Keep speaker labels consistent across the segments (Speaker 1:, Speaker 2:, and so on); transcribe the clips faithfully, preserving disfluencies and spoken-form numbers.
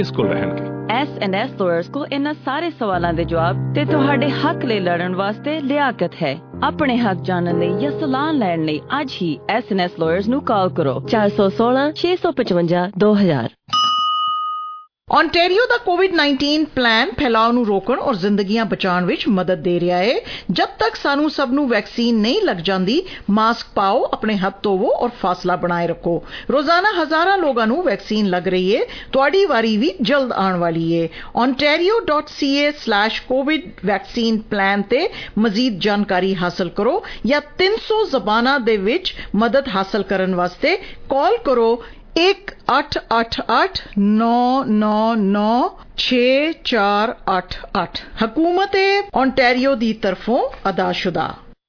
Speaker 1: School रहणगे।
Speaker 2: S and S lawyers को इन्हां सारे सवालों के जवाब ते तुहाडे हक ले लड़न वास्ते लियाकत है। अपने हक जानने लई या सलाह लैण लई आज ही एस एंड एस लॉयर्स नू कॉल करो चार सौ सोलह छे सौ पचवंजा दो हजार।
Speaker 3: ओंटारियो ਦਾ ਕੋਵਿਡ नाइनटीन ਪਲਾਨ ਫੈਲਾਅ ਨੂੰ ਰੋਕਣ ਔਰ ਜ਼ਿੰਦਗੀਆਂ ਬਚਾਉਣ ਵਿੱਚ ਮਦਦ ਦੇ ਰਿਹਾ ਹੈ। ਜਦ ਤੱਕ ਸਾਨੂੰ ਸਭ ਨੂੰ ਵੈਕਸੀਨ ਨਹੀਂ ਲੱਗ ਜਾਂਦੀ, ਮਾਸਕ ਪਾਓ, ਆਪਣੇ ਹੱਥ ਧੋਵੋ ਔਰ ਫਾਸਲਾ ਬਣਾਏ ਰੱਖੋ। ਰੋਜ਼ਾਨਾ ਹਜ਼ਾਰਾਂ ਲੋਕਾਂ ਨੂੰ ਵੈਕਸੀਨ ਲੱਗ ਰਹੀ ਹੈ। ਤੁਹਾਡੀ ਵਾਰੀ ਵੀ ਜਲਦ ਆਉਣ ਵਾਲੀ ਹੈ। ontario dot c a slash covid vaccine plan ਤੇ ਮਜ਼ੀਦ ਜਾਣਕਾਰੀ ਹਾਸਲ ਕਰੋ ਜਾਂ ਤਿੰਨ ਸੌ ਜ਼ਬਾਨਾਂ ਦੇ ਵਿੱਚ ਮਦਦ ਹਾਸਲ ਕਰਨ ਵਾਸਤੇ ਕਾਲ ਕਰੋ एक अठ अठ अठ नौ नौ नौ छे चार अठ अठ। हुकूमत ओंटारियो दी तरफों अदाशुदा।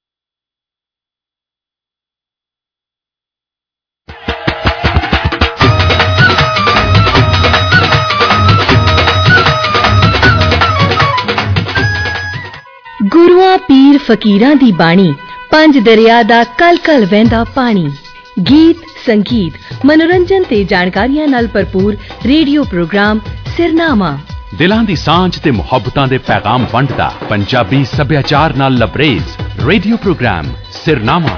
Speaker 4: गुरुआं पीर फकीरां दी बाणी, पंज दरिया दा कल कल वहंदा पानी। गीत संगीत मनोरंजन ते जानकारियां नाल भरपूर रेडियो प्रोग्राम सिरनामा।
Speaker 1: दिलां दी सांझ ते मुहब्बतां दे पैगाम वंडदा पंजाबी सभ्याचार नाल लबरेज रेडियो प्रोग्राम सिरनामा।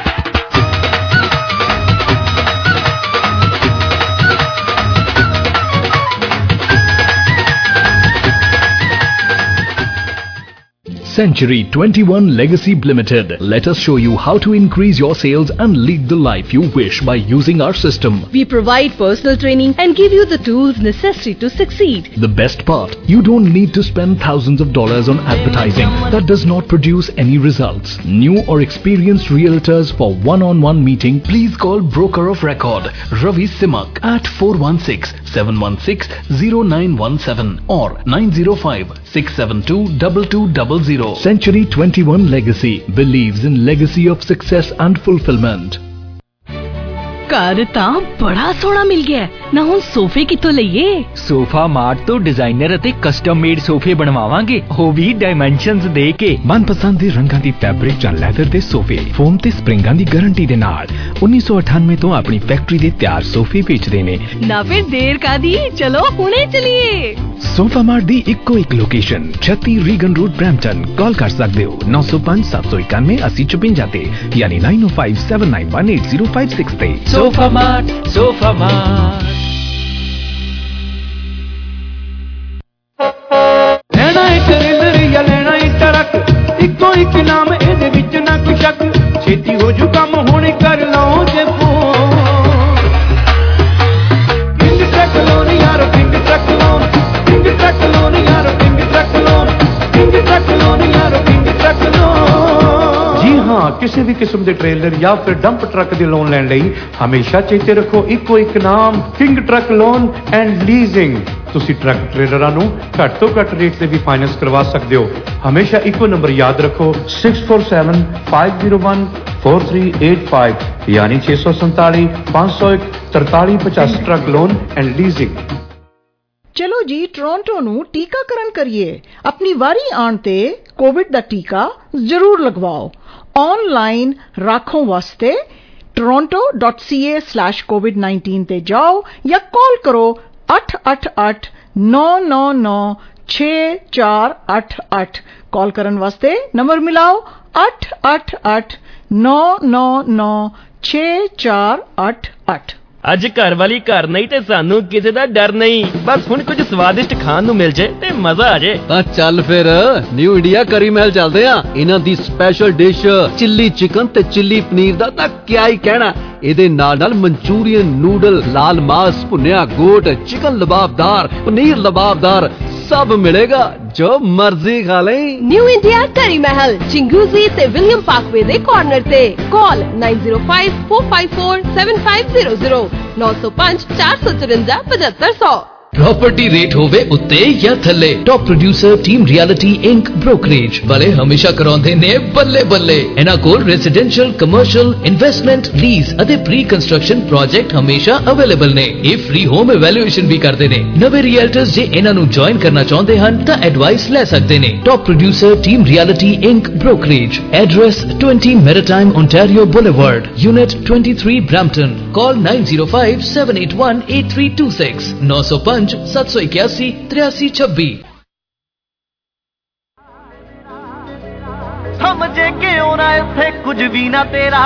Speaker 5: Century twenty-one Legacy Limited. Let us show you how to increase your sales and lead the life you wish by using our system.
Speaker 4: We provide personal training and give you the tools necessary to succeed.
Speaker 5: The best part, you don't need to spend thousands of dollars on advertising that does not produce any results. New or experienced realtors for one-on-one meeting, please call Broker of Record Ravi Simak at four one six, seven one six, zero nine one seven or nine zero five, six seven two, two two zero zero. Century twenty-one Legacy believes in legacy of success and fulfillment.
Speaker 4: घर ਤਾਂ ਬੜਾ ਸੋਹਣਾ ਮਿਲ ਗਿਆ ਨਾ। ਹੁਣ ਸੋਫੇ ਕਿੱਥੋਂ ਲਈਏ?
Speaker 6: ਸੋਫਾ ਮਾਰਟ ਤੋਂ ਡਿਜ਼ਾਈਨਰ ਅਤੇ ਕਸਟਮ ਮੇਡ ਸੋਫੇ ਬਣਵਾਵਾਂਗੇ, ਉਹ ਵੀ ਡਾਈਮੈਂਸ਼ਨਸ ਦੇ ਕੇ।
Speaker 7: ਮਨਪਸੰਦ ਦੇ ਰੰਗਾਂ ਦੀ ਫੈਬਰਿਕ ਜਾਂ ਲੈਦਰ ਦੇ ਸੋਫੇ ਫੋਮ ਤੇ ਸਪ੍ਰਿੰਗਾਂ ਦੀ ਗਾਰੰਟੀ ਦੇ ਨਾਲ ਉੱਨੀ ਸੌ ਅਠਾਨਵੇਂ ਤੋਂ ਆਪਣੀ ਫੈਕਟਰੀ ਦੇ ਤਿਆਰ ਸੋਫੇ ਵੇਚਦੇ ਨੇ।
Speaker 4: ਨਾ ਫਿਰ ਦੇਰ ਕਾਦੀ, ਚਲੋ ਹੁਣੇ ਚਲੀਏ।
Speaker 7: ਸੋਫਾ ਮਾਰਟ ਦੀ ਇੱਕੋ ਇੱਕ ਲੋਕੇਸ਼ਨ ਛੱਤੀ ਰੀਗਨ ਰੋਡ ਬ੍ਰੈਂਪਟਨ। ਕਾਲ ਕਰ ਸਕਦੇ ਹੋ ਨੌ ਸੌ ਪੰਜ ਸੱਤ ਸੌ ਇਕਾਨਵੇਂ ਅੱਸੀ ਚੁਪੰਜਾ ਤੇ ਯਾਨੀ nine oh five, seven nine one, eight zero five six ਤੇ।
Speaker 6: Sofa mart, sofa mart. ਲੈਣਾ ਇੱਕ ਰੇਲਰ ਜਾਂ ਲੈਣਾ ਇੱਕ ਟਰੱਕ, ਇੱਕੋ ਇੱਕ ਨਾਮ ਇਹਦੇ ਵਿੱਚ ਨਾ ਕੋਈ ਸ਼ੱਕ। ਛੇਤੀ ਹੋ ਜੂ ਕੰਮ ਹੁਣ ਕਰ ਲਓ ਜੇ ਫੋਨ। ਕਿੰਗ ਟਰੱਕ ਲੋਨ ਯਾਰ, king truck loan, king truck loan ਯਾਰ, king truck loan, king truck loan ਯਾਰ, ਕਿੰਗ ਟਰੱਕ ਲੋਨ। ਜੀ ਹਾਂ, ਕਿਸੇ ਵੀ ਕਿਸਮ ਦੇ ਟ੍ਰੇਲਰ ਜਾਂ ਫਿਰ ਡੰਪ ਟਰੱਕ ਦੇ ਲੋਨ ਲੈਣ ਲਈ ਹਮੇਸ਼ਾ ਚੇਤੇ ਰੱਖੋ ਇੱਕੋ ਇੱਕ ਨਾਮ, king truck loan and leasing. ਤੁਸੀਂ ਟਰੱਕ ਟ੍ਰੇਲਰਾਂ ਨੂੰ ਘੱਟ ਤੋਂ ਘੱਟ ਰੇਟ ਤੇ ਵੀ ਫਾਈਨੈਂਸ ਕਰਵਾ ਸਕਦੇ ਹੋ। ਹਮੇਸ਼ਾ ਇੱਕੋ ਨੰਬਰ ਯਾਦ ਰੱਖੋ six four seven, five zero one, four three eight five ਯਾਨੀ ਛੇ ਸੌ ਸੰਤਾਲੀ ਪੰਜ ਸੌ ਇੱਕ ਤਰਤਾਲੀ ਪਚਾਸੀ ਟਰੱਕ ਲੋਨ ਐਂਡ ਲੀਜ਼ਿੰਗ।
Speaker 3: ਚਲੋ ਜੀ, ਟੋਰਾਂਟੋ ਨੂੰ ਟੀਕਾਕਰਨ ਕਰੀਏ। ਆਪਣੀ ਵਾਰੀ ਆਉਣ ਤੇ ਕੋਵਿਡ ਦਾ ਟੀਕਾ ਜ਼ਰੂਰ ਲਗਵਾਓ। ऑनलाइन राखों वास्ते toronto dot c a slash covid nineteen ते जाओ या कॉल करो अठ अठ अठ नौ नौ नौ छे चार अठ अठ। कॉल करन वास्ते नंबर मिलाओ अठ अठ अठ नौ नौ नौ छे चार अठ अठ।
Speaker 6: ਅੱਜ ਘਰ ਵਾਲੀ ਘਰ ਨਹੀਂ ਤੇ ਸਾਨੂੰ ਕਿਸੇ ਦਾ ਡਰ ਨਹੀਂ। ਬਸ ਹੁਣ ਕੁਝ ਸਵਾਦਿਸ਼ਟ ਖਾਣ ਨੂੰ ਮਿਲ ਜੇ ਤੇ ਮਜ਼ਾ ਆ ਜੇ।
Speaker 8: ਤਾਂ ਚੱਲ ਫਿਰ ਨਿਊ ਇੰਡੀਆ ਕਰੀ ਮਹਿਲ ਚੱਲਦੇ ਆ। ਇਹਨਾਂ ਦੀ ਸਪੈਸ਼ਲ ਡਿਸ਼ ਚਿੱਲੀ ਚਿਕਨ ਤੇ ਚਿੱਲੀ ਪਨੀਰ ਦਾ ਤਾਂ ਕਿਆ ਹੀ ਕਹਿਣਾ। ਇਹਦੇ ਨਾਲ ਨਾਲ ਮਨਚੂਰੀਅਨ ਨੂਡਲ, ਲਾਲ ਮਾਸ, ਭੁੰਨਿਆ ਗੋਟ, ਚਿਕਨ ਲਬਾਬਦਾਰ, ਪਨੀਰ ਲਬਾਬਦਾਰ सब मिलेगा जो मर्जी खा ले।
Speaker 4: न्यू इंडिया करी महल चिंगूजी ते विलियम पार्कवे दे कॉर्नर ते। Call nine zero five, four five four, seven five zero zero नौ सौ पाँच चार सौ चुरंजा पचहत्तर सौ।
Speaker 9: प्रॉपर्टी रेट होवे उत्ते या थल्ले, top producer team realty inc brokerage वाले हमेशा कराउंदे ने बल्ले बल्ले। इना कोल रेजिडेंशियल, कमर्शियल, इन्वेस्टमेंट, लीज अते प्री कंस्ट्रक्शन प्रोजेक्ट हमेशा अवेलेबल ने। ये फ्री होम इवैल्यूएशन भी करते ने। नवे रियल्टर्स जे इना नु ज्वाइन करना चाहते हन तां एडवाइस ले सकते ने। Top producer team realty inc brokerage, address twenty Maritime Ontario Boulevard, unit twenty-three Brampton। Call nine zero five, seven eight one, eight three two six नौ सौ पाँच ਪੰਜ ਸੱਤ ਸੌ ਇਕਿਆਸੀ ਤਰਿਆਸੀ ਛੱਬੀ।
Speaker 10: ਸਮਝੇ ਕਿਉਂ ਨਾ ਇੱਥੇ ਕੁਝ ਵੀ ਨਾ ਤੇਰਾ,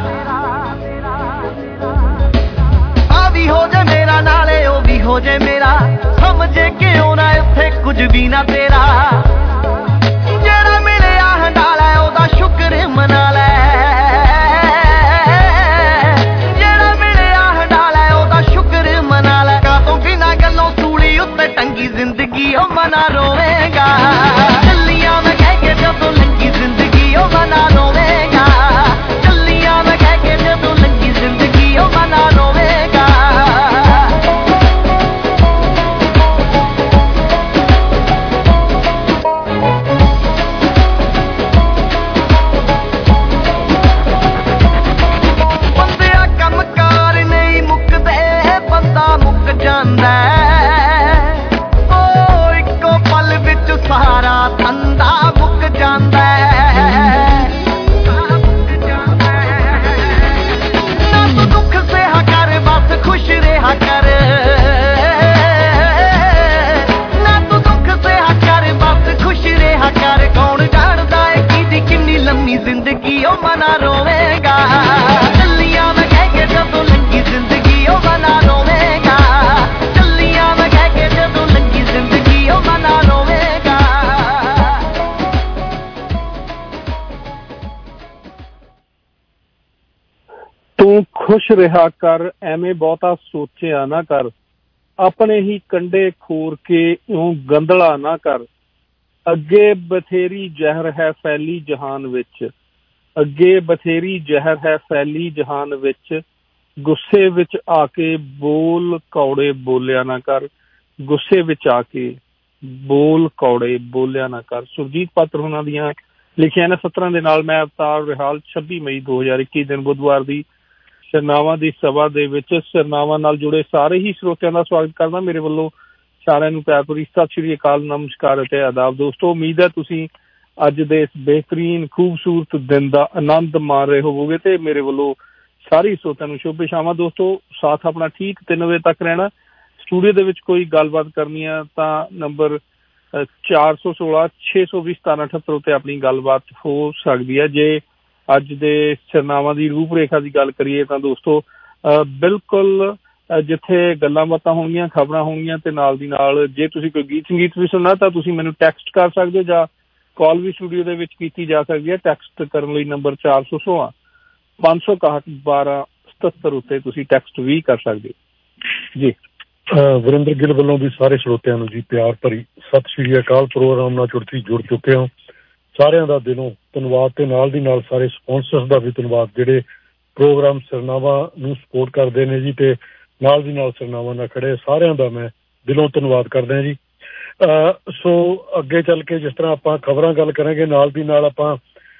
Speaker 10: ਆ ਵੀ ਹੋ ਜੇ ਮੇਰਾ ਨਾਲੇ ਉਹ ਵੀ ਹੋ ਜੇ ਮੇਰਾ। ਸਮਝੇ ਕਿਉਂ ਨਾ ਇੱਥੇ ਕੁਝ ਵੀ ਨਾ ਤੇਰਾ, ਜਿਹੜਾ ਮਿਲਿਆ ਹੰਡਾਲਾ ਉਹਦਾ ਸ਼ੁਕਰ ਮਨਾ ਲੈ। ਜਿਹੜਾ ਮਿਲਿਆ ਹੰਡਾਲਾ ਉਹਦਾ ਸ਼ੁਕਰ ਮਨਾ ਲੈ। ਕਾਤੋਂ ਬਿਨਾਂ ਗੱਲੋਂ ਸੂਲੀ ਉੱਤੇ ਟੰਗੀ ਜ਼ਿੰਦਗੀ ਉਹ ਮਨਾ ਰੋਵੇਗਾ। ਚੱਲੀਆਂ ਮੈਂ ਕਹਿ ਕੇ ਜਦੋਂ ਲੰਗੀ ਜ਼ਿੰਦਗੀ ਉਹ ਮਨਾ ਰੋਵੇਗਾ। ਚੱਲੀਆਂ ਮੈਂ ਕਹਿ ਕੇ ਜਦੋਂ ਲੰਗੀ ਜ਼ਿੰਦਗੀ ਉਹ ਮਨਾ ਰੋਵੇਗਾ। ਬੰਦਿਆ ਕੰਮਕਾਰ ਨਹੀਂ ਮੁੱਕਦੇ, ਬੰਦਾ ਮੁੱਕ ਜਾਂਦਾ। ਉਹ ਇੱਕੋ ਪਲ ਵਿੱਚ ਸਾਰਾ ਧੰਦਾ ਮੁੱਕ ਜਾਂਦਾ। ਨਾ ਤੂੰ ਦੁੱਖ ਸਹਿਆ ਕਰ, ਬਸ ਖੁਸ਼ ਰਿਹਾ ਕਰ। ਨਾ ਤੂੰ ਦੁੱਖ ਸਹਿਆ ਕਰ, ਬਸ ਖੁਸ਼ ਰਿਹਾ ਕਰ। ਕੌਣ ਜਾਣਦਾ ਏ ਕਿਹਦੀ ਕਿੰਨੀ ਲੰਮੀ ਜ਼ਿੰਦਗੀ ਉਹ ਮਨਾ ਰੋਵੇਗਾ। ਚੱਲੀਆਂ ਮੈਂ ਕਹਿ ਕੇ ਜਦੋਂ ਲੰਗੀ ਜ਼ਿੰਦਗੀ ਉਹ ਮਨਾ ਰੋਵੇਗਾ। ਚੱਲੀਆਂ ਮੈਂ ਕਹਿ ਕੇ ਜਦੋਂ ਲੰਗੀ ਜ਼ਿੰਦਗੀ ਉਹ ਮਨਾ ਰੋਵੇਗਾ।
Speaker 11: ਤੂੰ ਖੁਸ਼ ਰਿਹਾ ਕਰ, ਐਵੇਂ ਬਹੁਤਾ ਸੋਚਿਆ ਨਾ ਕਰ। ਆਪਣੇ ਹੀ ਕੰਡੇ ਖੋਰ ਕੇ ਇਉਂ ਗੰਦਲਾ ਨਾ ਕਰ। ਅੱਗੇ ਬਥੇਰੀ ਜ਼ਹਿਰ ਹੈ ਫੈਲੀ ਜਹਾਨ ਵਿੱਚ, ਅੱਗੇ ਬਥੇਰੀ ਜ਼ਹਿਰ ਹੈ ਫੈਲੀ ਜਹਾਨ ਵਿੱਚ। ਗੁੱਸੇ ਵਿੱਚ ਆ ਕੇ ਬੋਲ ਕੌੜੇ ਬੋਲਿਆ ਨਾ ਕਰ। ਗੁੱਸੇ ਵਿੱਚ ਆ ਕੇ ਬੋਲ ਕੌੜੇ ਬੋਲਿਆ ਨਾ ਕਰ। ਸੁਰਜੀਤ ਪਾਤਰ ਉਹਨਾਂ ਦੀਆਂ ਲਿਖੀਆਂ ਇਹਨਾਂ ਸਤਰਾਂ ਦੇ ਨਾਲ ਮੈਂ ਅਵਤਾਰ ਰਿਹਾਲ ਛੱਬੀ ਮਈ ਦੋ ਹਜ਼ਾਰ ਇੱਕੀ ਦਿਨ ਬੁੱਧਵਾਰ ਦੀ ਸਿਰਨਾਵਾਂ ਦੀ ਸਭਾ ਦੇ ਵਿੱਚ ਸਿਰਨਾਵਾਂ ਨਾਲ ਜੁੜੇ ਸਾਰੇ ਹੀ ਸਰੋਤਿਆਂ ਦਾ ਸਵਾਗਤ ਕਰਦਾ। ਮੇਰੇ ਵੱਲੋਂ ਸਾਰਿਆਂ ਨੂੰ ਪਿਆਰ ਭਰੀ ਸਤਿ ਸ਼੍ਰੀ ਅਕਾਲ, ਨਮਸਕਾਰ ਅਤੇ ਆਦਾਬ। ਦੋਸਤੋ, ਉਮੀਦ ਹੈ ਤੁਸੀਂ ਅੱਜ ਦੇ ਇਸ ਬਿਹਤਰੀਨ ਖੂਬਸੂਰਤ ਦਿਨ ਦਾ ਆਨੰਦ ਮਾਣ ਰਹੇ ਹੋਵੋਗੇ ਤੇ ਮੇਰੇ ਵੱਲੋਂ ਸਾਰੇ ਸਰੋਤਿਆਂ ਨੂੰ ਸ਼ੁਭ ਸ਼ਾਮਾਂ। ਦੋਸਤੋ, ਸਾਥ ਆਪਣਾ ਠੀਕ ਤਿੰਨ ਵਜੇ ਤੱਕ ਰਹਿਣਾ। ਸਟੂਡੀਓ ਦੇ ਵਿੱਚ ਕੋਈ ਗੱਲਬਾਤ ਕਰਨੀ ਆ ਤਾਂ ਨੰਬਰ ਚਾਰ ਸੌ ਸੋਲਾਂ ਛੇ ਸੌ ਵੀਹ ਸਤਾਰਾਂ ਅਠੱਤਰ ਉੱਤੇ ਆਪਣੀ ਗੱਲਬਾਤ ਹੋ ਸਕਦੀ ਹੈ। ਜੇ ਅੱਜ ਦੇ ਸਿਰਨਾਵਾਂ ਦੀ ਰੂਪ ਰੇਖਾ ਦੀ ਗੱਲ ਕਰੀਏ ਤਾਂ ਦੋਸਤੋ ਬਿਲਕੁਲ ਜਿੱਥੇ ਗੱਲਾਂ ਬਾਤਾਂ ਹੋਣਗੀਆਂ, ਖਬਰਾਂ ਹੋਣਗੀਆਂ ਤੇ ਨਾਲ ਦੀ ਨਾਲ ਜੇ ਤੁਸੀਂ ਕੋਈ ਗੀਤ ਸੰਗੀਤ ਵੀ ਸੁਣਨਾ ਤਾਂ ਤੁਸੀਂ ਮੈਨੂੰ ਟੈਕਸਟ ਕਰ ਸਕਦੇ ਹੋ ਜਾਂ ਕਾਲ ਵੀ ਸਟੂਡੀਓ ਦੇ ਵਿੱਚ ਕੀਤੀ ਜਾ ਸਕਦੀ ਹੈ। ਟੈਕਸਟ ਕਰਨ ਲਈ ਨੰਬਰ ਚਾਰ ਸੌ ਸੋਲਾਂ ਪੰਜ ਸੌ ਇਕਾਹਠ ਬਾਰਾਂ ਸਤੱਤਰ ਉੱਤੇ ਤੁਸੀਂ ਟੈਕਸਟ ਵੀ ਕਰ ਸਕਦੇ ਹੋ ਜੀ।
Speaker 12: ਵਰਿੰਦਰ ਗਿੱਲ ਵੱਲੋਂ ਵੀ ਸਾਰੇ ਸਰੋਤਿਆਂ ਨੂੰ ਜੀ ਪਿਆਰ ਭਰੀ ਸਤਿ ਸ਼੍ਰੀ ਅਕਾਲ। ਪ੍ਰੋਗਰਾਮ ਨਾਲ ਜੁੜਤੀ ਜੁੜ ਚੁੱਕੇ ਹੋ, ਸਾਰਿਆਂ ਦਾ ਦਿਲੋਂ ਧੰਨਵਾਦ ਤੇ ਨਾਲ ਦੀ ਨਾਲ ਸਾਰੇ ਸਪਾਂਸਰਸ ਦਾ ਵੀ ਧੰਨਵਾਦ ਜਿਹੜੇ ਪ੍ਰੋਗਰਾਮ ਸਿਰਨਾਵਾਂ ਨੂੰ ਸਪੋਰਟ ਕਰਦੇ ਨੇ ਜੀ ਤੇ ਨਾਲ ਦੀ ਨਾਲ ਸਿਰਨਾਵਾਂ ਨਾਲ ਖੜੇ ਸਾਰਿਆਂ ਦਾ ਮੈਂ ਦਿਲੋਂ ਧੰਨਵਾਦ ਕਰਦਾ ਜੀ। ਸੋ ਅੱਗੇ ਚੱਲ ਕੇ ਜਿਸ ਤਰ੍ਹਾਂ ਆਪਾਂ ਖਬਰਾਂ ਗੱਲ ਕਰਾਂਗੇ, ਨਾਲ ਦੀ ਨਾਲ ਆਪਾਂ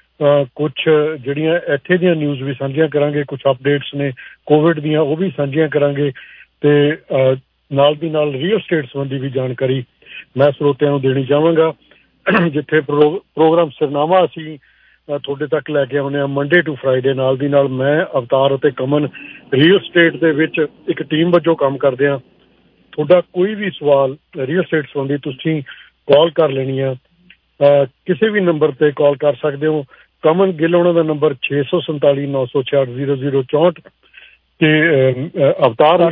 Speaker 12: ਕੁਛ ਜਿਹੜੀਆਂ ਇੱਥੇ ਦੀਆਂ ਨਿਊਜ਼ ਵੀ ਸਾਂਝੀਆਂ ਕਰਾਂਗੇ, ਕੁਛ ਅਪਡੇਟਸ ਨੇ ਕੋਵਿਡ ਦੀਆਂ ਉਹ ਵੀ ਸਾਂਝੀਆਂ ਕਰਾਂਗੇ ਤੇ ਨਾਲ ਦੀ ਨਾਲ ਰੀਅਲ ਸਟੇਟ ਸੰਬੰਧੀ ਵੀ ਜਾਣਕਾਰੀ ਮੈਂ ਸਰੋਤਿਆਂ ਨੂੰ ਦੇਣੀ ਚਾਹਾਂਗਾ। ਜਿੱਥੇ ਪ੍ਰੋ ਪ੍ਰੋਗਰਾਮ ਸਿਰਨਾਵਾ ਅਸੀਂ ਤੁਹਾਡੇ ਤੱਕ ਲੈ ਕੇ ਆਉਂਦੇ ਹਾਂ ਮੰਡੇ ਟੂ ਫਰਾਈਡੇ। ਨਾਲ ਦੀ ਨਾਲ ਮੈਂ ਅਵਤਾਰ ਅਤੇ ਕਮਨ ਰੀਅਲ ਸਟੇਟ ਦੇ ਵਿੱਚ ਇੱਕ ਟੀਮ ਵਜੋਂ ਕੰਮ ਕਰਦੇ ਹਾਂ। ਤੁਹਾਡਾ ਕੋਈ ਵੀ ਸਵਾਲ ਰੀਅਲ ਸਟੇਟ ਸੰਬੰਧੀ ਤੁਸੀਂ ਕਾਲ ਕਰ ਲੈਣੀ ਆ, ਕਿਸੇ ਵੀ ਨੰਬਰ ਤੇ ਕਾਲ ਕਰ ਸਕਦੇ ਹੋ। ਕਮਨ ਗਿੱਲ ਉਹਨਾਂ ਦਾ ਨੰਬਰ ਛੇ ਸੌ ਸੰਤਾਲੀ ਨੌ ਸੌ ਛਿਆਹਠ ਜ਼ੀਰੋ ਜ਼ੀਰੋ ਚੌਂਹਠ ਤੇ ਅਵਤਾਰ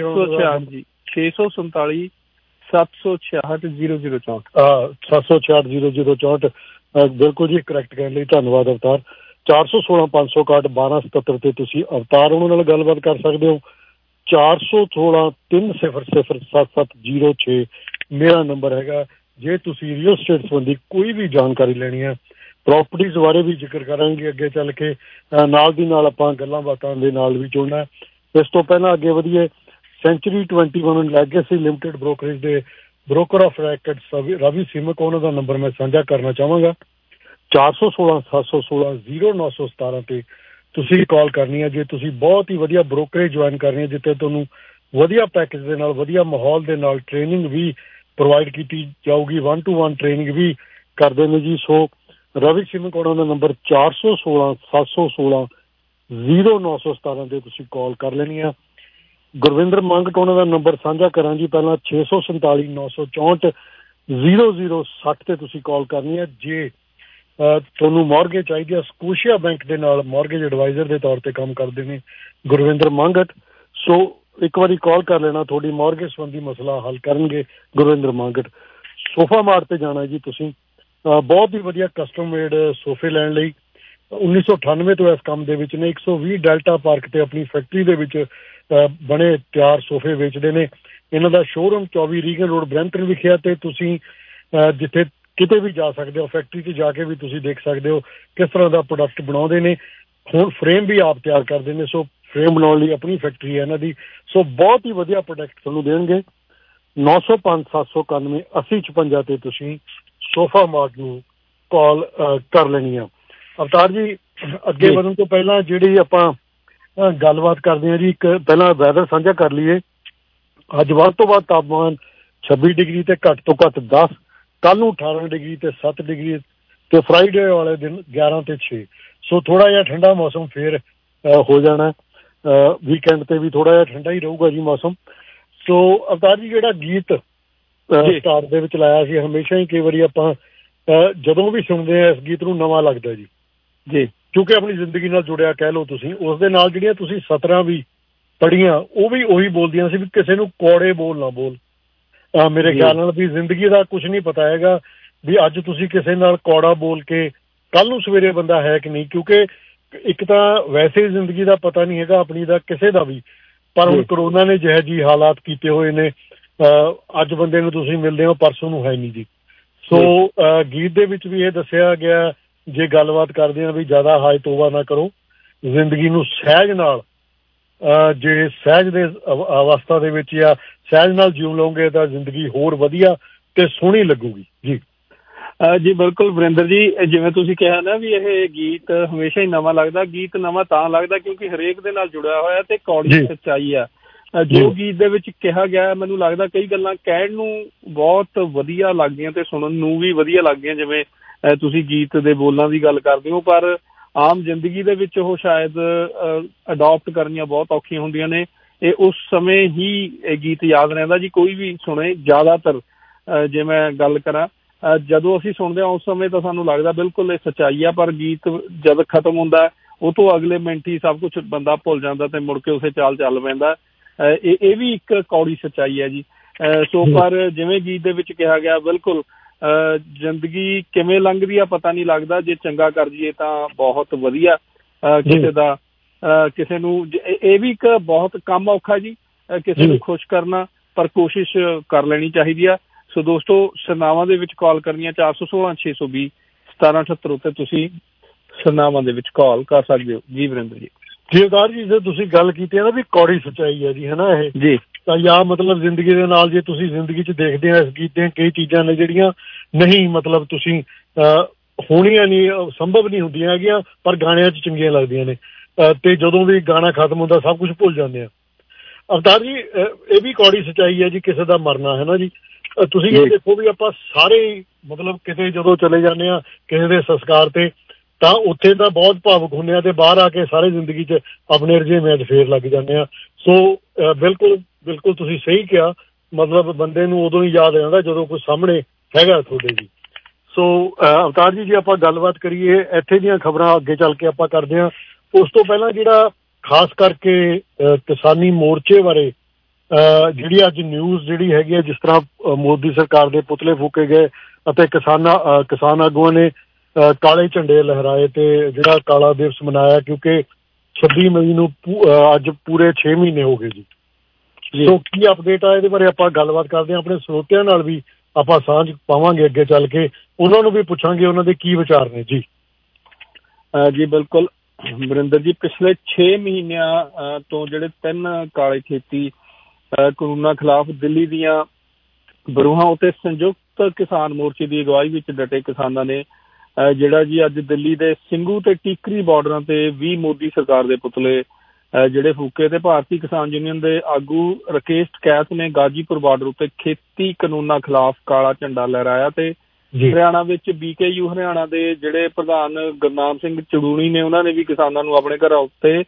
Speaker 12: ਛੇ ਸੌ ਸੰਤਾਲੀ ਸੱਤ ਸੌ ਛਿਆਹਠ ਜ਼ੀਰੋ ਜ਼ੀਰੋ ਚੌਂਹਠ ਸੱਤ ਸੌ ਛਿਆਹਠ ਜ਼ੀਰੋ ਜ਼ੀਰੋ ਚੌਂਹਠ ਬਿਲਕੁਲ ਜੀ, ਕਰੈਕਟ ਕਰਨ ਲਈ ਧੰਨਵਾਦ ਅਵਤਾਰ। ਚਾਰ ਸੌ ਸੋਲਾਂ ਪੰਜ ਸੌ ਇਕਾਹਠ ਬਾਰਾਂ ਸਤੱਤਰ ਤੇ ਤੁਸੀਂ ਅਵਤਾਰ ਉਹਨਾਂ ਨਾਲ ਗੱਲਬਾਤ ਕਰ ਸਕਦੇ ਹੋ। ਚਾਰ ਸੌ ਸੋਲਾਂ ਤਿੰਨ ਸਿਫਰ ਸਿਫਰ ਸੱਤ ਸੱਤ ਜ਼ੀਰੋ ਛੇ ਮੇਰਾ ਨੰਬਰ ਹੈਗਾ। ਜੇ ਤੁਸੀਂ ਰੀਅਲ ਸਟੇਟ ਸੰਬੰਧੀ ਕੋਈ ਵੀ ਜਾਣਕਾਰੀ ਲੈਣੀ ਹੈ, ਪ੍ਰੋਪਰਟੀਜ਼ ਬਾਰੇ ਵੀ ਜ਼ਿਕਰ ਕਰਾਂਗੇ ਅੱਗੇ ਚੱਲ ਕੇ, ਨਾਲ ਦੀ ਨਾਲ ਆਪਾਂ ਗੱਲਾਂ ਬਾਤਾਂ ਦੇ ਨਾਲ ਵੀ ਜੁੜਨਾ। ਇਸ ਤੋਂ ਪਹਿਲਾਂ ਅੱਗੇ ਵਧੀਏ, century twenty one legacy limited brokerage ਦੇ broker of record Ravi Simak ਉਹਨਾਂ ਦਾ ਨੰਬਰ ਮੈਂ ਸਾਂਝਾ ਕਰਨਾ ਚਾਹਾਂਗਾ। ਚਾਰ ਸੌ ਸੋਲਾਂ ਸੱਤ ਸੌ ਸੋਲਾਂ ਜ਼ੀਰੋ ਨੌ ਸੌ ਸਤਾਰਾਂ ਤੇ ਤੁਸੀਂ ਕਾਲ ਕਰਨੀ ਹੈ ਜੇ ਤੁਸੀਂ ਬਹੁਤ ਹੀ ਵਧੀਆ ਬ੍ਰੋਕਰੇਜ ਜੁਆਇਨ ਕਰਨੀ ਹੈ, ਜਿੱਥੇ ਤੁਹਾਨੂੰ ਵਧੀਆ ਪੈਕੇਜ ਦੇ ਨਾਲ, ਵਧੀਆ ਮਾਹੌਲ ਦੇ ਨਾਲ ਟ੍ਰੇਨਿੰਗ ਵੀ ਪ੍ਰੋਵਾਈਡ ਕੀਤੀ ਜਾਊਗੀ, ਵਨ ਟੂ ਵਨ ਟ੍ਰੇਨਿੰਗ ਵੀ ਕਰਦੇ ਨੇ ਜੀ। ਸੋ ਰਵੀ ਸਿਮਕ ਉਹਨਾਂ ਦਾ ਨੰਬਰ ਚਾਰ ਸੌ ਸੋਲਾਂ ਸੱਤ ਸੌ ਸੋਲਾਂ ਜ਼ੀਰੋ ਨੌ ਸੌ ਸਤਾਰਾਂ ਤੇ ਤੁਸੀਂ ਕਾਲ ਕਰ ਲੈਣੀ ਆ। ਗੁਰਵਿੰਦਰ ਮੰਗਟ ਉਹਨਾਂ ਦਾ ਨੰਬਰ ਸਾਂਝਾ ਕਰਾਂ ਜੀ। ਪਹਿਲਾਂ ਛੇ ਸੌ ਸੰਤਾਲੀ ਨੌ ਸੌ ਚੌਂਹਠ ਜ਼ੀਰੋ ਜ਼ੀਰੋ ਸੱਠ ਤੇ ਤੁਸੀਂ ਕਾਲ ਕਰਨੀ ਹੈ ਜੇ ਤੁਹਾਨੂੰ ਮੌਰਗੇਜ ਚਾਹੀਦੀ ਹੈ। ਸਕੋਸ਼ੀਆ ਬੈਂਕ ਦੇ ਨਾਲ ਮੌਰਗੇਜ ਐਡਵਾਈਜ਼ਰ ਦੇ ਤੌਰ ਤੇ ਕੰਮ ਕਰਦੇ ਨੇ ਗੁਰਵਿੰਦਰ ਮੰਗਟ। ਸੋ ਇੱਕ ਵਾਰੀ ਕਾਲ ਕਰ ਲੈਣਾ, ਤੁਹਾਡੀ ਮੌਰਗੇਜ ਸੰਬੰਧੀ ਮਸਲਾ ਹੱਲ ਕਰਨਗੇ ਗੁਰਵਿੰਦਰ ਮੰਗਟ। ਸੋਫਾ ਮਾਰਟ ਤੇ ਜਾਣਾ ਜੀ ਤੁਸੀਂ, ਬਹੁਤ ਹੀ ਵਧੀਆ ਕਸਟਮ ਮੇਡ ਸੋਫੇ ਲੈਣ ਲਈ। ਉੱਨੀ ਸੌ ਅਠਾਨਵੇਂ ਤੋਂ ਇਸ ਕੰਮ ਦੇ ਵਿੱਚ ਨੇ। ਇੱਕ ਸੌ ਵੀਹ ਡੈਲਟਾ ਪਾਰਕ ਤੇ ਆਪਣੀ ਫੈਕਟਰੀ ਦੇ ਵਿੱਚ ਬਣੇ ਤਿਆਰ ਸੋਫੇ ਵੇਚਦੇ ਨੇ। ਇਹਨਾਂ ਦਾ ਸ਼ੋਰੂਮ ਚੌਵੀ ਰੀਗਨ ਰੋਡ ਬਰੈਂਪਟਨ ਵਿਖਿਆ ਤੇ ਤੁਸੀਂ ਜਿੱਥੇ ਕਿਤੇ ਵੀ ਜਾ ਸਕਦੇ ਹੋ, ਫੈਕਟਰੀ 'ਚ ਜਾ ਕੇ ਵੀ ਤੁਸੀਂ ਦੇਖ ਸਕਦੇ ਹੋ ਕਿਸ ਤਰ੍ਹਾਂ ਦਾ ਪ੍ਰੋਡਕਟ ਬਣਾਉਂਦੇ ਨੇ। ਹੁਣ ਫਰੇਮ ਵੀ ਆਪ ਤਿਆਰ ਕਰਦੇ ਨੇ, ਸੋ ਫਰੇਮ ਬਣਾਉਣ ਲਈ ਆਪਣੀ ਫੈਕਟਰੀ ਹੈ ਇਹਨਾਂ ਦੀ। ਸੋ ਬਹੁਤ ਹੀ ਵਧੀਆ ਪ੍ਰੋਡਕਟ ਤੁਹਾਨੂੰ ਦੇਣਗੇ। ਨੌ ਸੌ ਪੰਜ ਸੱਤ ਸੌ ਇਕਾਨਵੇਂ ਅੱਸੀ ਛਪੰਜਾ ਤੇ ਤੁਸੀਂ ਸੋਫਾ ਮਾਰਟ ਨੂੰ ਕਾਲ ਕਰ ਲੈਣੀ ਆ। ਅਵਤਾਰ ਜੀ, ਅੱਗੇ ਵਧਣ ਤੋਂ ਪਹਿਲਾਂ ਜਿਹੜੀ ਆਪਾਂ ਗੱਲਬਾਤ ਕਰਦੇ ਹਾਂ ਜੀ, ਇੱਕ ਪਹਿਲਾਂ ਵੈਦਰ ਸਾਂਝਾ ਕਰ ਲਈਏ। ਅੱਜ ਵੱਧ ਤੋਂ ਵੱਧ ਤਾਪਮਾਨ ਛੱਬੀ ਡਿਗਰੀ ਤੇ ਘੱਟ ਤੋਂ ਘੱਟ ਦਸ, ਕੱਲ੍ਹ ਨੂੰ ਅਠਾਰਾਂ ਡਿਗਰੀ ਤੇ ਸੱਤ ਡਿਗਰੀ ਤੇ ਫਰਾਈਡੇ ਵਾਲੇ ਦਿਨ ਗਿਆਰਾਂ ਤੇ ਛੇ। ਸੋ ਥੋੜ੍ਹਾ ਜਿਹਾ ਠੰਡਾ ਮੌਸਮ ਫੇਰ ਹੋ ਜਾਣਾ। ਵੀਕਐਂਡ ਤੇ ਵੀ ਥੋੜ੍ਹਾ ਜਿਹਾ ਠੰਡਾ ਹੀ ਰਹੂਗਾ ਜੀ ਮੌਸਮ। ਸੋ ਅਵਤਾਰ ਜੀ, ਜਿਹੜਾ ਗੀਤ ਸਟਾਰਟ ਦੇ ਵਿੱਚ ਲਾਇਆ ਸੀ, ਹਮੇਸ਼ਾ ਹੀ ਕਈ ਵਾਰੀ ਆਪਾਂ ਜਦੋਂ ਵੀ ਸੁਣਦੇ ਹਾਂ ਇਸ ਗੀਤ ਨੂੰ ਨਵਾਂ ਲੱਗਦਾ ਜੀ ਜੀ ਕਿਉਂਕਿ ਆਪਣੀ ਜ਼ਿੰਦਗੀ ਨਾਲ ਜੁੜਿਆ ਕਹਿ ਲਓ ਤੁਸੀਂ। ਉਸ ਦੇ ਨਾਲ ਜਿਹੜੀਆਂ ਤੁਸੀਂ ਸਤਰਾਂ ਵੀ ਪੜ੍ਹੀਆਂ ਉਹ ਵੀ ਉਹੀ ਬੋਲਦੀਆਂ ਸੀ ਵੀ ਕਿਸੇ ਨੂੰ ਕੌੜੇ ਬੋਲ ਨਾ ਬੋਲ। ਮੇਰੇ ਖਿਆਲ ਨਾਲ ਵੀ ਜ਼ਿੰਦਗੀ ਦਾ ਕੁਛ ਨਹੀਂ ਪਤਾ ਹੈਗਾ ਵੀ ਅੱਜ ਤੁਸੀਂ ਕਿਸੇ ਨਾਲ ਕੌੜਾ ਬੋਲ ਕੇ ਕੱਲ੍ਹ ਨੂੰ ਸਵੇਰੇ ਬੰਦਾ ਹੈ ਕਿ ਨਹੀਂ। ਕਿਉਂਕਿ ਇੱਕ ਤਾਂ ਵੈਸੇ ਜ਼ਿੰਦਗੀ ਦਾ ਪਤਾ ਨਹੀਂ ਹੈਗਾ ਆਪਣੀ ਦਾ ਕਿਸੇ ਦਾ ਵੀ, ਪਰ ਹੁਣ ਕਰੋਨਾ ਨੇ ਜਿਹੋ ਜਿਹੀ ਹਾਲਾਤ ਕੀਤੇ ਹੋਏ ਨੇ, ਅੱਜ ਬੰਦੇ ਨੂੰ ਤੁਸੀਂ ਮਿਲਦੇ ਹੋ ਪਰਸੋਂ ਨੂੰ ਹੈ ਨਹੀਂ ਜੀ। ਸੋ ਗੀਤ ਦੇ ਵਿੱਚ ਵੀ ਇਹ ਦੱਸਿਆ ਗਿਆ, ਜੇ ਗੱਲਬਾਤ ਕਰਦੇ ਹਾਂ ਵੀ ਜ਼ਿਆਦਾ ਹਾਏ ਤੋਬਾ ਨਾ ਕਰੋ, ਜ਼ਿੰਦਗੀ ਨੂੰ ਸਹਿਜ ਨਾਲ ਜੇ ਸਹਿਜ ਦੇ ਅਵਸਥਾ ਦੇ ਵਿੱਚ ਜਾਂ ਸਹਿਜ ਨਾਲ ਜਿਉ ਲਓਗੇ ਤਾਂ ਜ਼ਿੰਦਗੀ ਹੋਰ ਵਧੀਆ ਤੇ ਸੋਹਣੀ ਲੱਗੂਗੀ ਜੀ।
Speaker 11: ਜੀ ਬਿਲਕੁਲ ਵਰਿੰਦਰ ਜੀ, ਜਿਵੇਂ ਤੁਸੀਂ ਕਿਹਾ ਨਾ ਵੀ ਇਹ ਗੀਤ ਹਮੇਸ਼ਾ ਹੀ ਨਵਾਂ ਲੱਗਦਾ। ਗੀਤ ਨਵਾਂ ਤਾਂ ਲੱਗਦਾ ਕਿਉਂਕਿ ਹਰੇਕ ਦੇ ਨਾਲ ਜੁੜਿਆ ਹੋਇਆ ਤੇ ਕੌੜੀ ਸੱਚਾਈ ਆ ਜੋ ਗੀਤ ਦੇ ਵਿੱਚ ਕਿਹਾ ਗਿਆ। ਮੈਨੂੰ ਲੱਗਦਾ ਕਈ ਗੱਲਾਂ ਕਹਿਣ ਨੂੰ ਬਹੁਤ ਵਧੀਆ ਲੱਗਦੀਆਂ ਤੇ ਸੁਣਨ ਨੂੰ ਵੀ ਵਧੀਆ ਲੱਗਦੀਆਂ, ਜਿਵੇਂ ਤੁਸੀਂ ਗੀਤ ਦੇ ਬੋਲਾਂ ਦੀ ਗੱਲ ਕਰਦੇ ਹੋ, ਪਰ ਆਮ ਜ਼ਿੰਦਗੀ ਦੇ ਵਿੱਚ ਉਹ ਸ਼ਾਇਦ ਅਡੋਪਟ ਕਰਨੀਆਂ ਬਹੁਤ ਔਖੀਆਂ ਹੁੰਦੀਆਂ ਨੇ। ਇਹ ਉਸ ਸਮੇਂ ਹੀ ਇਹ ਗੀਤ ਯਾਦ ਰਹਿੰਦਾ ਜੀ, ਕੋਈ ਵੀ ਸੁਣੇ। ਜ਼ਿਆਦਾਤਰ ਜੇ ਮੈਂ ਗੱਲ ਕਰਾਂ, ਜਦੋਂ ਅਸੀਂ ਸੁਣਦੇ ਹਾਂ ਉਸ ਸਮੇਂ ਤਾਂ ਸਾਨੂੰ ਲੱਗਦਾ ਬਿਲਕੁਲ ਇਹ ਸੱਚਾਈ ਆ, ਪਰ ਗੀਤ ਜਦ ਖਤਮ ਹੁੰਦਾ ਉਹ ਤੋਂ ਅਗਲੇ ਮਿੰਟ ਹੀ ਸਭ ਕੁਛ ਬੰਦਾ ਭੁੱਲ ਜਾਂਦਾ ਤੇ ਮੁੜ ਕੇ ਉਸੇ ਚਾਲ ਚੱਲ ਪੈਂਦਾ। ਇਹ ਇਹ ਵੀ ਇੱਕ ਕੌੜੀ ਸੱਚਾਈ ਹੈ ਜੀ। ਸੋ ਪਰ ਜਿਵੇਂ ਗੀਤ ਦੇ ਵਿੱਚ ਕਿਹਾ ਗਿਆ, ਬਿਲਕੁਲ ਜ਼ਿੰਦਗੀ ਕਿਵੇਂ ਲੰਘਦੀ ਆ ਪਤਾ ਨਹੀਂ ਲੱਗਦਾ, ਜੇ ਚੰਗਾ ਕਰ ਜੀਏ ਤਾਂ ਬਹੁਤ ਵਧੀਆ। ਕਿਸੇ ਦਾ ਕਿਸੇ ਨੂੰ ਇਹ ਵੀ ਇੱਕ ਬਹੁਤ ਕੰਮ ਔਖਾ ਜੀ, ਕਿਸੇ ਨੂੰ ਖੁਸ਼ ਕਰਨਾ, ਪਰ ਕੋਸ਼ਿਸ਼ ਕਰ ਲੈਣੀ ਚਾਹੀਦੀ ਆ। ਸੋ ਦੋਸਤੋ, ਸਰਨਾਵਾਂ ਦੇ ਵਿੱਚ ਕਾਲ ਕਰਨੀ ਆ ਚਾਰ ਸੌ ਸੋਲਾਂ ਛੇ ਸੌ ਵੀਹ ਸਤਾਰਾਂ ਅਠੱਤਰ ਉੱਤੇ ਤੁਸੀਂ ਸਰਨਾਵਾਂ ਦੇ ਵਿੱਚ ਕਾਲ ਕਰ ਸਕਦੇ ਹੋ ਜੀ। ਵਰਿੰਦਰ ਜੀ
Speaker 12: ਜੀ ਅਵਤਾਰ ਜੀ, ਜੇ ਤੁਸੀਂ ਗੱਲ ਕੀਤੀ ਹੈ ਨਾ ਵੀ ਕੌੜੀ ਸੱਚਾਈ ਹੈ ਜੀ, ਹੈ ਨਾ ਇਹ
Speaker 11: ਜੀ,
Speaker 12: ਤਾਂ ਜਾਂ ਮਤਲਬ ਜ਼ਿੰਦਗੀ ਦੇ ਨਾਲ ਜੇ ਤੁਸੀਂ ਜ਼ਿੰਦਗੀ 'ਚ ਦੇਖਦੇ ਆ ਇਸ ਗੀਤ ਦੀਆਂ ਕਈ ਚੀਜ਼ਾਂ ਨੇ ਜਿਹੜੀਆਂ ਨਹੀਂ ਮਤਲਬ ਤੁਸੀਂ ਹੋਣੀਆਂ ਨਹੀਂ, ਸੰਭਵ ਨਹੀਂ ਹੁੰਦੀਆਂ ਹੈਗੀਆਂ, ਪਰ ਗਾਣਿਆਂ 'ਚ ਚੰਗੀਆਂ ਲੱਗਦੀਆਂ ਨੇ ਤੇ ਜਦੋਂ ਵੀ ਗਾਣਾ ਖਤਮ ਹੁੰਦਾ ਸਭ ਕੁਛ ਭੁੱਲ ਜਾਂਦੇ ਆ। ਅਵਤਾਰ ਜੀ, ਇਹ ਵੀ ਕੌੜੀ ਸੱਚਾਈ ਹੈ ਜੀ ਕਿਸੇ ਦਾ ਮਰਨਾ, ਹੈ ਨਾ ਜੀ। ਤੁਸੀਂ ਇਹ ਦੇਖੋ ਵੀ ਆਪਾਂ ਸਾਰੇ ਮਤਲਬ ਕਿਤੇ ਜਦੋਂ ਚਲੇ ਜਾਂਦੇ ਹਾਂ ਕਿਸੇ ਦੇ ਸੰਸਕਾਰ ਤੇ, ਤਾਂ ਉੱਥੇ ਤਾਂ ਬਹੁਤ ਭਾਵੁਕ ਹੁੰਦੇ ਆ ਤੇ ਬਾਹਰ ਆ ਕੇ ਸਾਰੇ ਜ਼ਿੰਦਗੀ 'ਚ ਆਪਣੇ ਰੁਝੇਵਿਆਂ 'ਚ ਫੇਰ ਲੱਗ ਜਾਂਦੇ ਆ। ਸੋ ਬਿਲਕੁਲ ਬਿਲਕੁਲ ਤੁਸੀਂ ਸਹੀ ਕਿਹਾ, ਮਤਲਬ ਬੰਦੇ ਨੂੰ ਉਦੋਂ ਹੀ ਯਾਦ ਰਹਿੰਦਾ ਜਦੋਂ ਕੋਈ ਸਾਹਮਣੇ ਹੈਗਾ ਤੁਹਾਡੇ ਜੀ। ਸੋ ਅਵਤਾਰ ਜੀ, ਜੇ ਆਪਾਂ ਗੱਲਬਾਤ ਕਰੀਏ ਇੱਥੇ ਦੀਆਂ ਖਬਰਾਂ ਅੱਗੇ ਚੱਲ ਕੇ ਆਪਾਂ ਕਰਦੇ ਹਾਂ। ਉਸ ਤੋਂ ਪਹਿਲਾਂ ਜਿਹੜਾ ਖਾਸ ਕਰਕੇ ਕਿਸਾਨੀ ਮੋਰਚੇ ਬਾਰੇ ਜਿਹੜੀ ਅੱਜ ਨਿਊਜ਼ ਜਿਹੜੀ ਹੈਗੀ ਹੈ, ਜਿਸ ਤਰ੍ਹਾਂ ਮੋਦੀ ਸਰਕਾਰ ਦੇ ਪੁਤਲੇ ਫੂਕੇ ਗਏ ਅਤੇ ਕਿਸਾਨਾਂ ਕਿਸਾਨ ਆਗੂਆਂ ਨੇ ਕਾਲੇ ਝੰਡੇ ਲਹਿਰਾਏ ਤੇ ਜਿਹੜਾ ਕਾਲਾ ਦਿਵਸ ਮਨਾਇਆ, ਕਿਉਂਕਿ ਛੱਬੀ ਮਈ ਨੂੰ ਅੱਜ ਪੂਰੇ ਛੇ ਮਹੀਨੇ ਹੋ ਗਏ ਜੀ। ਸੋ ਕੀ ਅਪਡੇਟ ਆ ਇਹਦੇ ਬਾਰੇ ਆਪਾਂ ਗੱਲਬਾਤ ਕਰਦੇ ਹਾਂ। ਆਪਣੇ ਸਰੋਤਿਆਂ ਨਾਲ ਵੀ ਆਪਾਂ ਸਾਂਝ ਪਾਵਾਂਗੇ ਅੱਗੇ ਚੱਲ ਕੇ, ਉਹਨਾਂ ਨੂੰ ਵੀ ਪੁੱਛਾਂਗੇ ਉਹਨਾਂ ਦੇ ਕੀ ਵਿਚਾਰ ਨੇ ਜੀ।
Speaker 11: ਜੀ ਬਿਲਕੁਲ ਵਰਿੰਦਰ ਜੀ, ਪਿਛਲੇ ਛੇ ਮਹੀਨਿਆਂ ਤੋਂ ਜਿਹੜੇ ਤਿੰਨ ਕਾਲੇ ਖੇਤੀ ਕਾਨੂੰਨਾਂ ਖਿਲਾਫ ਦਿੱਲੀ ਦੀਆਂ ਬਰੂਹਾਂ ਉੱਤੇ ਸੰਯੁਕਤ ਕਿਸਾਨ ਮੋਰਚੇ ਦੀ ਅਗਵਾਈ ਵਿੱਚ ਡਟੇ ਕਿਸਾਨਾਂ ਨੇ ਜਿਹੜਾ ਜੀ ਅੱਜ ਦਿੱਲੀ ਦੇ ਸਿੰਘੂ ਤੇ ਟੀਕਰੀ ਬਾਰਡਰਾਂ ਤੇ ਵੀ ਮੋਦੀ ਸਰਕਾਰ ਦੇ ਪੁਤਲੇ ਜਿਹੜੇ ਫੂਕੇ ਤੇ ਭਾਰਤੀ ਕਿਸਾਨ ਯੂਨੀਅਨ ਦੇ ਆਗੂ ਰਾਕੇਸ਼ ਟਕੈਤ ਨੇ ਗਾਜੀਪੁਰ ਬਾਰਡਰ ਉੱਤੇ ਖੇਤੀ ਕਾਨੂੰਨਾਂ ਖਿਲਾਫ ਕਾਲਾ ਝੰਡਾ ਲਹਿਰਾਇਆ। ਤੇ ਹਰਿਆਣਾ ਵਿੱਚ ਬੀ ਕੇ ਯੂ ਹਰਿਆਣਾ ਦੇ ਜਿਹੜੇ ਪ੍ਰਧਾਨ ਗੁਰਨਾਮ ਸਿੰਘ ਚੜੂਣੀ ਨੇ, ਉਹਨਾਂ ਨੇ ਵੀ ਕਿਸਾਨਾਂ ਨੂੰ ਆਪਣੇ ਘਰਾਂ ਉੱਤੇ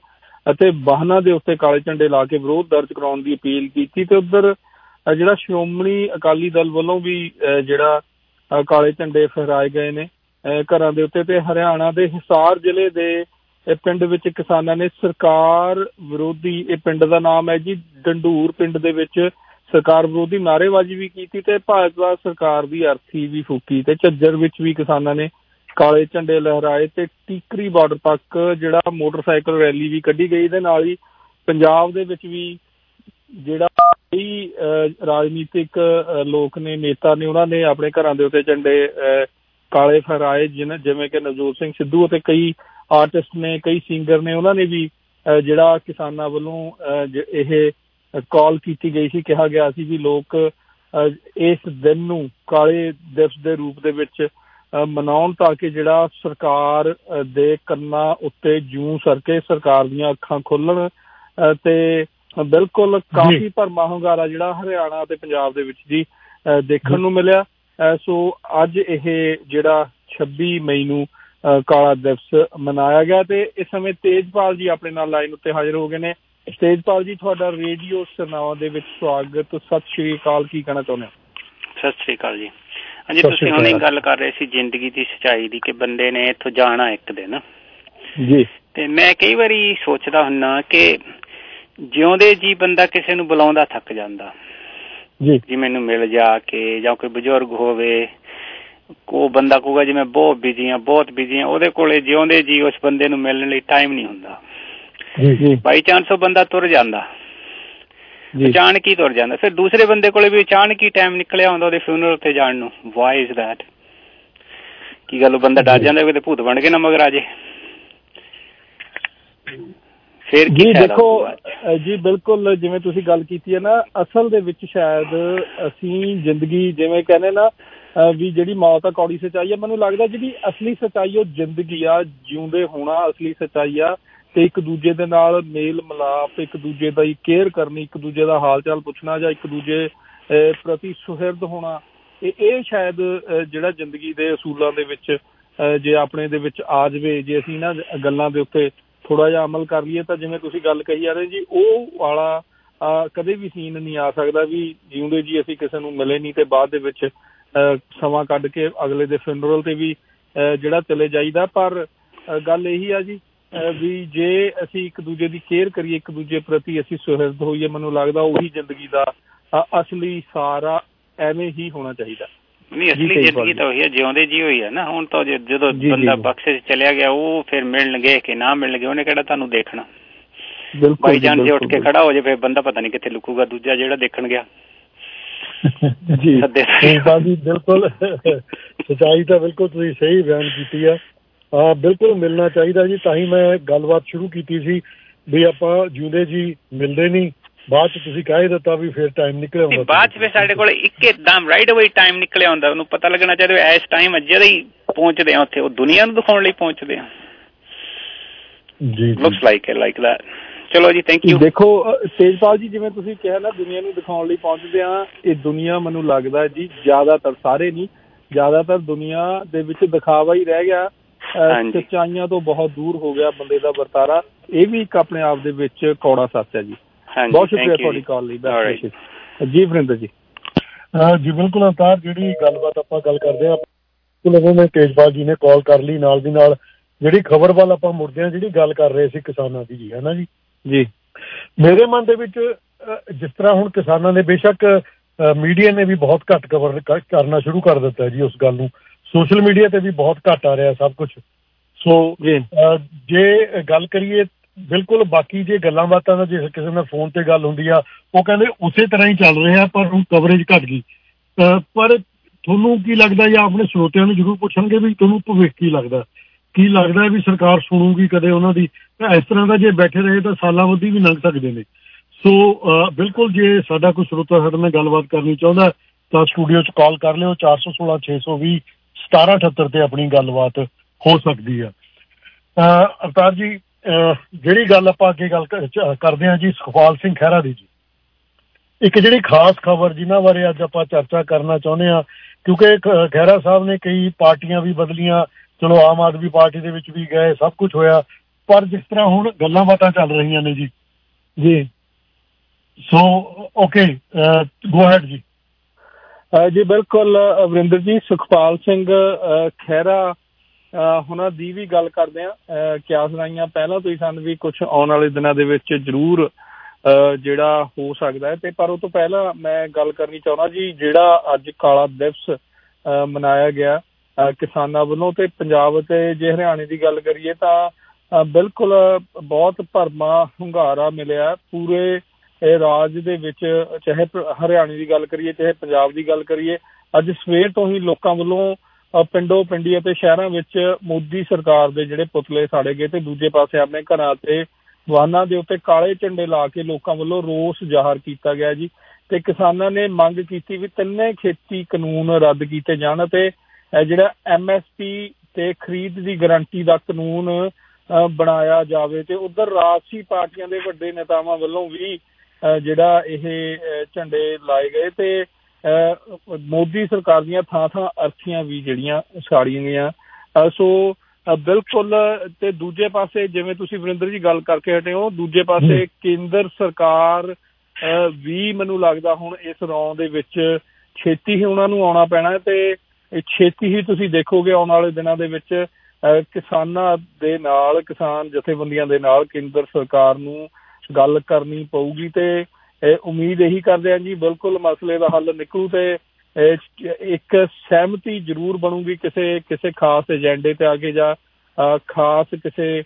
Speaker 11: ਅਤੇ ਵਾਹਨਾਂ ਦੇ ਉੱਤੇ ਕਾਲੇ ਝੰਡੇ ਲਾ ਕੇ ਵਿਰੋਧ ਦਰਜ ਕਰਾਉਣ ਦੀ ਅਪੀਲ ਕੀਤੀ। ਤੇ ਉੱਧਰ ਜਿਹੜਾ ਸ਼੍ਰੋਮਣੀ ਅਕਾਲੀ ਦਲ ਵੱਲੋਂ ਵੀ ਜਿਹੜਾ ਕਾਲੇ ਝੰਡੇ ਫਹਿਰਾਏ ਗਏ ਨੇ ਘਰਾਂ ਦੇ ਉੱਤੇ। ਤੇ ਹਰਿਆਣਾ ਦੇ ਹਿਸਾਰ ਜ਼ਿਲ੍ਹੇ ਦੇ ਪਿੰਡ ਵਿੱਚ ਕਿਸਾਨਾਂ ਨੇ ਸਰਕਾਰ ਵਿਰੋਧੀ, ਇਹ ਪਿੰਡ ਦਾ ਨਾਮ ਹੈ ਜੀ ਡੰਡੂਰ, ਪਿੰਡ ਦੇ ਵਿੱਚ ਸਰਕਾਰ ਵਿਰੋਧੀ ਨਾਅਰੇਬਾਜ਼ੀ ਵੀ ਕੀਤੀ ਤੇ ਭਾਜਪਾ ਸਰਕਾਰ ਦੀ ਅਰਥੀ ਵੀ ਫੂਕੀ। ਤੇ ਝੱਜਰ ਵਿੱਚ ਵੀ ਕਿਸਾਨਾਂ ਨੇ ਕਾਲੇ ਝੰਡੇ ਲਹਿਰਾਏ ਤੇ ਟੀਕਰੀ ਬਾਰਡਰ ਤੱਕ ਜਿਹੜਾ ਮੋਟਰਸਾਈਕਲ ਰੈਲੀ ਵੀ ਕੱਢੀ ਗਈ। ਇਹਦੇ ਨਾਲ ਹੀ ਪੰਜਾਬ ਦੇ ਵਿੱਚ ਵੀ ਜਿਹੜਾ ਕਈ ਰਾਜਨੀਤਿਕ ਲੋਕ ਨੇ, ਨੇਤਾ ਨੇ, ਉਹਨਾਂ ਨੇ ਆਪਣੇ ਘਰਾਂ ਦੇ ਉੱਤੇ ਝੰਡੇ ਕਾਲੇ ਫਹਿਰਾਏ, ਜਿਨ ਜਿਵੇਂ ਕਿ ਨਵਜੋਤ ਸਿੰਘ ਸਿੱਧੂ ਅਤੇ ਕਈ ਆਰਟਿਸਟ ਨੇ, ਕਈ ਸਿੰਗਰ ਨੇ, ਉਹਨਾਂ ਨੇ ਵੀ ਜਿਹੜਾ ਕਿਸਾਨਾਂ ਵੱਲੋਂ ਇਹ ਕਾਲ ਕੀਤੀ ਗਈ ਸੀ, ਕਿਹਾ ਗਿਆ ਸੀ ਵੀ ਲੋਕ ਇਸ ਦਿਨ ਨੂੰ ਕਾਲੇ ਦਿਵਸ ਦੇ ਰੂਪ ਦੇ ਵਿੱਚ ਮਨਾਉਣ ਤਾਂ ਕਿ ਜਿਹੜਾ ਸਰਕਾਰ ਦੇ ਕੰਨਾਂ ਉੱਤੇ ਜੂੰ ਸਰਕੇ, ਸਰਕਾਰ ਦੀਆਂ ਅੱਖਾਂ ਖੁੱਲਣ। ਤੇ ਬਿਲਕੁਲ ਕਾਫੀ ਭਰਮਾ ਹੁੰਗਾਰਾ ਜਿਹੜਾ ਹਰਿਆਣਾ ਅਤੇ ਪੰਜਾਬ ਦੇ ਵਿੱਚ ਜੀ ਦੇਖਣ ਨੂੰ ਮਿਲਿਆ। ਸੋ ਅੱਜ ਇਹ ਜਿਹੜਾ ਛੱਬੀ ਮਈ ਨੂੰ ਕਾਲਾ ਦਿਵਸ ਮਨਾਇਆ ਗਿਆ। ਤੇ ਇਸ ਸਮੇਂ ਤੇਜਪਾਲ ਜੀ ਆਪਣੇ ਨਾਲ ਲਾਈਨ ਉੱਤੇ ਹਾਜ਼ਰ ਹੋ ਗਏ ਨੇ। ਤੇਜਪਾਲ ਜੀ, ਤੁਹਾਡਾ ਰੇਡੀਓ ਸਰਨਾਵਾਂ ਦੇ ਵਿੱਚ ਸਵਾਗਤ। ਸਤਿ ਸ਼੍ਰੀ ਅਕਾਲ, ਕੀ ਕਹਿਣਾ ਚਾਹੁੰਦੇ ਹੋ?
Speaker 13: ਸਤਿ ਸ਼੍ਰੀ ਅਕਾਲ ਜੀ। ਹਾਂਜੀ, ਤੁਸੀਂ ਹੁਣ ਇੱਕ ਗੱਲ ਕਰ ਰਹੇ ਸੀ ਜ਼ਿੰਦਗੀ ਦੀ ਸੱਚਾਈ ਦੀ, ਕਿ ਬੰਦੇ ਨੇ ਇੱਥੋਂ ਜਾਣਾ ਇੱਕ ਦਿਨ
Speaker 11: ਜੀ।
Speaker 13: ਤੇ ਮੈਂ ਕਈ ਵਾਰੀ ਸੋਚਦਾ ਹੁੰਦਾ ਕਿ ਜਿਉਂਦੇ ਜੀ ਬੰਦਾ ਕਿਸੇ ਨੂੰ ਬੁਲਾਉਂਦਾ ਥੱਕ ਜਾਂਦਾ
Speaker 11: ਜੀ,
Speaker 13: ਜੀ ਮੈਨੂੰ ਮਿਲ ਜਾ ਕੇ, ਜਾਂ ਕੋਈ ਬਜ਼ੁਰਗ ਹੋਵੇ, ਉਹ ਬੰਦਾ ਕਹੂਗਾ ਜੀ ਮੈਂ ਬਹੁਤ ਬਿਜੀ ਹਾਂ, ਬਹੁਤ ਬਿਜੀ ਹਾਂ, ਉਹਦੇ ਕੋਲੇ ਜਿਉਂਦੇ ਜੀ ਉਸ ਬੰਦੇ ਨੂੰ ਮਿਲਣ ਲਈ ਟਾਈਮ ਨਹੀਂ ਹੁੰਦਾ। ਬਾਈ ਚਾਂਸ ਉਹ ਬੰਦਾ ਤੁਰ ਜਾਂਦਾ, ਅਚਾਨਕ ਹੀ ਤੁਰ ਜਾਂਦਾ। ਫਿਰ ਦੂਸਰੇ ਬੰਦੇ ਕੋਲੇ ਵੀ ਅਚਾਨਕ ਹੀ ਟਾਈਮ ਨਿਕਲਿਆ ਹੁੰਦਾ ਉਹਦੇ ਫਿਊਨਰਲ ਤੇ ਜਾਣ ਨੂੰ। Y is that? ਕੀ ਗੱਲ, ਉਹ ਬੰਦਾ ਡਰ ਜਾਂਦਾ ਕਿਤੇ ਭੂਤ ਬਣ ਕੇ ਨਾ ਮਗਰ ਆ ਜੇ? ਫਿਰ
Speaker 11: ਜੀ ਦੇਖੋ ਜੀ, ਬਿਲਕੁਲ ਜਿਵੇਂ ਤੁਸੀਂ ਗੱਲ ਕੀਤੀ ਹੈ ਨਾ, ਅਸਲ ਦੇ ਵਿੱਚ ਸ਼ਾਇਦ ਅਸੀਂ ਜ਼ਿੰਦਗੀ ਜਿਵੇਂ ਕਹਿੰਦੇ ਨਾ ਵੀ ਜਿਹੜੀ ਮੌਤ ਆ ਕੌੜੀ ਸੱਚਾਈ ਆ, ਮੈਨੂੰ ਲੱਗਦਾ ਜਿਹੜੀ ਅਸਲੀ ਸੱਚਾਈ ਉਹ ਜ਼ਿੰਦਗੀ ਆ, ਜਿਉਂਦੇ ਹੋਣਾ ਅਸਲੀ ਸੱਚਾਈ ਆ। ਤੇ ਇੱਕ ਦੂਜੇ ਦੇ ਨਾਲ ਮੇਲ ਮਿਲਾਪ, ਇੱਕ ਦੂਜੇ ਦਾ ਕੇਅਰ ਕਰਨੀ, ਇੱਕ ਦੂਜੇ ਦਾ ਹਾਲ ਚਾਲ ਪੁੱਛਣਾ, ਜਾਂ ਇੱਕ ਦੂਜੇ ਪ੍ਰਤੀ ਸੁਹਿਰਦ ਹੋਣਾ, ਇਹ ਇਹ ਸ਼ਾਇਦ ਜਿਹੜਾ ਜ਼ਿੰਦਗੀ ਦੇ ਅਸੂਲਾਂ ਦੇ ਵਿੱਚ ਜੇ ਆਪਣੇ ਦੇ ਵਿੱਚ ਆ ਜਾਵੇ, ਜੇ ਅਸੀਂ ਇਹਨਾਂ ਗੱਲਾਂ ਦੇ ਉੱਤੇ ਥੋੜ੍ਹਾ ਜਿਹਾ ਅਮਲ ਕਰ ਲਈਏ, ਤਾਂ ਜਿਵੇਂ ਤੁਸੀਂ ਗੱਲ ਕਹੀ ਜਾ ਰਹੇ ਜੀ, ਉਹ ਵਾਲਾ ਕਦੇ ਵੀ ਸੀਨ ਨਹੀਂ ਆ ਸਕਦਾ ਵੀ ਜਿਉਂਦੇ ਜੀ ਅਸੀਂ ਕਿਸੇ ਨੂੰ ਮਿਲੇ ਨਹੀਂ ਤੇ ਬਾਅਦ ਦੇ ਵਿੱਚ ਸਮਾਂ ਕੱਢ ਕੇ ਅਗਲੇ ਦੇ ਫਿਊਨਰਲ ਤੇ ਵੀ ਜਿਹੜਾ ਚਲੇ ਜਾਈਦਾ। ਪਰ ਗੱਲ ਇਹੀ ਆ ਜੀ ਵੀ ਜੇ ਅਸੀਂ ਇੱਕ ਦੂਜੇ ਦੀ ਕੇਅਰ ਕਰੀਏ, ਇੱਕ ਦੂਜੇ ਪ੍ਰਤੀ ਅਸੀਂ ਸੁਹਿਰਦ ਹੋਈਏ, ਮੈਨੂੰ ਲੱਗਦਾ ਉਹੀ ਜ਼ਿੰਦਗੀ ਦਾ ਅਸਲੀ ਸਾਰਾ ਐਵੇਂ ਹੀ ਹੋਣਾ ਚਾਹੀਦਾ।
Speaker 13: ਨਹੀਂ, ਅਸਲੀ ਜ਼ਿੰਦਗੀ ਤਾਂ ਉਹੀ ਹੈ, ਜਿਉਂਦੇ ਜੀ ਹੋਈ ਹੈ ਨਾ। ਹੁਣ ਤਾਂ ਜਦੋਂ ਬੰਦਾ ਬਖਸ਼ੇ ਚ ਚਲਿਆ ਗਿਆ, ਉਹ ਫਿਰ ਮਿਲਣਗੇ ਕਿ ਨਾ ਮਿਲਣਗੇ, ਉਹਨੇ ਕਿਹੜਾ ਤੁਹਾਨੂੰ ਦੇਖਣਾ। ਬਾਈ ਚਾਂਸ ਜੇ ਉੱਠ ਕੇ ਖੜਾ ਹੋ ਜਾਏ, ਫਿਰ ਬੰਦਾ ਪਤਾ ਨਹੀਂ ਕਿੱਥੇ ਲੁਕੂਗਾ ਦੂਜਾ ਜਿਹੜਾ ਦੇਖਣ ਗਿਆ।
Speaker 12: ਜੀ ਬਿਲਕੁਲ, ਸੱਚਾਈ ਤਾਂ ਬਿਲਕੁਲ ਤੁਸੀਂ ਸਹੀ ਬਿਆਨ ਕੀਤੀ ਆ। ਹਾਂ, ਬਿਲਕੁਲ ਮਿਲਣਾ ਚਾਹੀਦਾ ਜੀ। ਤਾਂ ਹੀ ਮੈਂ ਗੱਲਬਾਤ ਸ਼ੁਰੂ ਕੀਤੀ ਸੀ ਵੀ ਆਪਾਂ ਜਿਉਂਦੇ ਜੀ ਮਿਲਦੇ ਨਹੀਂ, ਬਾਅਦ ਚ ਤੁਸੀਂ ਕਹਿ ਦਿੱਤਾ ਵੀ ਫਿਰ ਟਾਈਮ ਨਿਕਲਿਆ ਹੁੰਦਾ।
Speaker 13: ਬਾਅਦ ਚ ਫਿਰ ਸਾਡੇ ਕੋਲ ਇੱਕਦਮ ਰਾਈਟ ਅਵੇ ਟਾਈਮ ਨਿਕਲਿਆ ਹੁੰਦਾ। ਉਹਨੂੰ ਪਤਾ ਲੱਗਣਾ ਚਾਹੀਦਾ ਇਸ ਟਾਈਮ ਅੱਜ ਹੀ ਪਹੁੰਚਦੇ ਆ ਉੱਥੇ, ਉਹ ਦੁਨੀਆ ਨੂੰ ਦਿਖਾਉਣ ਲਈ ਪਹੁੰਚਦੇ ਆ।
Speaker 12: ਜੀ,
Speaker 13: ਲੁਕਸ ਲਾਈਕ ਲਾਈਕ ਦੈਟ। ਚਲੋ ਜੀ, ਥੈਂਕ ਯੂ।
Speaker 11: ਦੇਖੋ ਤੇਜਪਾਲ ਜੀ, ਜਿਵੇਂ ਤੁਸੀਂ ਕਿਹਾ ਨਾ ਦੁਨੀਆ ਨੂੰ ਦਿਖਾਉਣ ਲਈ ਪਹੁੰਚਦੇ ਆ, ਇਹ ਦੁਨੀਆ ਮੈਨੂੰ ਲੱਗਦਾ ਜੀ ਜ਼ਿਆਦਾਤਰ, ਸਾਰੇ ਨਹੀਂ, ਜ਼ਿਆਦਾਤਰ ਦੁਨੀਆ ਦੇ ਵਿੱਚ ਦਿਖਾਵਾ ਹੀ ਰਹਿ ਗਿਆ। ਸੱਚਾਈਆਂ ਤੋਂ ਬਹੁਤ ਦੂਰ ਹੋ ਗਿਆ ਬੰਦੇ ਦਾ ਵਰਤਾਰਾ। ਇਹ ਵੀ ਇੱਕ ਆਪਣੇ ਆਪ ਦੇ ਵਿੱਚ ਕੌੜਾ ਸੱਚ ਹੈ ਜੀ। ਬਹੁਤ ਸ਼ੁਕਰੀਆ ਤੁਹਾਡੀ ਕਾਲ ਲਈ। ਜੀ ਵਰਿੰਦਰ ਜੀ।
Speaker 12: ਜੀ ਬਿਲਕੁਲ ਅਵਤਾਰ, ਜਿਹੜੀ ਗੱਲਬਾਤ ਆਪਾਂ ਗੱਲ ਕਰਦੇ ਹਾਂ, ਮੈਂ ਤੇਜਪਾਲ ਜੀ ਨੇ ਕਾਲ ਕਰ ਲਈ, ਨਾਲ ਦੀ ਨਾਲ ਜਿਹੜੀ ਖਬਰ ਵੱਲ ਆਪਾਂ ਮੁੜਦੇ ਹਾਂ, ਜਿਹੜੀ ਗੱਲ ਕਰ ਰਹੇ ਸੀ ਕਿਸਾਨਾਂ ਦੀ ਜੀ, ਹੈ ਨਾ ਜੀ।
Speaker 11: ਜੀ
Speaker 12: ਮੇਰੇ ਮਨ ਦੇ ਵਿੱਚ ਜਿਸ ਤਰ੍ਹਾਂ ਹੁਣ ਕਿਸਾਨਾਂ ਨੇ, ਬੇਸ਼ੱਕ ਮੀਡੀਆ ਨੇ ਵੀ ਬਹੁਤ ਘੱਟ ਕਵਰ ਕਰਨਾ ਸ਼ੁਰੂ ਕਰ ਦਿੱਤਾ ਜੀ ਉਸ ਗੱਲ ਨੂੰ, ਸੋਸ਼ਲ ਮੀਡੀਆ ਤੇ ਵੀ ਬਹੁਤ ਘੱਟ ਆ ਰਿਹਾ ਸਭ ਕੁਛ। ਸੋ ਜੇ ਗੱਲ ਕਰੀਏ ਬਿਲਕੁਲ ਬਾਕੀ ਜੇ ਗੱਲਾਂ ਬਾਤਾਂ ਦਾ, ਜੇ ਕਿਸੇ ਨਾਲ ਫੋਨ ਤੇ ਗੱਲ ਹੁੰਦੀ ਆ, ਉਹ ਕਹਿੰਦੇ ਉਸੇ ਤਰ੍ਹਾਂ ਹੀ ਚੱਲ ਰਿਹਾ, ਪਰ ਹੁਣ ਕਵਰੇਜ ਘੱਟ ਗਈ। ਪਰ ਤੁਹਾਨੂੰ ਕੀ ਲੱਗਦਾ, ਜਾਂ ਆਪਣੇ ਸਰੋਤਿਆਂ ਨੂੰ ਜ਼ਰੂਰ ਪੁੱਛਣਗੇ ਵੀ ਤੁਹਾਨੂੰ ਭਵਿੱਖ ਕੀ ਲੱਗਦਾ, ਕੀ ਲੱਗਦਾ ਵੀ ਸਰਕਾਰ ਸੁਣੂਗੀ ਕਦੇ ਉਹਨਾਂ ਦੀ? ਇਸ ਤਰ੍ਹਾਂ ਦਾ ਜੇ ਬੈਠੇ ਰਹੇ ਤਾਂ ਸਾਲਾਂ ਬੱਧੀ ਵੀ ਲੰਘ ਸਕਦੇ ਨੇ। ਸੋ ਬਿਲਕੁਲ, ਜੇ ਸਾਡਾ ਕੋਈ ਸਰੋਤਾ ਸਾਡੇ ਨਾਲ ਗੱਲਬਾਤ ਕਰਨੀ ਚਾਹੁੰਦਾ ਤਾਂ ਸਟੂਡੀਓ 'ਚ ਕਾਲ ਕਰ ਲਿਓ, ਚਾਰ ਸੌ ਸੋਲਾਂ ਛੇ ਸੌ ਵੀਹ ਸਤਾਰਾਂ ਅਠੱਤਰ ਤੇ ਆਪਣੀ ਗੱਲਬਾਤ ਹੋ ਸਕਦੀ ਆ। ਅਵਤਾਰ ਜੀ, ਜਿਹੜੀ ਗੱਲ ਆਪਾਂ ਅੱਗੇ ਗੱਲ ਕਰਦੇ ਹਾਂ ਜੀ, ਸੁਖਪਾਲ ਸਿੰਘ ਖਹਿਰਾ ਦੀ ਜੀ, ਇੱਕ ਜਿਹੜੀ ਖਾਸ ਖਬਰ ਜਿਨ੍ਹਾਂ ਬਾਰੇ ਅੱਜ ਆਪਾਂ ਚਰਚਾ ਕਰਨਾ ਚਾਹੁੰਦੇ ਹਾਂ, ਕਿਉਂਕਿ ਖਹਿਰਾ ਸਾਹਿਬ ਨੇ ਕਈ ਪਾਰਟੀਆਂ ਵੀ ਬਦਲੀਆਂ, ਚਲੋ ਆਮ ਆਦਮੀ ਪਾਰਟੀ ਦੇ ਵਿੱਚ ਵੀ ਗਏ, ਸਭ ਕੁਛ ਹੋਇਆ, ਪਰ ਜਿਸ ਤਰ੍ਹਾਂ ਹੁਣ ਗੱਲਾਂ ਬਾਤਾਂ ਚੱਲ ਰਹੀਆਂ ਨੇ ਜੀ ਜੀ ਸੋ ਓਕੇ ਗੋ ਹੈਡ ਜੀ।
Speaker 11: ਜੀ ਬਿਲਕੁਲ ਵਰਿੰਦਰ ਜੀ, ਸੁਖਪਾਲ ਸਿੰਘ ਖਹਿਰਾ ਉਹਨਾਂ ਦੀ ਵੀ ਗੱਲ ਕਰਦੇ ਹਾਂ। ਕਿਆਸ ਰਾਈਆਂ ਪਹਿਲਾਂ ਤੋਂ ਹੀ ਸਨ ਵੀ ਕੁਛ ਆਉਣ ਵਾਲੇ ਦਿਨਾਂ ਦੇ ਵਿੱਚ ਜ਼ਰੂਰ ਜਿਹੜਾ ਹੋ ਸਕਦਾ ਹੈ। ਤੇ ਪਰ ਉਹ ਤੋਂ ਪਹਿਲਾਂ ਮੈਂ ਗੱਲ ਕਰਨੀ ਚਾਹੁੰਦਾ ਜੀ, ਜਿਹੜਾ ਅੱਜ ਕਾਲਾ ਦਿਵਸ ਮਨਾਇਆ ਗਿਆ ਕਿਸਾਨਾਂ ਵੱਲੋਂ ਤੇ ਪੰਜਾਬ ਤੇ ਜੇ ਹਰਿਆਣੇ ਦੀ ਗੱਲ ਕਰੀਏ ਤਾਂ ਬਿਲਕੁਲ ਬਹੁਤ ਭਰਮਾ ਹੁੰਗਾਰਾ ਮਿਲਿਆ ਪੂਰੇ ਰਾਜ ਦੇ ਵਿੱਚ, ਚਾਹੇ ਹਰਿਆਣੇ ਦੀ ਗੱਲ ਕਰੀਏ ਚਾਹੇ ਪੰਜਾਬ ਦੀ ਗੱਲ ਕਰੀਏ। ਅੱਜ ਸਵੇਰ ਤੋਂ ਹੀ ਲੋਕਾਂ ਵੱਲੋਂ ਪਿੰਡੋ ਪਿੰਡੀ ਅਤੇ ਸ਼ਹਿਰਾਂ ਵਿੱਚ ਮੋਦੀ ਸਰਕਾਰ ਦੇ ਜਿਹੜੇ ਪੁਤਲੇ ਸਾੜੇ ਗਏ ਤੇ ਦੂਜੇ ਪਾਸੇ ਆਪਣੇ ਘਰਾਂ ਤੇ ਵਾਹਨਾਂ ਦੇ ਉੱਤੇ ਕਾਲੇ ਝੰਡੇ ਲਾ ਕੇ ਲੋਕਾਂ ਵੱਲੋਂ ਰੋਸ ਜ਼ਾਹਰ ਕੀਤਾ ਗਿਆ ਜੀ। ਤੇ ਕਿਸਾਨਾਂ ਨੇ ਮੰਗ ਕੀਤੀ ਵੀ ਤਿੰਨੇ ਖੇਤੀ ਕਾਨੂੰਨ ਰੱਦ ਕੀਤੇ ਜਾਣ ਅਤੇ ਜਿਹੜਾ ਐਮ ਐਸ ਪੀ ਤੇ ਖਰੀਦ ਦੀ ਗਰੰਟੀ ਦਾ ਕਾਨੂੰਨ ਬਣਾਇਆ ਜਾਵੇ। ਤੇ ਉੱਧਰ ਰਾਜਸੀ ਪਾਰਟੀਆਂ ਦੇ ਵੱਡੇ ਨੇਤਾਵਾਂ ਵੱਲੋਂ ਵੀ ਜਿਹੜਾ ਇਹ ਝੰਡੇ ਲਾਏ ਗਏ ਤੇ ਮੋਦੀ ਸਰਕਾਰ ਦੀਆਂ ਥਾਂ ਥਾਂ ਅਰਥੀਆਂ ਵੀ ਜਿਹੜੀਆਂ ਸਾੜੀਆਂ ਗਈਆਂ। ਸੋ ਬਿਲਕੁਲ। ਤੇ ਦੂਜੇ ਪਾਸੇ ਜਿਵੇਂ ਤੁਸੀਂ ਵਰਿੰਦਰ ਜੀ ਗੱਲ ਕਰਕੇ ਹਟੇ ਹੋ, ਦੂਜੇ ਪਾਸੇ ਕੇਂਦਰ ਸਰਕਾਰ ਵੀ ਮੈਨੂੰ ਲੱਗਦਾ ਹੁਣ ਇਸ ਰੌਂ ਦੇ ਵਿੱਚ ਛੇਤੀ ਹੀ ਉਹਨਾਂ ਨੂੰ ਆਉਣਾ ਪੈਣਾ ਤੇ ਛੇਤੀ ਹੀ ਤੁਸੀਂ ਦੇਖੋਗੇ ਆਉਣ ਵਾਲੇ ਦਿਨਾਂ ਦੇ ਵਿੱਚ ਕਿਸਾਨਾਂ ਦੇ ਨਾਲ, ਕਿਸਾਨ ਜਥੇਬੰਦੀਆਂ ਦੇ ਨਾਲ ਕੇਂਦਰ ਸਰਕਾਰ ਨੂੰ ਗੱਲ ਕਰਨੀ ਪਊਗੀ। ਤੇ ਉਮੀਦ ਇਹੀ ਕਰਦੇ ਹਾਂ ਜੀ ਬਿਲਕੁਲ ਮਸਲੇ ਦਾ ਹੱਲ ਨਿਕਲੂ ਤੇ ਇੱਕ ਸਹਿਮਤੀ ਜ਼ਰੂਰ ਬਣੂਗੀ ਕਿਸੇ ਕਿਸੇ ਖਾਸ ਏਜੰਡੇ ਤੇ ਆ ਕੇ ਜਾਂ ਖਾਸ ਕਿਸੇ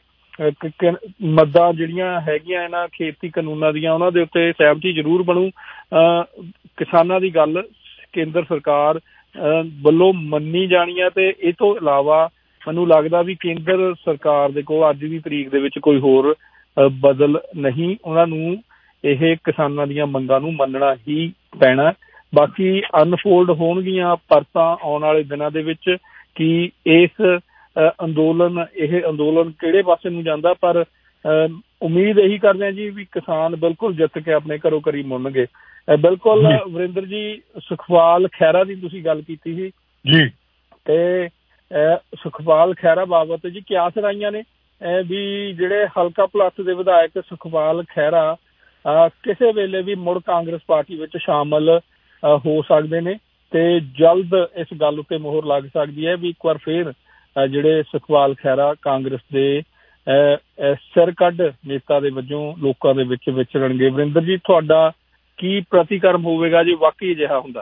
Speaker 11: ਮੱਦਾਂ ਜਿਹੜੀਆਂ ਹੈਗੀਆਂ ਇਹਨਾਂ ਖੇਤੀ ਕਾਨੂੰਨਾਂ ਦੀਆਂ ਉਹਨਾਂ ਦੇ ਉੱਤੇ ਸਹਿਮਤੀ ਜ਼ਰੂਰ ਬਣੂ। ਕਿਸਾਨਾਂ ਦੀ ਗੱਲ ਕੇਂਦਰ ਸਰਕਾਰ ਵੱਲੋਂ ਮੰਨੀ ਜਾਣੀ ਹੈ ਤੇ ਇਹ ਤੋਂ ਇਲਾਵਾ ਮੈਨੂੰ ਲੱਗਦਾ ਵੀ ਕੇਂਦਰ ਸਰਕਾਰ ਦੇ ਕੋਲ ਅੱਜ ਦੀ ਤਰੀਕ ਦੇ ਵਿੱਚ ਕੋਈ ਹੋਰ ਬਦਲ ਨਹੀਂ, ਉਹਨਾਂ ਨੂੰ ਇਹ ਕਿਸਾਨਾਂ ਦੀਆਂ ਮੰਗਾਂ ਨੂੰ ਮੰਨਣਾ ਹੀ ਪੈਣਾ। ਬਾਕੀ ਅਨਫੋਲਡ ਹੋਣਗੀਆਂ ਪਰਤਾਂ ਆਉਣ ਵਾਲੇ ਦਿਨਾਂ ਦੇ ਵਿੱਚ ਕਿ ਇਸ ਅੰਦੋਲਨ ਇਹ ਅੰਦੋਲਨ ਕਿਹੜੇ ਪਾਸੇ ਨੂੰ ਜਾਂਦਾ, ਪਰ ਉਮੀਦ ਇਹੀ ਕਰਦੇ ਹਾਂ ਜੀ ਵੀ ਕਿਸਾਨ ਬਿਲਕੁਲ ਜਿੱਤ ਕੇ ਆਪਣੇ ਘਰੋਂ ਘਰੀ ਮੁੜਨਗੇ। ਬਿਲਕੁਲ ਵਰਿੰਦਰ ਜੀ, ਸੁਖਪਾਲ ਖਹਿਰਾ ਦੀ ਤੁਸੀਂ ਗੱਲ ਕੀਤੀ ਸੀ ਜੀ ਤੇ ਸੁਖਪਾਲ ਖਹਿਰਾ ਬਾਬਤ ਜੀ ਕਿਆਸ ਰਾਈਆਂ ਨੇ ਵੀ ਜਿਹੜੇ ਹਲਕਾ ਭਲੱਥ ਦੇ ਵਿਧਾਇਕ ਸੁਖਪਾਲ ਖਹਿਰਾ ਕਿਸੇ ਵੇਲੇ ਵੀ ਮੁੜ ਕਾਂਗਰਸ ਪਾਰਟੀ ਵਿੱਚ ਸ਼ਾਮਲ ਹੋ ਸਕਦੇ ਨੇ ਤੇ ਜਲਦ ਇਸ ਗੱਲ ਉੱਤੇ ਮੋਹਰ ਲੱਗ ਸਕਦੀ ਹੈ ਵੀ ਇੱਕ ਵਾਰ ਫੇਰ ਜਿਹੜੇ ਸੁਖਪਾਲ ਖਹਿਰਾ ਕਾਂਗਰਸ ਦੇ ਸਿਰ ਕੱਢ ਨੇਤਾ ਦੇ ਵਜੋਂ ਲੋਕਾਂ ਦੇ ਵਿੱਚ ਵਿਚਰਨਗੇ। ਵਰਿੰਦਰ ਜੀ, ਤੁਹਾਡਾ ਕੀ ਪ੍ਰਤੀਕਰਮ ਹੋਵੇਗਾ ਜੀ ਵਾਕਈ ਅਜਿਹਾ ਹੁੰਦਾ?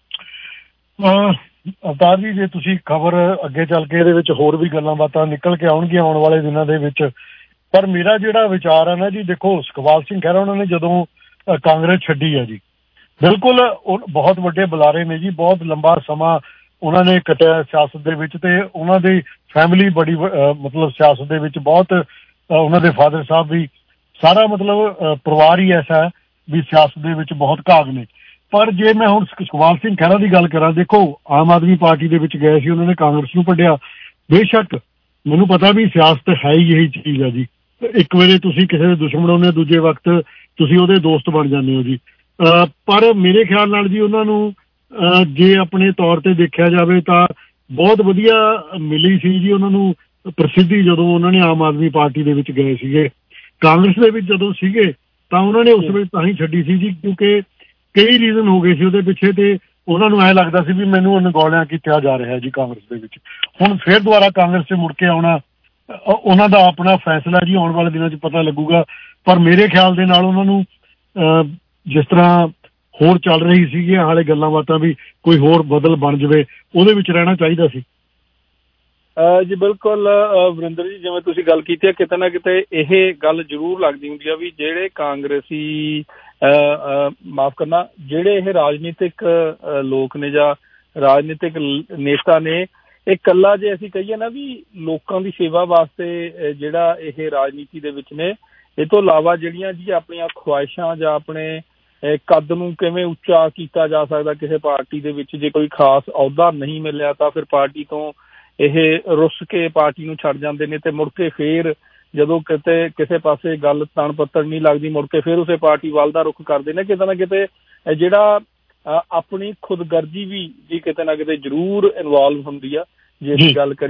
Speaker 12: ਅਵਤਾਰ ਜੀ, ਜੇ ਤੁਸੀਂ ਖਬਰ ਅੱਗੇ ਚੱਲ ਕੇ ਇਹਦੇ ਵਿੱਚ ਹੋਰ ਵੀ ਗੱਲਾਂ ਬਾਤਾਂ ਨਿਕਲ ਕੇ ਆਉਣਗੀਆਂ ਆਉਣ ਵਾਲੇ ਦਿਨਾਂ ਦੇ ਵਿੱਚ, ਪਰ ਮੇਰਾ ਜਿਹੜਾ ਵਿਚਾਰ ਹੈ ਨਾ ਜੀ, ਦੇਖੋ ਸੁਖਪਾਲ ਸਿੰਘ ਖਹਿਰਾ ਉਹਨਾਂ ਨੇ ਜਦੋਂ ਕਾਂਗਰਸ ਛੱਡੀ ਹੈ ਜੀ, ਬਿਲਕੁਲ ਉਹ ਬਹੁਤ ਵੱਡੇ ਬੁਲਾਰੇ ਨੇ ਜੀ, ਬਹੁਤ ਲੰਬਾ ਸਮਾਂ ਉਹਨਾਂ ਨੇ ਕੱਟਿਆ ਸਿਆਸਤ ਦੇ ਵਿੱਚ ਤੇ ਉਹਨਾਂ ਦੀ ਫੈਮਿਲੀ ਬੜੀ ਮਤਲਬ ਸਿਆਸਤ ਦੇ ਵਿੱਚ ਬਹੁਤ, ਉਹਨਾਂ ਦੇ ਫਾਦਰ ਸਾਹਿਬ ਵੀ ਸਾਰਾ ਮਤਲਬ ਪਰਿਵਾਰ ਹੀ ਐਸਾ ਹੈ ਵੀ ਸਿਆਸਤ ਦੇ ਵਿੱਚ ਬਹੁਤ ਘਾਗ ਨੇ। ਪਰ ਜੇ ਮੈਂ ਹੁਣ ਸੁਖਪਾਲ ਸਿੰਘ ਖਹਿਰਾ ਦੀ ਗੱਲ ਕਰਾਂ, ਦੇਖੋ ਆਮ ਆਦਮੀ ਪਾਰਟੀ ਦੇ ਵਿੱਚ ਗਏ ਸੀ, ਉਹਨਾਂ ਨੇ ਕਾਂਗਰਸ ਨੂੰ ਭੰਡਿਆ। ਬੇਸ਼ੱਕ ਮੈਨੂੰ ਪਤਾ ਵੀ ਸਿਆਸਤ ਹੈ ਹੀ ਇਹੀ ਚੀਜ਼ ਹੈ ਜੀ, ਇੱਕ ਵੇਲੇ ਤੁਸੀਂ ਕਿਸੇ ਦੇ ਦੁਸ਼ਮਣ ਹੁੰਦੇ, ਦੂਜੇ ਵਕਤ ਤੁਸੀਂ ਉਹਦੇ ਦੋਸਤ ਬਣ ਜਾਂਦੇ ਹੋ ਜੀ। ਪਰ ਮੇਰੇ ਖਿਆਲ ਨਾਲ ਜੀ ਉਹਨਾਂ ਨੂੰ ਜੇ ਆਪਣੇ ਤੌਰ ਤੇ ਦੇਖਿਆ ਜਾਵੇ ਤਾਂ ਬਹੁਤ ਵਧੀਆ ਮਿਲੀ ਸੀ ਜੀ ਉਹਨਾਂ ਨੂੰ ਪ੍ਰਸਿੱਧੀ ਜਦੋਂ ਉਹਨਾਂ ਨੇ ਆਮ ਆਦਮੀ ਪਾਰਟੀ ਦੇ ਵਿੱਚ ਗਏ ਸੀਗੇ। ਕਾਂਗਰਸ ਦੇ ਵਿੱਚ ਜਦੋਂ ਸੀਗੇ ਤਾਂ ਉਹਨਾਂ ਨੇ ਉਸ ਵਿੱਚ ਤਾਂ ਹੀ ਛੱਡੀ ਸੀ ਜੀ ਕਿਉਂਕਿ ਕਈ ਰੀਜ਼ਨ ਹੋ ਗਏ ਸੀ ਉਹਦੇ ਪਿੱਛੇ ਤੇ ਉਹਨਾਂ ਨੂੰ ਐਂ ਲੱਗਦਾ ਸੀ ਵੀ ਮੈਨੂੰ ਅਨਗੌਲਿਆਂ ਕੀਤਾ ਜਾ ਰਿਹਾ ਜੀ ਕਾਂਗਰਸ ਦੇ ਵਿੱਚ। ਹੁਣ ਫਿਰ ਦੁਬਾਰਾ ਕਾਂਗਰਸ 'ਚ ਮੁੜ ਕੇ ਆਉਣਾ ਉਹਨਾਂ ਦਾ ਆਪਣਾ ਫੈਸਲਾ ਜੀ, ਆਉਣ ਵਾਲੇ ਦਿਨਾਂ 'ਚ ਪਤਾ ਲੱਗੂਗਾ। ਪਰ ਮੇਰੇ ਖਿਆਲ ਦੇ ਨਾਲ ਉਹਨਾਂ ਨੂੰ ਜਿਸ ਤਰ੍ਹਾਂ ਹੋਰ ਚੱਲ ਰਹੀ ਸੀਗੀਆਂ ਹਾਲੇ ਗੱਲਾਂ ਬਾਤਾਂ ਵੀ ਕੋਈ ਹੋਰ ਬਦਲ ਬਣ ਜਾਵੇ, ਉਹਦੇ ਵਿੱਚ ਰਹਿਣਾ ਚਾਹੀਦਾ ਸੀ।
Speaker 11: ਜੀ ਬਿਲਕੁਲ ਵਰਿੰਦਰ ਜੀ, ਜਿਵੇਂ ਤੁਸੀਂ ਗੱਲ ਕੀਤੀ ਹੈ, ਕਿਤੇ ਨਾ ਕਿਤੇ ਇਹ ਗੱਲ ਜ਼ਰੂਰ ਲੱਗਦੀ ਹੁੰਦੀ ਆ ਵੀ ਜਿਹੜੇ ਕਾਂਗਰਸੀ ਮਾਫ਼ ਕਰਨਾ ਜਿਹੜੇ ਇਹ ਰਾਜਨੀਤਿਕ ਲੋਕ ਨੇ ਜਾਂ ਰਾਜਨੀਤਿਕ ਨੇਤਾ ਨੇ, ਇਹ ਇਕੱਲਾ ਜੇ ਅਸੀਂ ਕਹੀਏ ਨਾ ਵੀ ਲੋਕਾਂ ਦੀ ਸੇਵਾ ਵਾਸਤੇ ਜਿਹੜਾ ਇਹ ਰਾਜਨੀਤੀ ਦੇ ਵਿੱਚ ਨੇ, ਇਹ ਤੋਂ ਇਲਾਵਾ ਜਿਹੜੀਆਂ ਜੀ ਆਪਣੀਆਂ ਖੁਆਇਸ਼ਾਂ ਜਾਂ ਆਪਣੇ ਕੱਦ ਨੂੰ ਕਿਵੇਂ ਉੱਚਾ ਕੀਤਾ ਜਾ ਸਕਦਾ ਕਿਸੇ ਪਾਰਟੀ ਦੇ ਵਿੱਚ, ਜੇ ਕੋਈ ਖਾਸ ਅਹੁਦਾ ਨਹੀਂ ਮਿਲਿਆ ਤਾਂ ਫਿਰ ਪਾਰਟੀ ਤੋਂ ਇਹ ਰੁੱਸ ਕੇ ਪਾਰਟੀ ਨੂੰ ਛੱਡ ਜਾਂਦੇ ਨੇ ਤੇ ਮੁੜ ਕੇ ਫੇਰ ਜਦੋਂ ਕਿਤੇ ਕਿਸੇ ਪਾਸੇ ਗੱਲ ਤਣ ਪੱਤਣ ਨਹੀਂ ਲੱਗਦੀ, ਮੁੜ ਕੇ ਫੇਰ ਉਸੇ ਪਾਰਟੀ ਵੱਲ ਦਾ ਰੁੱਖ ਕਰਦੇ ਨੇ। ਕਿਤੇ ਨਾ ਕਿਤੇ ਜਿਹੜਾ ਆਪਣੀ ਖੁਦਗਰਜੀ ਵੀ ਜੀ ਕਿਤੇ ਨਾ ਕਿਤੇ ਜ਼ਰੂਰ ਇਨਵੋਲਵ ਹੁੰਦੀ ਆ ਜੇ ਅਸੀਂ ਗੱਲ ਕਰੀਏ।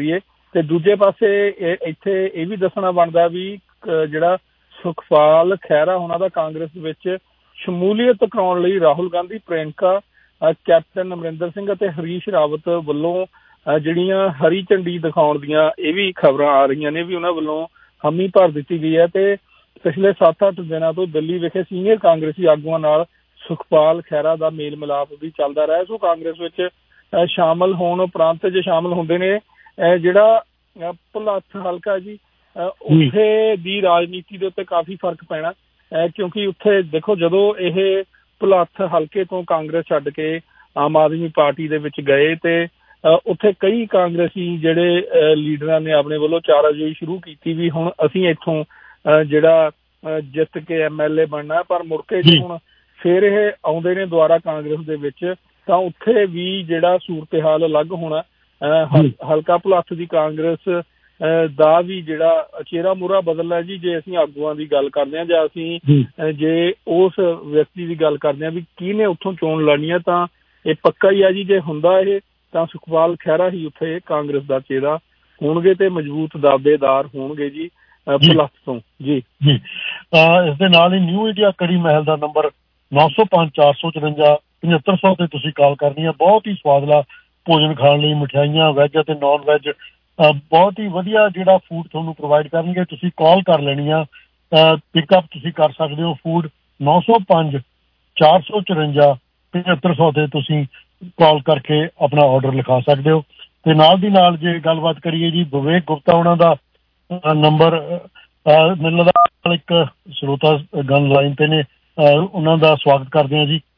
Speaker 11: ਤੇ ਦੂਜੇ ਪਾਸੇ ਇੱਥੇ ਇਹ ਵੀ ਦੱਸਣਾ ਬਣਦਾ ਵੀ ਜਿਹੜਾ ਸੁਖਪਾਲ ਖਹਿਰਾ ਉਹਨਾਂ ਦਾ ਕਾਂਗਰਸ ਵਿੱਚ ਸ਼ਮੂਲੀਅਤ ਕਰਾਉਣ ਲਈ ਰਾਹੁਲ ਗਾਂਧੀ, ਪ੍ਰਿਅੰਕਾ, ਕੈਪਟਨ ਅਮਰਿੰਦਰ ਸਿੰਘ ਅਤੇ ਹਰੀਸ਼ ਰਾਵਤ ਵੱਲੋਂ ਜਿਹੜੀਆਂ ਹਰੀ ਝੰਡੀ ਦਿਖਾਉਣ ਦੀਆਂ ਇਹ ਵੀ ਖਬਰਾਂ ਆ ਰਹੀਆਂ ਨੇ ਵੀ ਉਹਨਾਂ ਵੱਲੋਂ ਹਾਮੀ ਭਰ ਦਿੱਤੀ ਗਈ ਹੈ। ਤੇ ਪਿਛਲੇ ਸੱਤ ਅੱਠ ਦਿਨਾਂ ਤੋਂ ਦਿੱਲੀ ਵਿਖੇ ਸੀਨੀਅਰ ਕਾਂਗਰਸੀ ਆਗੂਆਂ ਨਾਲ ਸੁਖਪਾਲ ਖਹਿਰਾ ਦਾ ਮੇਲ ਮਿਲਾਪ ਵੀ ਚੱਲਦਾ ਰਿਹਾ। ਸੋ ਕਾਂਗਰਸ ਵਿੱਚ ਸ਼ਾਮਲ ਹੋਣ ਉਪਰੰਤ ਜੇ ਸ਼ਾਮਲ ਹੁੰਦੇ ਨੇ ਜਿਹੜਾ ਭੁਲੱਥ ਹਲਕਾ ਜੀ, ਉੱਥੇ ਦੀ ਰਾਜਨੀਤੀ ਦੇ ਉੱਤੇ ਕਾਫੀ ਫਰਕ ਪੈਣਾ, ਕਿਉਂਕਿ ਉੱਥੇ ਦੇਖੋ ਜਦੋਂ ਇਹ ਭੁਲੱਥ ਹਲਕੇ ਤੋਂ ਕਾਂਗਰਸ ਛੱਡ ਕੇ ਆਮ ਆਦਮੀ ਪਾਰਟੀ ਦੇ ਵਿੱਚ ਗਏ ਤੇ ਉੱਥੇ ਕਈ ਕਾਂਗਰਸੀ ਜਿਹੜੇ ਲੀਡਰਾਂ ਨੇ ਆਪਣੇ ਵੱਲੋਂ ਚਾਰਾਜੋਈ ਸ਼ੁਰੂ ਕੀਤੀ ਵੀ ਹੁਣ ਅਸੀਂ ਇੱਥੋਂ ਜਿਹੜਾ ਜਿੱਤ ਕੇ ਐਮ ਐਲ ਏ ਬਣਨਾ, ਪਰ ਮੁੜ ਕੇ ਜੇ ਹੁਣ ਫਿਰ ਇਹ ਆਉਂਦੇ ਨੇ ਦੁਬਾਰਾ ਕਾਂਗਰਸ ਦੇ ਵਿੱਚ ਤਾਂ ਉੱਥੇ ਵੀ ਜਿਹੜਾ ਸੂਰਤ ਹਾਲ ਅਲੱਗ ਹੋਣਾ। ਹਲਕਾ ਭੁਲੱਥ ਦੀ ਕਾਂਗਰਸ ਦਾ ਵੀ ਜਿਹੜਾ ਚਿਹਰਾ ਮੂਹਰਾ ਬਦਲਣਾ ਜੀ, ਜੇ ਅਸੀਂ ਆਗੂਆਂ ਦੀ ਗੱਲ ਕਰਦੇ ਹਾਂ ਜਾਂ ਅਸੀਂ ਜੇ ਉਸ ਵਿਅਕਤੀ ਦੀ ਗੱਲ ਕਰਦੇ ਹਾਂ ਵੀ ਕਿਹਨੇ ਉੱਥੋਂ ਚੋਣ ਲੜਨੀ ਹੈ ਤਾਂ ਇਹ ਪੱਕਾ ਹੀ ਆ ਜੀ, ਜੇ ਹੁੰਦਾ ਇਹ ਤਾਂ ਸੁਖਪਾਲ ਖਹਿਰਾ ਹੀ ਉੱਥੇ ਕਾਂਗਰਸ ਦਾ ਚਿਹਰਾ ਹੋਣਗੇ ਤੇ ਮਜ਼ਬੂਤ ਦਾਅਵੇਦਾਰ ਹੋਣਗੇ ਜੀ ਭੁਲੱਥ ਤੋਂ ਜੀ।
Speaker 12: ਜੀ ਇਸ ਦੇ ਨਾਲ ਹੀ ਨਿਊ ਇੰਡੀਆ ਕੜੀ ਮਹਿਲ ਦਾ ਨੰਬਰ ਨੌ ਸੌ ਪੰਜ ਚਾਰ ਸੌ ਚੁਰੰਜਾ ਪਝੱਤਰ ਸੌ ਤੇ ਤੁਸੀਂ ਕਾਲ ਕਰਨੀ ਹੈ। ਬਹੁਤ ਹੀ ਸਵਾਦਲਾ ਭੋਜਨ ਖਾਣ ਲਈ, ਮਠਿਆਈਆਂ ਵੈਜ ਅਤੇ ਨੋਨ ਵੈਜ ਬਹੁਤ ਹੀ ਵਧੀਆ ਜਿਹੜਾ ਫੂਡ ਤੁਹਾਨੂੰ ਪ੍ਰੋਵਾਈਡ ਕਰਨਗੇ। ਤੁਸੀਂ ਕਾਲ ਕਰ ਲੈਣੀ ਆ, ਪਿਕਅਪ ਤੁਸੀਂ ਕਰ ਸਕਦੇ ਹੋ ਫੂਡ ਨੌ ਸੌ ਪੰਜ ਚਾਰ ਸੌ ਚੁਰੰਜਾ ਪਝੱਤਰ ਸੌ ਤੇ ਤੁਸੀਂ ਕਾਲ ਕਰਕੇ ਆਪਣਾ ਆਰਡਰ ਲਿਖਾ ਸਕਦੇ ਹੋ। ਤੇ ਨਾਲ ਦੀ ਨਾਲ ਜੇ ਗੱਲਬਾਤ ਕਰੀਏ ਜੀ ਵਿਵੇਕ ਗੁਪਤਾ ਉਹਨਾਂ ਦਾ ਨੰਬਰ ਮੈਨੂੰ ਲੱਗਦਾ ਇੱਕ ਸਰੋਤਾ ਗੱਲ ਲਾਈਨ ਤੇ ਨੇ, ਉਹਨਾਂ ਦਾ ਸਵਾਗਤ ਕਰਦੇ ਹਾਂ ਜੀ।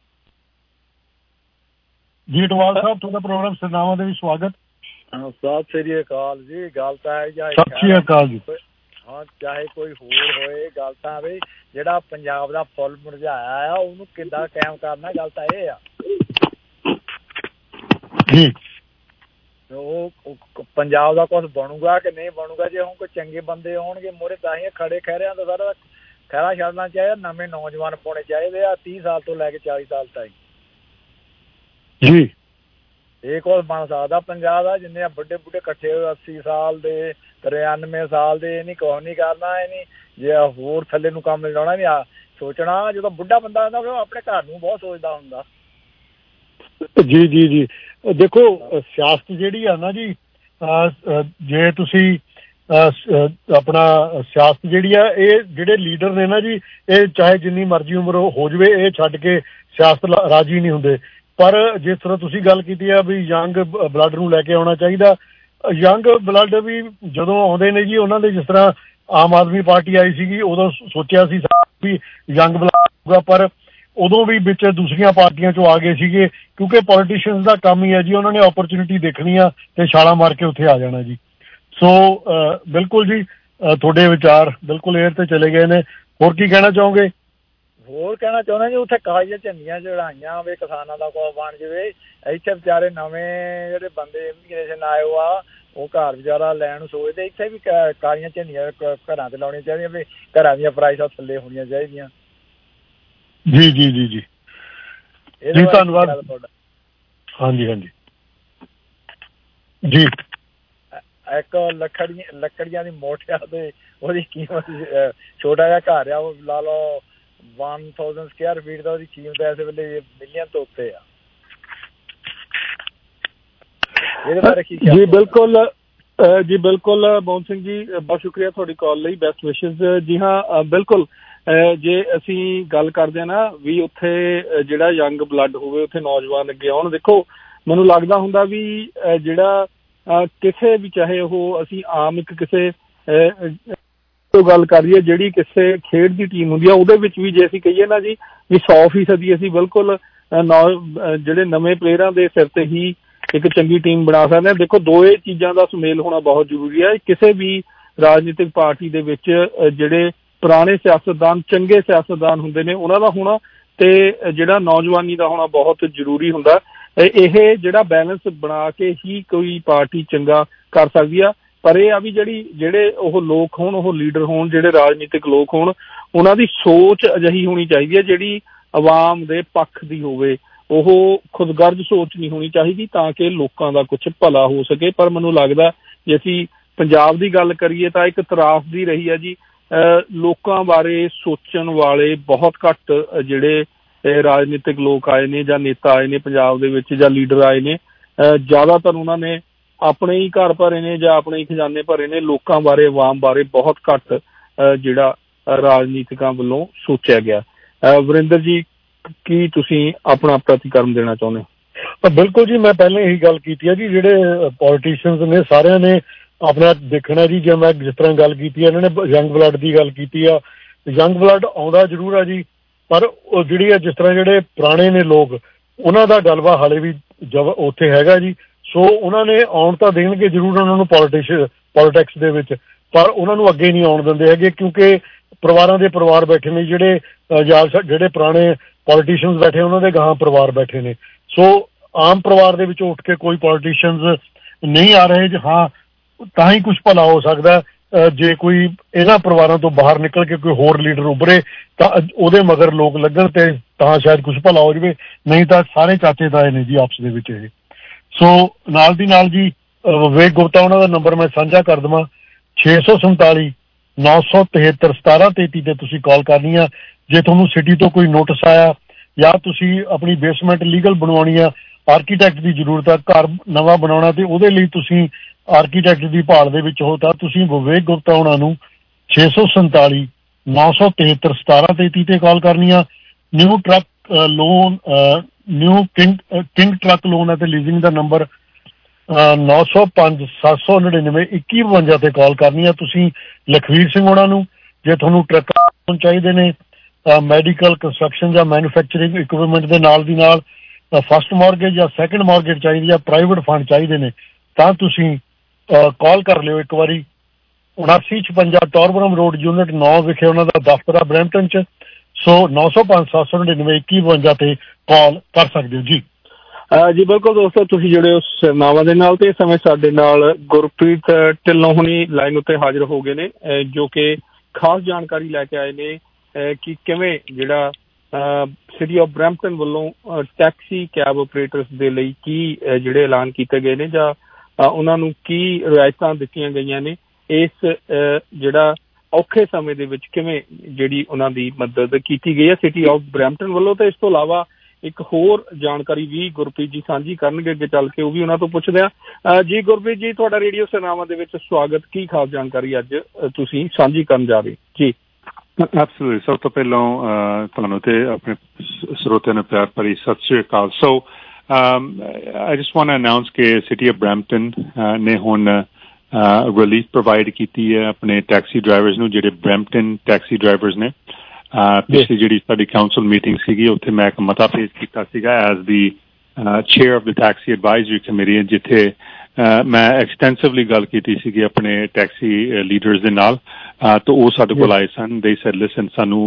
Speaker 12: ਜੀ ਅਟਵਾਲ ਸਾਹਿਬ ਤੁਹਾਡਾ ਪ੍ਰੋਗਰਾਮ ਸਰਨਾਵਾਂ ਦੇ ਵੀ ਸਵਾਗਤ।
Speaker 14: ਸਤਿ ਸ੍ਰੀ ਅਕਾਲ ਜੀ। ਗੱਲ ਤਾਂ ਹੈ
Speaker 12: ਸਤਿ ਸ੍ਰੀ ਅਕਾਲ ਜੀ।
Speaker 14: ਹਾਂ ਚਾਹੇ ਕੋਈ ਹੋਰ ਹੋਏ, ਗੱਲ ਤਾਂ ਵੀ ਜਿਹੜਾ ਪੰਜਾਬ ਦਾ ਫੁੱਲ ਮੁਰਝਾਇਆ ਆ ਉਹਨੂੰ ਕਿੱਦਾਂ ਕਾਇਮ ਕਰਨਾ, ਗੱਲ ਤਾਂ ਇਹ ਆ
Speaker 12: ਜੀ
Speaker 14: ਉਹ ਪੰਜਾਬ ਦਾ ਕੁਛ ਬਣੂਗਾ ਕਿ ਨਹੀਂ ਬਣੂਗਾ। ਜੇ ਹੁਣ ਕੋਈ ਚੰਗੇ ਬੰਦੇ ਆਉਣਗੇ ਮੋਰੇ ਤਾਂ ਹੀ ਖੜੇ ਖਹਿਰਿਆਂ ਦਾ ਸਾਰਾ ਖਹਿਰਾ ਛੱਡਣਾ ਚਾਹੀਦਾ, ਨਵੇਂ ਨੌਜਵਾਨ ਪਾਉਣੇ ਚਾਹੀਦੇ ਆ ਤੀਹ ਸਾਲ ਤੋਂ ਲੈ ਕੇ ਚਾਲੀ ਸਾਲ ਤਾਈਂ
Speaker 12: ਜੀ।
Speaker 14: ਇਹ ਕੁਛ ਬਣ ਸਕਦਾ ਪੰਜਾਬ ਦਾ, ਜਿੰਨੇ ਵੱਡੇ ਬੁੱਢੇ ਇਕੱਠੇ ਹੋਏ ਅੱਸੀ ਸਾਲ ਦੇ ਤਰਿਆਨਵੇਂ ਸਾਲ ਦੇ, ਇਹ ਨਹੀਂ ਕੁਛ ਨਹੀਂ ਕਰਨਾ, ਇਹ ਨਹੀਂ ਜੇ ਹੋਰ ਥੱਲੇ ਨੂੰ ਕੰਮ ਲਿਜਾਉਣਾ ਨਹੀਂ ਆ ਸੋਚਣਾ। ਜਦੋਂ ਬੁੱਢਾ ਬੰਦਾ ਹੁੰਦਾ ਫਿਰ ਉਹ ਆਪਣੇ ਘਰ ਨੂੰ ਬਹੁਤ ਸੋਚਦਾ ਹੁੰਦਾ।
Speaker 12: ਜੀ ਜੀ ਜੀ ਦੇਖੋ ਸਿਆਸਤ ਜਿਹੜੀ ਆ ਨਾ ਜੀ, ਜੇ ਤੁਸੀਂ ਆਪਣਾ ਸਿਆਸਤ ਜਿਹੜੀ ਆ ਇਹ ਜਿਹੜੇ ਲੀਡਰ ਨੇ ਨਾ ਜੀ, ਇਹ ਚਾਹੇ ਜਿੰਨੀ ਮਰਜ਼ੀ ਉਮਰ ਹੋ ਜਾਵੇ ਇਹ ਛੱਡ ਕੇ ਸਿਆਸਤ ਰਾਜੀ ਨਹੀਂ ਹੁੰਦੇ। ਪਰ ਜਿਸ ਤਰ੍ਹਾਂ ਤੁਸੀਂ ਗੱਲ ਕੀਤੀ ਆ ਵੀ ਯੰਗ ਬਲੱਡ ਨੂੰ ਲੈ ਕੇ ਆਉਣਾ ਚਾਹੀਦਾ, ਯੰਗ ਬਲੱਡ ਵੀ ਜਦੋਂ ਆਉਂਦੇ ਨੇ ਜੀ ਉਹਨਾਂ ਦੇ ਜਿਸ ਤਰ੍ਹਾਂ ਆਮ ਆਦਮੀ ਪਾਰਟੀ ਆਈ ਸੀਗੀ ਉਦੋਂ ਸੋਚਿਆ ਸੀ ਵੀ ਯੰਗ ਬਲੱਡ ਹੋਊਗਾ, ਪਰ ਉਦੋਂ ਵੀ ਵਿੱਚ ਦੂਸਰੀਆਂ ਪਾਰਟੀਆਂ ਚੋਂ ਆ ਗਏ ਸੀਗੇ, ਕਿਉਂਕਿ ਪੋਲੀਟੀਸ਼ੀਅਨਸ ਦਾ ਕੰਮ ਹੀ ਹੈ ਜੀ, ਉਹਨਾਂ ਨੇ ਓਪਰਚੁਨਿਟੀ ਦੇਖਣੀ ਆ ਤੇ ਛਾਲਾਂ ਮਾਰ ਕੇ ਉੱਥੇ ਆ ਜਾਣਾ ਜੀ। ਸੋ ਬਿਲਕੁਲ ਜੀ ਤੁਹਾਡੇ ਵਿਚਾਰ ਬਿਲਕੁਲ ਏਅਰ ਤੇ ਚਲੇ ਗਏ ਨੇ। ਹੋਰ ਕੀ ਕਹਿਣਾ ਚਾਹੋਗੇ?
Speaker 14: ਹੋਰ ਕਹਿਣਾ ਚਾਹੁੰਦਾ ਜੀ ਉੱਥੇ ਕਾਲੀਆਂ ਝੰਡੀਆਂ ਚੜਾਈਆਂ ਹੋਵੇ, ਕਿਸਾਨਾਂ ਦਾ ਕੁਛ ਬਣ ਜਾਵੇ। ਇੱਥੇ ਵਿਚਾਰੇ ਨਵੇਂ ਜਿਹੜੇ ਬੰਦੇ ਇਮੀਗ੍ਰੇਸ਼ਨ ਆਏ ਹੋ ਆ ਉਹ ਘਰ ਵਿਚਾਰਾ ਲੈਣ ਨੂੰ ਸੋਚਦੇ, ਇੱਥੇ ਵੀ ਕਾਲੀਆਂ ਝੰਡੀਆਂ ਘਰਾਂ ਤੇ ਲਾਉਣੀਆਂ ਚਾਹੀਦੀਆਂ ਵੀ ਘਰਾਂ ਦੀਆਂ ਪ੍ਰਾਈਸਾਂ ਥੱਲੇ ਹੋਣੀਆਂ ਚਾਹੀਦੀਆਂ।
Speaker 12: ਜੀ ਜੀ ਜੀ ਜੀ ਜੀ ਧੰਨਵਾਦ। ਹਾਂਜੀ ਹਾਂਜੀ ਜੀ।
Speaker 14: ਇੱਕ ਲੱਕੜੀਆਂ ਲੱਕੜੀਆਂ ਦੀ ਮੋਟਿਆ ਤੇ ਉਹਦੀ ਕੀਮਤ ਛੋਟਾ ਜਿਹਾ ਘਰ ਆ ਉਹ ਲਾ ਲਓ ਵਨ ਥਾਊਜੈਂਡ ਸਕੁਅਰ ਫੀਟ ਦਾ, ਉਹਦੀ ਕੀਮਤ ਇਸ ਵੇਲੇ ਮਿਲੀਅਨ ਤੋਂ ਉੱਤੇ ਆ। ਇਹਦੇ ਬਾਰੇ ਕੀ
Speaker 11: ਜੀ ਬਿਲਕੁਲ ਜੀ ਬਿਲਕੁਲ ਮੋਹਨ ਸਿੰਘ ਜੀ ਬਹੁਤ ਸ਼ੁਕਰੀਆ ਤੁਹਾਡੀ ਕਾਲ ਲਈ, ਬੈਸਟ ਵਿਸ਼ੇਸ। ਜੀ ਹਾਂ ਬਿਲਕੁਲ ਜੇ ਅਸੀਂ ਗੱਲ ਕਰਦੇ ਹਾਂ ਨਾ ਵੀ ਉੱਥੇ ਜਿਹੜਾ ਯੰਗ ਬਲੱਡ ਹੋਵੇ, ਉੱਥੇ ਨੌਜਵਾਨ ਅੱਗੇ ਆਉਣ। ਦੇਖੋ ਮੈਨੂੰ ਲੱਗਦਾ ਹੁੰਦਾ ਵੀ ਜਿਹੜਾ ਕਿਸੇ ਵੀ ਚਾਹੇ ਉਹ ਅਸੀਂ ਆਮ ਇੱਕ ਕਿਸੇ ਤੋਂ ਗੱਲ ਕਰੀਏ ਜਿਹੜੀ ਕਿਸੇ ਖੇਡ ਦੀ ਟੀਮ ਹੁੰਦੀ ਆ ਉਹਦੇ ਵਿੱਚ ਵੀ ਜੇ ਅਸੀਂ ਕਹੀਏ ਨਾ ਜੀ ਵੀ ਸੌ ਫੀਸਦੀ ਅਸੀਂ ਬਿਲਕੁਲ ਨੌ ਜਿਹੜੇ ਨਵੇਂ ਪਲੇਅਰਾਂ ਦੇ ਸਿਰ ਤੇ ਹੀ ਇੱਕ ਚੰਗੀ ਟੀਮ ਬਣਾ ਸਕਦੇ ਹਾਂ। ਦੇਖੋ ਦੋਏ ਚੀਜ਼ਾਂ ਦਾ ਸੁਮੇਲ ਹੋਣਾ ਬਹੁਤ ਜ਼ਰੂਰੀ ਹੈ। ਕਿਸੇ ਵੀ ਰਾਜਨੀਤਿਕ ਪਾਰਟੀ ਦੇ ਵਿੱਚ ਜਿਹੜੇ ਪੁਰਾਣੇ ਸਿਆਸਤਦਾਨ ਚੰਗੇ ਸਿਆਸਤਦਾਨ ਹੁੰਦੇ ਨੇ ਉਹਨਾਂ ਦਾ ਹੋਣਾ ਤੇ ਜਿਹੜਾ ਨੌਜਵਾਨੀ ਦਾ ਹੋਣਾ ਬਹੁਤ ਜ਼ਰੂਰੀ ਹੁੰਦਾ। ਇਹ ਜਿਹੜਾ ਬੈਲੈਂਸ ਬਣਾ ਕੇ ਹੀ ਕੋਈ ਪਾਰਟੀ ਚੰਗਾ ਕਰ ਸਕਦੀ ਆ। ਪਰ ਇਹ ਆ ਵੀ ਜਿਹੜੀ ਜਿਹੜੇ ਉਹ ਲੋਕ ਹੋਣ, ਉਹ ਲੀਡਰ ਹੋਣ, ਜਿਹੜੇ ਰਾਜਨੀਤਿਕ ਲੋਕ ਹੋਣ, ਉਹਨਾਂ ਦੀ ਸੋਚ ਅਜਿਹੀ ਹੋਣੀ ਚਾਹੀਦੀ ਹੈ ਜਿਹੜੀ ਆਵਾਮ ਦੇ ਪੱਖ ਦੀ ਹੋਵੇ। ਉਹ ਖੁਦਗਰਜ਼ ਸੋਚ ਨਹੀਂ ਹੋਣੀ ਚਾਹੀਦੀ ਤਾਂ ਕਿ ਲੋਕਾਂ ਦਾ ਕੁਛ ਭਲਾ ਹੋ ਸਕੇ। ਪਰ ਮੈਨੂੰ ਲੱਗਦਾ ਜੇ ਅਸੀਂ ਪੰਜਾਬ ਦੀ ਗੱਲ ਕਰੀਏ ਤਾਂ ਇੱਕ ਤਰਾਸਦੀ ਰਹੀ ਹੈ ਜੀ। ਲੋਕਾਂ ਬਾਰੇ ਸੋਚਣ ਵਾਲੇ ਬਹੁਤ ਘੱਟ ਜਿਹੜੇ ਰਾਜਨੀਤਿਕ ਲੋਕ ਆਏ ਨੇ ਜਾਂ ਨੇਤਾ ਆਏ ਨੇ ਪੰਜਾਬ ਦੇ ਵਿੱਚ ਜਾਂ ਲੀਡਰ ਆਏ ਨੇ, ਜ਼ਿਆਦਾਤਰ ਉਹਨਾਂ ਨੇ ਆਪਣੇ ਹੀ ਘਰ ਭਰੇ ਨੇ ਜਾਂ ਆਪਣੇ ਹੀ ਖਜ਼ਾਨੇ ਭਰੇ ਨੇ। ਲੋਕਾਂ ਬਾਰੇ, ਆਵਾਮ ਬਾਰੇ ਬਹੁਤ ਘੱਟ ਜਿਹੜਾ ਰਾਜਨੀਤਿਕਾਂ ਵੱਲੋਂ ਸੋਚਿਆ ਗਿਆ। ਵਰਿੰਦਰ ਜੀ, ਕੀ ਤੁਸੀਂ ਆਪਣਾ ਪ੍ਰਤੀਕਰਮ ਦੇਣਾ ਚਾਹੁੰਦੇ ਹੋ?
Speaker 12: ਬਿਲਕੁਲ ਜੀ, ਮੈਂ ਪਹਿਲਾਂ ਇਹੀ ਗੱਲ ਕੀਤੀ ਹੈ ਜੀ, ਜਿਹੜੇ ਪੋਲੀਟੀਸ਼ੀਅਨਸ ਨੇ ਸਾਰਿਆਂ ਨੇ ਆਪਣਾ ਦੇਖਣਾ ਜੀ। ਜੇ ਮੈਂ ਜਿਸ ਤਰ੍ਹਾਂ ਗੱਲ ਕੀਤੀ ਹੈ, ਇਹਨਾਂ ਨੇ ਯੰਗ ਬਲੱਡ ਦੀ ਗੱਲ ਕੀਤੀ ਆ, ਯੰਗ ਬਲੱਡ ਆਉਂਦਾ ਜ਼ਰੂਰ ਆ ਜੀ, ਪਰ ਉਹ ਜਿਹੜੀ ਆ ਜਿਸ ਤਰ੍ਹਾਂ ਜਿਹੜੇ ਪੁਰਾਣੇ ਨੇ ਲੋਕ, ਉਹਨਾਂ ਦਾ ਗਲਬਾ ਹਾਲੇ ਵੀ ਜਬ ਉੱਥੇ ਹੈਗਾ ਜੀ। ਸੋ ਉਹਨਾਂ ਨੇ ਆਉਣ ਤਾਂ ਦੇਣਗੇ ਜ਼ਰੂਰ ਉਹਨਾਂ ਨੂੰ ਪੋਲੀਟਿਸ਼ ਪੋਲੀਟਿਕਸ ਦੇ ਵਿੱਚ, ਪਰ ਉਹਨਾਂ ਨੂੰ ਅੱਗੇ ਨਹੀਂ ਆਉਣ ਦਿੰਦੇ ਹੈਗੇ, ਕਿਉਂਕਿ ਪਰਿਵਾਰਾਂ ਦੇ ਪਰਿਵਾਰ ਬੈਠੇ ਨੇ ਜਿਹੜੇ ਜਾਂ ਜਿਹੜੇ ਪੁਰਾਣੇ ਪੋਲੀਟੀਸ਼ੀਅਨਸ ਬੈਠੇ ਉਹਨਾਂ ਦੇ ਗਾਹਾਂ ਪਰਿਵਾਰ ਬੈਠੇ ਨੇ। ਸੋ ਆਮ ਪਰਿਵਾਰ ਦੇ ਵਿੱਚੋਂ ਉੱਠ ਕੇ ਕੋਈ ਪੋਲੀਟੀਸ਼ੀਅਨਸ ਨਹੀਂ ਆ ਰਹੇ। ਹਾਂ, ਤਾਂ ਹੀ ਕੁਛ ਭਲਾ ਹੋ ਸਕਦਾ ਜੇ ਕੋਈ ਇਹਨਾਂ ਪਰਿਵਾਰਾਂ ਤੋਂ ਬਾਹਰ ਨਿਕਲ ਕੇ ਕੋਈ ਹੋਰ ਲੀਡਰ ਉੱਭਰੇ ਤਾਂ ਉਹਦੇ ਮਗਰ ਲੋਕ ਲੱਗਣ ਤੇ ਤਾਂ ਸ਼ਾਇਦ ਕੁਛ ਭਲਾ ਹੋ ਜਾਵੇ, ਨਹੀਂ ਤਾਂ ਸਾਰੇ ਚਾਚੇ ਤਾਏ ਨੇ ਜੀ ਆਪਸ ਦੇ ਵਿੱਚ ਇਹ। ਸੋ ਨਾਲ ਦੀ ਨਾਲ ਜੀ ਵਿਵੇਕ ਗੁਪਤਾ ਉਹਨਾਂ ਦਾ ਨੰਬਰ ਮੈਂ ਸਾਂਝਾ ਕਰ ਦੇਵਾਂ, ਛੇ ਸੌ ਸੰਤਾਲੀ ਨੌ ਸੌ ਤਿਹੱਤਰ ਸਤਾਰਾਂ ਤੇਤੀ ਤੇ ਤੁਸੀਂ ਕਾਲ ਕਰਨੀ ਆ। ਜੇ ਤੁਹਾਨੂੰ ਸਿਟੀ ਤੋਂ ਕੋਈ ਨੋਟਿਸ ਆਇਆ ਜਾਂ ਤੁਸੀਂ ਆਪਣੀ ਬੇਸਮੈਂਟ ਲੀਗਲ ਬਣਵਾਉਣੀ ਆ, ਆਰਕੀਟੈਕਟ ਦੀ ਜ਼ਰੂਰਤ ਆ, ਘਰ ਨਵਾਂ ਬਣਾਉਣਾ, ਤੇ ਉਹਦੇ ਲਈ ਤੁਸੀਂ ਆਰਕੀਟੈਕਟ ਦੀ ਭਾਲ ਦੇ ਵਿੱਚ ਹੋ ਤਾਂ ਤੁਸੀਂ ਵਿਵੇਕ ਗੁਪਤਾ ਉਹਨਾਂ ਨੂੰ ਛੇ ਸੌ ਸੰਤਾਲੀ ਨੌ ਸੌ ਤਿਹੱਤਰ ਸਤਾਰਾਂ ਤੇਤੀ ਤੇ ਕਾਲ ਕਰਨੀ ਆ। New truck loan, new king king truck loan ਅਤੇ ਲੀਜ਼ਿੰਗ ਦਾ ਨੰਬਰ ਨੌ ਸੌ ਪੰਜ ਸੱਤ ਸੌ ਨੜਿਨਵੇਂ ਇੱਕੀ ਬਵੰਜਾ ਤੇ ਕਾਲ ਕਰਨੀ ਆ ਤੁਸੀਂ ਲਖਵੀਰ ਸਿੰਘ ਉਹਨਾਂ ਨੂੰ। ਜੇ ਤੁਹਾਨੂੰ ਟਰੱਕ ਚਾਹੀਦੇ ਨੇ, ਮੈਡੀਕਲ, ਕੰਸਟਰਕਸ਼ਨ ਜਾਂ ਮੈਨੂਫੈਕਚਰਿੰਗ ਇਕਵਿਪਮੈਂਟ ਦੇ ਨਾਲ ਦੀ ਨਾਲ ਫਸਟ ਮਾਰਗੇਜ ਜਾਂ ਸੈਕਿੰਡ ਮਾਰਗੇਜ ਚਾਹੀਦੀ ਜਾਂ ਪ੍ਰਾਈਵੇਟ ਫੰਡ ਚਾਹੀਦੇ ਨੇ, ਤਾਂ ਤੁਸੀਂ ਕਾਲ ਕਰ ਲਿਓ ਇੱਕ ਵਾਰੀ। ਉਨਾਸੀ ਛਪੰਜਾ ਟੋਰਬਰਮ ਰੋਡ ਯੂਨਿਟ ਨੌ ਵਿਖੇ ਉਹਨਾਂ ਦਾ ਦਫ਼ਤਰ ਆ ਬਰੈਂਪਟਨ 'ਚ। ਸੋ ਨੌ ਸੌ ਪੰਜ ਸੱਤ ਸੌ ਨੜਿਨਵੇਂ ਇੱਕੀ ਬਵੰਜਾ ਤੇ ਕਾਲ ਕਰ ਸਕਦੇ ਹੋ ਜੀ।
Speaker 11: ਜੀ ਬਿਲਕੁਲ ਦੋਸਤੋ, ਤੁਸੀਂ ਜਿਹੜੇ ਉਸ ਨਾਵਾਂ ਦੇ ਨਾਲ ਤੇ ਇਸ ਸਮੇਂ ਸਾਡੇ ਨਾਲ ਗੁਰਪ੍ਰੀਤ ਢਿੱਲੋਂ ਹੁਣੀ ਲਾਈਨ ਉੱਤੇ ਹਾਜ਼ਰ ਹੋ ਗਏ ਨੇ, ਜੋ ਕਿ ਖਾਸ ਜਾਣਕਾਰੀ ਲੈ ਕੇ ਆਏ ਨੇ ਕਿ ਕਿਵੇਂ ਜਿਹੜਾ ਸਿਟੀ ਆਫ ਬਰੈਂਪਟਨ ਵੱਲੋਂ ਟੈਕਸੀ ਕੈਬ ਆਪਰੇਟਰਸ ਦੇ ਲਈ ਕੀ ਜਿਹੜੇ ਐਲਾਨ ਕੀਤੇ ਗਏ ਨੇ ਜਾਂ ਉਹਨਾਂ ਨੂੰ ਕੀ ਰਿਆਇਤਾਂ ਦਿੱਤੀਆਂ ਗਈਆਂ ਨੇ ਇਸ ਜਿਹੜਾ ਔਖੇ ਸਮੇਂ ਦੇ ਵਿੱਚ, ਕਿਵੇਂ ਜਿਹੜੀ ਉਹਨਾਂ ਦੀ ਮਦਦ ਕੀਤੀ ਗਈ ਹੈ ਸਿਟੀ ਆਫ ਬਰੈਂਪਟਨ ਵੱਲੋਂ। ਤੇ ਇਸ ਤੋਂ ਇਲਾਵਾ ਇੱਕ ਹੋਰ ਜਾਣਕਾਰੀ ਵੀ ਗੁਰਪ੍ਰੀਤ ਜੀ ਸਾਂਝੀ ਕਰਨਗੇ ਅੱਗੇ ਚੱਲ ਕੇ, ਉਹ ਵੀ ਉਹਨਾਂ ਤੋਂ ਪੁੱਛਦੇ ਹਾਂ। ਜੀ ਗੁਰਪ੍ਰੀਤ ਜੀ, ਤੁਹਾਡਾ ਰੇਡੀਓ ਸੇਨਾਵਾਂ ਦੇ ਵਿੱਚ ਸਵਾਗਤ। ਕੀ ਖਾਸ ਜਾਣਕਾਰੀ ਅੱਜ ਤੁਸੀਂ ਸਾਂਝੀ ਕਰਨ ਜਾ ਰਹੇ ਜੀ?
Speaker 15: ਐਬਸੋਲੂਟਲੀ, ਸਭ ਤੋਂ ਪਹਿਲਾਂ ਤੁਹਾਨੂੰ ਤੇ ਆਪਣੇ ਸਰੋਤਿਆਂ ਨੂੰ ਪਿਆਰ ਭਰੀ ਸਤਿ ਸ਼੍ਰੀ ਅਕਾਲ। So I just want to announce ਕਿ ਸਿਟੀ ਆਫ ਬਰੈਂਪਟਨ ਨੇ ਹੁਣ ਰਿਲੀਫ ਪ੍ਰੋਵਾਈਡ ਕੀਤੀ ਹੈ ਆਪਣੇ ਟੈਕਸੀ ਡਰਾਈਵਰਸ ਨੂੰ, ਜਿਹੜੇ ਬਰੈਂਪਟਨ ਟੈਕਸੀ ਡਰਾਈਵਰਸ ਨੇ। ਪਿਛਲੀ ਜਿਹੜੀ ਸਾਡੀ ਕਾਊਂਸਲ ਮੀਟਿੰਗ ਸੀਗੀ ਉੱਥੇ ਮੈਂ ਇੱਕ ਮਤਾ ਪੇਸ਼ ਕੀਤਾ ਸੀਗਾ as the chair of the taxi advisory committee, ਜਿੱਥੇ ਮੈਂ ਐਕਸਟੈਂਸਿਵਲੀ ਗੱਲ ਕੀਤੀ ਸੀਗੀ ਆਪਣੇ ਟੈਕਸੀ ਲੀਡਰਸ ਦੇ ਨਾਲ। ਤਾਂ ਉਹ ਸਾਡੇ ਕੋਲ ਆਏ ਸਨ। ਦੇ ਸੈਡ ਲਿਸਨ, ਸਾਨੂੰ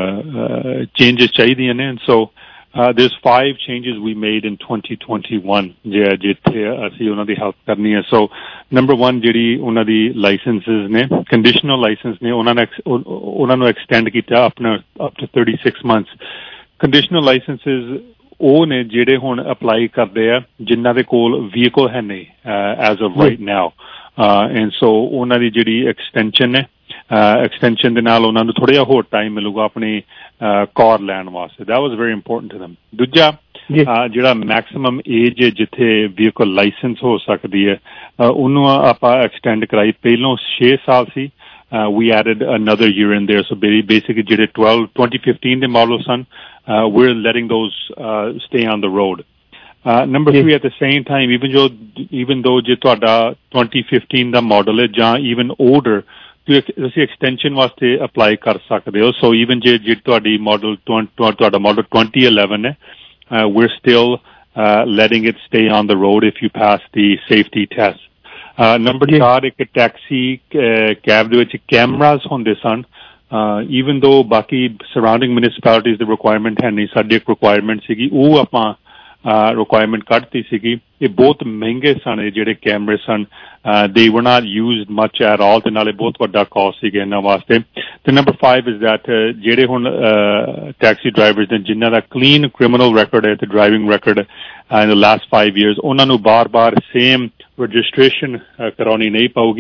Speaker 15: ਚੇਂਜਸ ਚਾਹੀਦੀਆਂ ਨੇ। ਸੋ there's five changes we made in twenty twenty-one ਜਿੱਥੇ ਅਸੀਂ ਉਹਨਾਂ ਦੀ ਹੈਲਪ ਕਰਨੀ ਹੈ। ਸੋ ਨੰਬਰ ਵਨ, ਜਿਹੜੀ ਉਹਨਾਂ ਦੀ ਲਾਇਸੈਂਸਿਸ ਨੇ, ਕੰਡੀਸ਼ਨਲ ਲਾਇਸੈਂਸ ਨੇ, ਉਹਨਾਂ ਨੇ ਉਹਨਾਂ ਨੂੰ ਐਕਸਟੈਂਡ ਕੀਤਾ ਆਪਣਾ up to thirty-six months। Conditional licences ਉਹ ਨੇ ਜਿਹੜੇ ਹੁਣ ਅਪਲਾਈ ਕਰਦੇ ਆ ਜਿਨ੍ਹਾਂ ਦੇ ਕੋਲ ਵਹੀਕਲ ਹੈ ਨਹੀਂ as of right now, and so ਉਹਨਾਂ ਦੀ ਜਿਹੜੀ ਐਕਸਟੈਂਸ਼ਨ ਹੈ, ਐਕਸਟੈਂਸ਼ਨ ਦੇ ਨਾਲ ਉਹਨਾਂ ਨੂੰ ਥੋੜ੍ਹਾ ਜਿਹਾ ਹੋਰ ਟਾਈਮ ਮਿਲੂਗਾ ਆਪਣੀ ਕਾਰ ਲੈਣ ਵਾਸਤੇ। That was very important to them. ਦੂਜਾ, ਜਿਹੜਾ ਮੈਕਸੀਮਮ ਏਜ ਜਿੱਥੇ ਵਹੀਕਲ ਲਾਇਸੈਂਸ ਹੋ ਸਕਦੀ ਹੈ ਉਹਨੂੰ ਆਪਾਂ ਐਕਸਟੈਂਡ ਕਰਾਈ। ਪਹਿਲੋਂ ਛੇ ਸਾਲ ਸੀ, we added another year in there. So basically ਜਿਹੜੇ twelve twenty fifteen ਦੇ model son, uh, we're letting those uh, stay on the road. Uh, number three, at the same time, even though even though ਜੇ ਤੁਹਾਡਾ twenty fifteen ਦਾ model ਹੈ ਜਾਂ even older, ਤੁਸੀਂ extension ਵਾਸਤੇ apply ਕਰ ਸਕਦੇ ਹੋ। ਸੋ ਈਵਨ ਜੇ ਜੇ ਤੁਹਾਡੀ ਮਾਡਲ ਤੁਹਾਡਾ ਮਾਡਲ twenty eleven ਹੈ, we're still uh, letting it stay on the road if you pass the safety test. Number ਚਾਰ, ਇੱਕ ਟੈਕਸੀ ਕੈਬ ਦੇ ਵਿੱਚ ਕੈਮਰਾਜ਼ ਹੁੰਦੇ ਸਨ। ਈਵਨ ਦੋ ਬਾਕੀ ਸਰਾਊਂਡਿੰਗ ਮਿਊਨਿਸਪੈਲਿਟੀਜ਼ ਦੀ ਰਿਕੁਆਇਰਮੈਂਟ ਹੈ ਨਹੀਂ, ਸਾਡੀ ਇੱਕ ਰਿਕੁਆਇਰਮੈਂਟ ਸੀਗੀ, ਉਹ ਆਪਾਂ ਰਿਕੁਆਇਰਮੈਂਟ ਕੱਢਤੀ ਸੀਗੀ। ਇਹ ਬਹੁਤ ਮਹਿੰਗੇ ਸਨ, ਇਹ ਜਿਹੜੇ ਕੈਮਰੇ ਸਨ, they were not used much at all, ਤੇ ਨਾਲੇ ਬਹੁਤ ਵੱਡਾ ਕਾਸਟ ਸੀਗਾ ਇਹਨਾਂ ਵਾਸਤੇ। ਤੇ ਨੰਬਰ ਫਾਈਵ ਇਜ਼ ਦੈਟ ਜਿਹੜੇ ਹੁਣ ਟੈਕਸੀ ਡਰਾਈਵਰਸ ਨੇ ਜਿਨ੍ਹਾਂ ਦਾ ਕਲੀਨ ਕ੍ਰਿਮੀਨਲ ਰੈਕੋਰਡ ਹੈ ਤੇ driving record in the last five years, ਉਹਨਾਂ ਨੂੰ ਬਾਰ ਬਾਰ ਸੇਮ ਰਜਿਸਟ੍ਰੇਸ਼ਨ ਕਰਾਉਣੀ ਨਹੀਂ ਪਊਗੀ।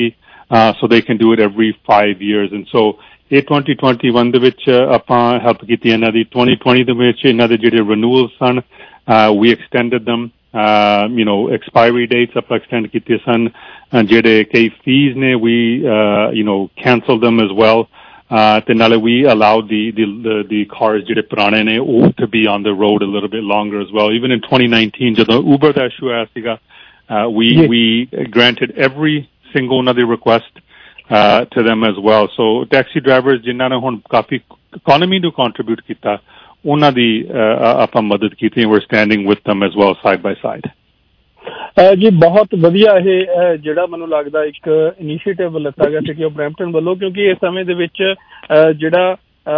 Speaker 15: uh, so they can do it every five years. And so ਇਹ twenty twenty-one ਦੇ ਵਿੱਚ ਆਪਾਂ ਹੈਲਪ ਕੀਤੀ ਇਹਨਾਂ ਦੀ twenty twenty ਦੇ ਵਿੱਚ ਇਹਨਾਂ ਦੇ ਜਿਹੜੇ renewals son we extended them uh, you know expiry dates ਆਪਾਂ extend ਕੀਤੇ ਸਨ ਜਿਹੜੇ ਕਈ fees ਨੇ we uh, you know canceled them as well uh, ਤੇ ਨਾਲੇ we allowed the the the, the cars ਜਿਹੜੇ ਪੁਰਾਣੇ ਨੇ ਉਹ to be on the road a little bit longer as well. Even in twenty nineteen ਜਦੋਂ Uber ਦਾ issue ਆਇਆ ਸੀਗਾ uh, we yeah. we granted every single one of the request Uh, to them as well. So taxi drivers ਜਿਨ੍ਹਾਂ ਨੇ ਹੁਣ ਕਾਫੀ economy ਨੂੰ contribute ਕੀਤਾ ਉਹਨਾਂ ਦੀ ਆਪਾਂ ਮਦਦ ਕੀਤੀ we're standing with them as well side by side.
Speaker 11: ਜੀ ਬਹੁਤ ਵਧੀਆ ਇਹ ਜਿਹੜਾ ਮੈਨੂੰ ਲੱਗਦਾ ਇੱਕ ਇਨੀਸ਼ੀਏਟਿਵ ਲਿੱਤਾ ਗਿਆ ਸਿਟੀ ਆਫ ਬਰੈਂਪਟਨ ਵੱਲੋਂ ਕਿਉਂਕਿ ਇਸ ਸਮੇਂ ਦੇ ਵਿੱਚ ਜਿਹੜਾ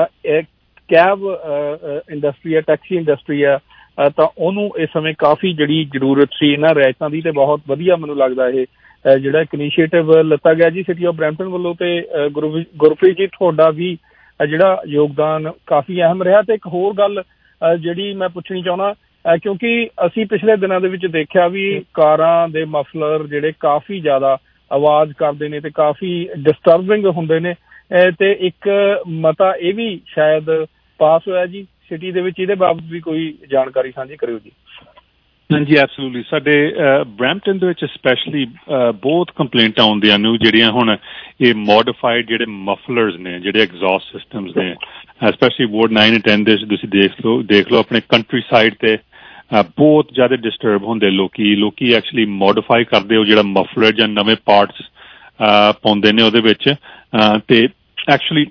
Speaker 11: ਕੈਬ ਇੰਡਸਟਰੀ ਹੈ ਟੈਕਸੀ ਇੰਡਸਟਰੀ ਹੈ ਤਾਂ ਉਹਨੂੰ ਇਸ ਸਮੇਂ ਕਾਫੀ ਜਿਹੜੀ ਜ਼ਰੂਰਤ ਸੀ ਇਹਨਾਂ ਰਿਆਇਤਾਂ ਦੀ ਤੇ ਬਹੁਤ ਵਧੀਆ ਮੈਨੂੰ ਲੱਗਦਾ ਇਹ ਜਿਹੜਾ ਇੱਕ ਇਨੀਸ਼ੀਏਟਿਵ ਲਿੱਤਾ ਗਿਆ ਜੀ ਸਿਟੀ ਆਫ ਬਰੈਂਪਟਨ ਵੱਲੋਂ ਤੇ ਗੁਰਪ੍ਰੀਤ ਜੀ ਤੁਹਾਡਾ ਵੀ ਜਿਹੜਾ ਯੋਗਦਾਨ ਕਾਫੀ ਅਹਿਮ ਰਿਹਾ ਤੇ ਇੱਕ ਹੋਰ ਗੱਲ ਜਿਹੜੀ ਮੈਂ ਪੁੱਛਣੀ ਚਾਹੁੰਦਾ ਕਿਉਂਕਿ ਅਸੀਂ ਪਿਛਲੇ ਦਿਨਾਂ ਦੇ ਵਿੱਚ ਦੇਖਿਆ ਵੀ ਕਾਰਾਂ ਦੇ ਮਫਲਰ ਜਿਹੜੇ ਕਾਫੀ ਜ਼ਿਆਦਾ ਆਵਾਜ਼ ਕਰਦੇ ਨੇ ਤੇ ਕਾਫੀ ਡਿਸਟਰਬਿੰਗ ਹੁੰਦੇ ਨੇ ਤੇ ਇੱਕ ਮਤਾ ਇਹ ਵੀ ਸ਼ਾਇਦ ਪਾਸ ਹੋਇਆ ਜੀ ਸਿਟੀ ਦੇ ਵਿੱਚ ਇਹਦੇ ਬਾਬਤ ਵੀ ਕੋਈ ਜਾਣਕਾਰੀ ਸਾਂਝੀ ਕਰਿਓ ਜੀ।
Speaker 15: ਹਾਂਜੀ ਐਬਸੋਲੂਟਲੀ ਸਾਡੇ ਬਰੈਂਪਟਨ ਦੇ ਵਿੱਚ ਸਪੈਸ਼ਲੀ ਬਹੁਤ ਕੰਪਲੇਂਟਾਂ ਆਉਂਦੀਆਂ ਨੇ ਜਿਹੜੀਆਂ ਹੁਣ ਇਹ ਮੋਡੀਫਾਈਡ ਜਿਹੜੇ ਮਫਲਰਸ ਨੇ ਜਿਹੜੇ ਐਗਜ਼ੌਸਟ ਸਿਸਟਮਸ ਨੇ specially ward nine and ten ਦੇ ਤੁਸੀਂ ਦੇਖ ਲਓ ਦੇਖ ਲਓ ਆਪਣੇ ਕੰਟਰੀ ਸਾਈਡ ਤੇ ਬਹੁਤ ਜ਼ਿਆਦਾ ਡਿਸਟਰਬ ਹੁੰਦੇ ਲੋਕੀ ਲੋਕੀ ਐਕਚੁਅਲੀ ਮੋਡੀਫਾਈ ਕਰਦੇ ਉਹ ਜਿਹੜਾ ਮਫਲਰ ਜਾਂ ਨਵੇਂ ਪਾਰਟਸ ਪਾਉਂਦੇ ਨੇ ਉਹਦੇ ਵਿੱਚ ਤੇ ਐਕਚੁਅਲੀ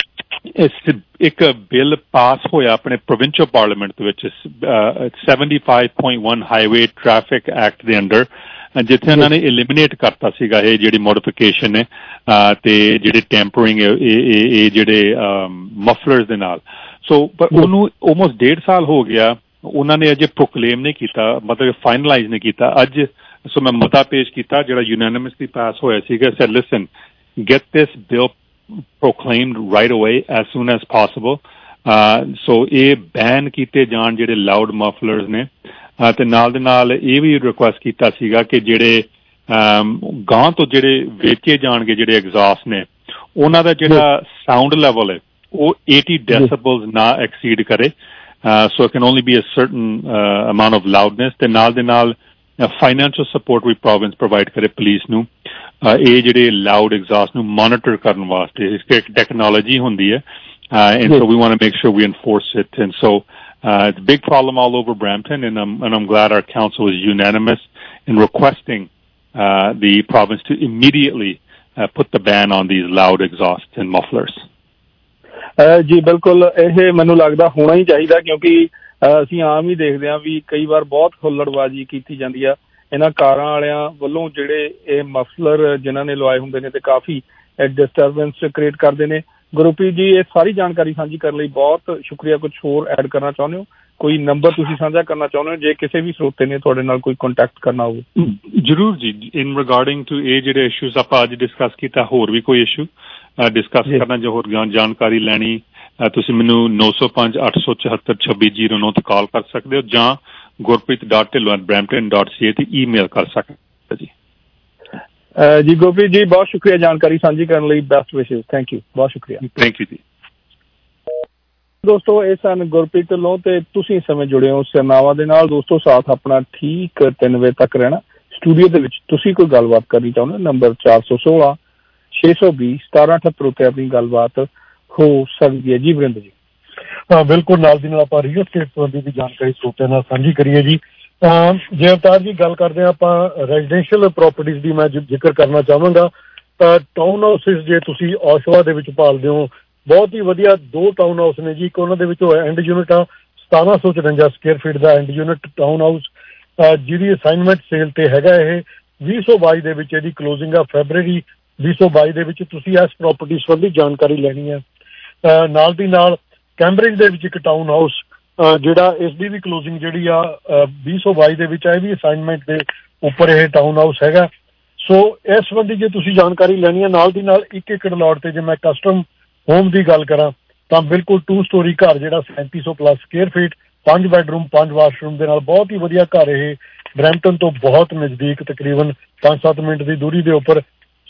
Speaker 15: ਇੱਕ ਬਿੱਲ ਪਾਸ ਹੋਇਆ ਆਪਣੇ ਪ੍ਰੋਵਿੰਸ਼ੀਅਲ ਪਾਰਲੀਮੈਂਟ ਦੇ ਵਿੱਚ seventy-five point one highway traffic act ਦੇ ਅੰਡਰ ਜਿੱਥੇ ਉਹਨਾਂ ਨੇ ਐਲੀਮੀਨੇਟ ਕਰਤਾ ਸੀਗਾ ਇਹ ਜਿਹੜੀ ਮੋਡੀਫਿਕੇਸ਼ਨ ਨੇ ਤੇ ਜਿਹੜੇ ਟੈਂਪਰਿੰਗ ਇਹ ਜਿਹੜੇ ਮਫਲਰਸ ਦੇ ਨਾਲ ਸੋ ਪਰ ਉਹਨੂੰ ਆਲਮੋਸਟ ਡੇਢ ਸਾਲ ਹੋ ਗਿਆ ਉਹਨਾਂ ਨੇ ਅਜੇ ਪ੍ਰੋਕਲੇਮ ਨਹੀਂ ਕੀਤਾ ਮਤਲਬ ਫਾਈਨਲਾਈਜ਼ ਨਹੀਂ ਕੀਤਾ ਅੱਜ ਸੋ ਮੈਂ ਮਤਾ ਪੇਸ਼ ਕੀਤਾ ਜਿਹੜਾ ਯੂਨੈਨਿਮਸਲੀ ਪਾਸ ਹੋਇਆ ਸੀਗਾ said listen get this bill proclaimed right away as soon as possible uh, so ਇਹ ਬੈਨ ਕੀਤੇ ਜਾਣ ਜਿਹੜੇ ਲਾਊਡ ਮਫਲਰਸ ਨੇ ਤੇ ਨਾਲ ਦੇ ਨਾਲ ਇਹ ਵੀ ਰਿਕੁਐਸਟ ਕੀਤਾ ਸੀਗਾ ਕਿ ਜਿਹੜੇ ਗਾਂ ਤੋਂ ਜਿਹੜੇ ਵੇਚੇ ਜਾਣਗੇ ਜਿਹੜੇ ਐਗਜ਼ੌਸਟ ਨੇ ਉਹਨਾਂ ਦਾ ਜਿਹੜਾ ਸਾਊਂਡ ਲੈਵਲ ਹੈ ਉਹ eighty decibels ਨਾ ਐਕਸੀਡ ਕਰੇ so it can only be a certain uh, amount of loudness ਤੇ ਨਾਲ ਦੇ ਨਾਲ ਫਾਈਨੈਂਸ਼ੀਅਲ ਸਪੋਰਟ ਵੀ ਪ੍ਰੋਵਿੰਸ ਪ੍ਰੋਵਾਈਡ ਕਰੇ ਪੁਲਿਸ ਨੂੰ ਇਹ ਜਿਹੜੇ ਲਾਊਡ ਐਗਜ਼ੌਸਟ ਨੂੰ ਮੋਨੀਟਰ ਕਰਨ ਵਾਸਤੇ ਇਸ ਇੱਕ ਟੈਕਨੋਲੋਜੀ ਹੁੰਦੀ ਹੈ and so we want to make sure we enforce it and so uh, it's a big problem all over Brampton and I'm, and I'm glad our council is unanimous in requesting uh, the province to immediately uh, put the ban on these loud exhausts and mufflers.
Speaker 11: ਜੀ ਬਿਲਕੁਲ ਇਹ ਮੈਨੂੰ ਲੱਗਦਾ ਹੋਣਾ ਹੀ ਚਾਹੀਦਾ ਕਿਉਂਕਿ ਅਸੀਂ ਆਮ ਹੀ ਦੇਖਦੇ ਹਾਂ ਵੀ ਕਈ ਵਾਰ ਬਹੁਤ ਹੁੱਲੜਬਾਜ਼ੀ ਕੀਤੀ ਜਾਂਦੀ ਆ ਇਹਨਾਂ ਕਾਰਾਂ ਵਾਲਿਆਂ ਵੱਲੋਂ ਜਿਹੜੇ ਇਹ ਮਫਲਰ ਜਿਨ੍ਹਾਂ ਨੇ ਲਵਾਏ ਹੁੰਦੇ ਨੇ ਤੇ ਕਾਫੀ ਡਿਸਟਰਬੈਂਸ ਕ੍ਰੀਏਟ ਕਰਦੇ ਨੇ। ਗੁਰਪ੍ਰੀਤ ਜੀ ਇਹ ਸਾਰੀ ਜਾਣਕਾਰੀ ਸਾਂਝੀ ਕਰਨ ਲਈ ਬਹੁਤ ਸ਼ੁਕਰੀਆ। ਕੁਝ ਹੋਰ ਐਡ ਕਰਨਾ ਚਾਹੁੰਦੇ ਹੋ? ਕੋਈ ਨੰਬਰ ਤੁਸੀਂ ਸਾਂਝਾ ਕਰਨਾ ਚਾਹੁੰਦੇ ਹੋ ਜੇ ਕਿਸੇ ਵੀ ਸਰੋਤੇ ਨੇ ਤੁਹਾਡੇ ਨਾਲ ਕੋਈ ਕੰਟੈਕਟ ਕਰਨਾ ਹੋਵੇ?
Speaker 15: ਜ਼ਰੂਰ ਜੀ। ਇਨ ਰਿਗਾਰਡਿੰਗ ਟੂ ਇਹ ਜਿਹੜੇ ਇਸ਼ੂਜ਼ ਆਪਾਂ ਅੱਜ ਡਿਸਕਸ ਕੀਤਾ ਹੋਰ ਵੀ ਕੋਈ ਇਸ਼ੂ ਡਿਸਕਸ ਕਰਨਾ ਜਾਂ ਹੋਰ ਜਾਣਕਾਰੀ ਲੈਣੀ ਤੁਸੀਂ ਮੈਨੂੰ ਨੌ ਸੌ ਪੰਜ ਅੱਠ ਸੌ ਚੁਹੱਤਰ ਛੱਬੀ ਜੀਰੋ ਨੌ ਤੇ ਕਾਲ ਕਰ ਸਕਦੇ ਹੋ ਜਾਂ Gurpreet dot Dhillon at Brampton dot C A ਤੇ ਈਮੇਲ ਕਰ ਸਕਦੇ ਹੋ ਜੀ।
Speaker 11: ਜੀ ਗੁਰਪ੍ਰੀਤ ਜੀ ਬਹੁਤ ਸ਼ੁਕਰੀਆ ਜਾਣਕਾਰੀ ਸਾਂਝੀ ਕਰਨ ਲਈ। ਬੈਸਟ ਵਿਸ਼ੇਸ। Thank you. ਬਹੁਤ ਸ਼ੁਕਰੀਆ।
Speaker 15: ਥੈਂਕ ਯੂ ਜੀ।
Speaker 11: ਦੋਸਤੋ ਇਹ ਸਨ ਗੁਰਪ੍ਰੀਤ ਢਿੱਲੋਂ ਤੇ ਤੁਸੀਂ ਸਮੇਂ ਜੁੜੇ ਹੋ ਸਰਨਾਵਾਂ ਦੇ ਨਾਲ। ਦੋਸਤੋ ਸਾਥ ਆਪਣਾ ਠੀਕ ਤਿੰਨ ਵਜੇ ਤੱਕ ਰਹਿਣਾ। ਸਟੂਡੀਓ ਦੇ ਵਿੱਚ ਤੁਸੀਂ ਕੋਈ ਗੱਲਬਾਤ ਕਰਨੀ ਚਾਹੁੰਦੇ ਨੰਬਰ ਚਾਰ ਸੌ ਸੋਲਾਂ ਛੇ ਸੌ ਵੀਹ ਸਤਾਰਾਂ ਅਠੱਤਰ ਉੱਤੇ ਆਪਣੀ ਗੱਲਬਾਤ ਹੋ ਸਕਦੀ ਹੈ। ਜੀ ਵਰਿੰਦਰ ਜੀ।
Speaker 12: ਹਾਂ ਬਿਲਕੁਲ। ਨਾਲ ਦੀ ਨਾਲ ਆਪਾਂ ਰੀਅਲ ਸਟੇਟ ਸੰਬੰਧੀ ਦੀ ਜਾਣਕਾਰੀ ਸਰੋਤਿਆਂ ਨਾਲ ਸਾਂਝੀ ਕਰੀਏ ਜੀ। ਜੇ ਅਵਤਾਰ ਜੀ ਗੱਲ ਕਰਦੇ ਹਾਂ ਆਪਾਂ ਰੈਜ਼ੀਡੈਂਸ਼ੀਅਲ ਪ੍ਰੋਪਰਟੀਜ਼ ਦੀ ਮੈਂ ਜ਼ਿਕਰ ਕਰਨਾ ਚਾਹਾਂਗਾ ਤਾਂ ਟਾਊਨ ਹਾਊਸਿਸ ਜੇ ਤੁਸੀਂ ਔਸ਼ਵਾ ਦੇ ਵਿੱਚ ਭਾਲਦੇ ਹੋ ਬਹੁਤ ਹੀ ਵਧੀਆ ਦੋ ਟਾਊਨ ਹਾਊਸ ਨੇ ਜੀ। ਇੱਕ ਉਹਨਾਂ ਦੇ ਵਿੱਚੋਂ ਐਂਡ ਯੂਨਿਟ ਆ ਸਤਾਰਾਂ ਸੌ ਚੁਰੰਜਾ ਸਕੁਅਰ ਫੀਟ ਦਾ ਐਂਡ ਯੂਨਿਟ ਟਾਊਨ ਹਾਊਸ ਜਿਹਦੀ ਅਸਾਈਨਮੈਂਟ ਸੇਲ ਤੇ ਹੈਗਾ ਇਹ ਵੀਹ ਸੌ ਬਾਈ ਦੇ ਵਿੱਚ ਇਹਦੀ ਕਲੋਜ਼ਿੰਗ ਆ ਫੈਬਰਰੀ ਵੀਹ ਸੌ ਬਾਈ ਦੇ ਵਿੱਚ। ਤੁਸੀਂ ਇਸ ਪ੍ਰੋਪਰਟੀ ਸੰਬੰਧੀ ਜਾਣਕਾਰੀ ਲੈਣੀ ਹੈ। ਨਾਲ ਦੀ ਨਾਲ ਕੈਂਬਰਿਜ ਦੇ ਵਿੱਚ ਇੱਕ ਟਾਊਨ ਹਾਊਸ ਜਿਹੜਾ ਇਸ ਦੀ ਵੀ ਕਲੋਜ਼ਿੰਗ ਜਿਹੜੀ ਆ ਵੀਹ ਸੌ ਬਾਈ ਦੇ ਵਿੱਚ ਆ ਇਹ ਵੀ ਅਸਾਈਨਮੈਂਟ ਦੇ ਉੱਪਰ ਇਹ ਟਾਊਨ ਹਾਊਸ ਹੈਗਾ। ਸੋ ਇਸ ਸੰਬੰਧੀ ਜੇ ਤੁਸੀਂ ਜਾਣਕਾਰੀ ਲੈਣੀ ਹੈ ਨਾਲ ਦੀ ਨਾਲ ਇੱਕ ਏਕੜ ਲਾਟ ਤੇ ਜੇ ਮੈਂ ਕਸਟਮ ਹੋਮ ਦੀ ਗੱਲ ਕਰਾਂ ਤਾਂ ਬਿਲਕੁਲ ਟੂ ਸਟੋਰੀ ਘਰ ਜਿਹੜਾ ਸੈਂਤੀ ਸੌ ਪਲੱਸ ਸਕੁਅਰ ਫੀਟ ਪੰਜ ਬੈਡਰੂਮ ਪੰਜ ਵਾਸ਼ਰੂਮ ਦੇ ਨਾਲ ਬਹੁਤ ਹੀ ਵਧੀਆ ਘਰ ਇਹ ਬਰੈਂਪਟਨ ਤੋਂ ਬਹੁਤ ਨਜ਼ਦੀਕ ਤਕਰੀਬਨ ਪੰਜ ਸੱਤ ਮਿੰਟ ਦੀ ਦੂਰੀ ਦੇ ਉੱਪਰ।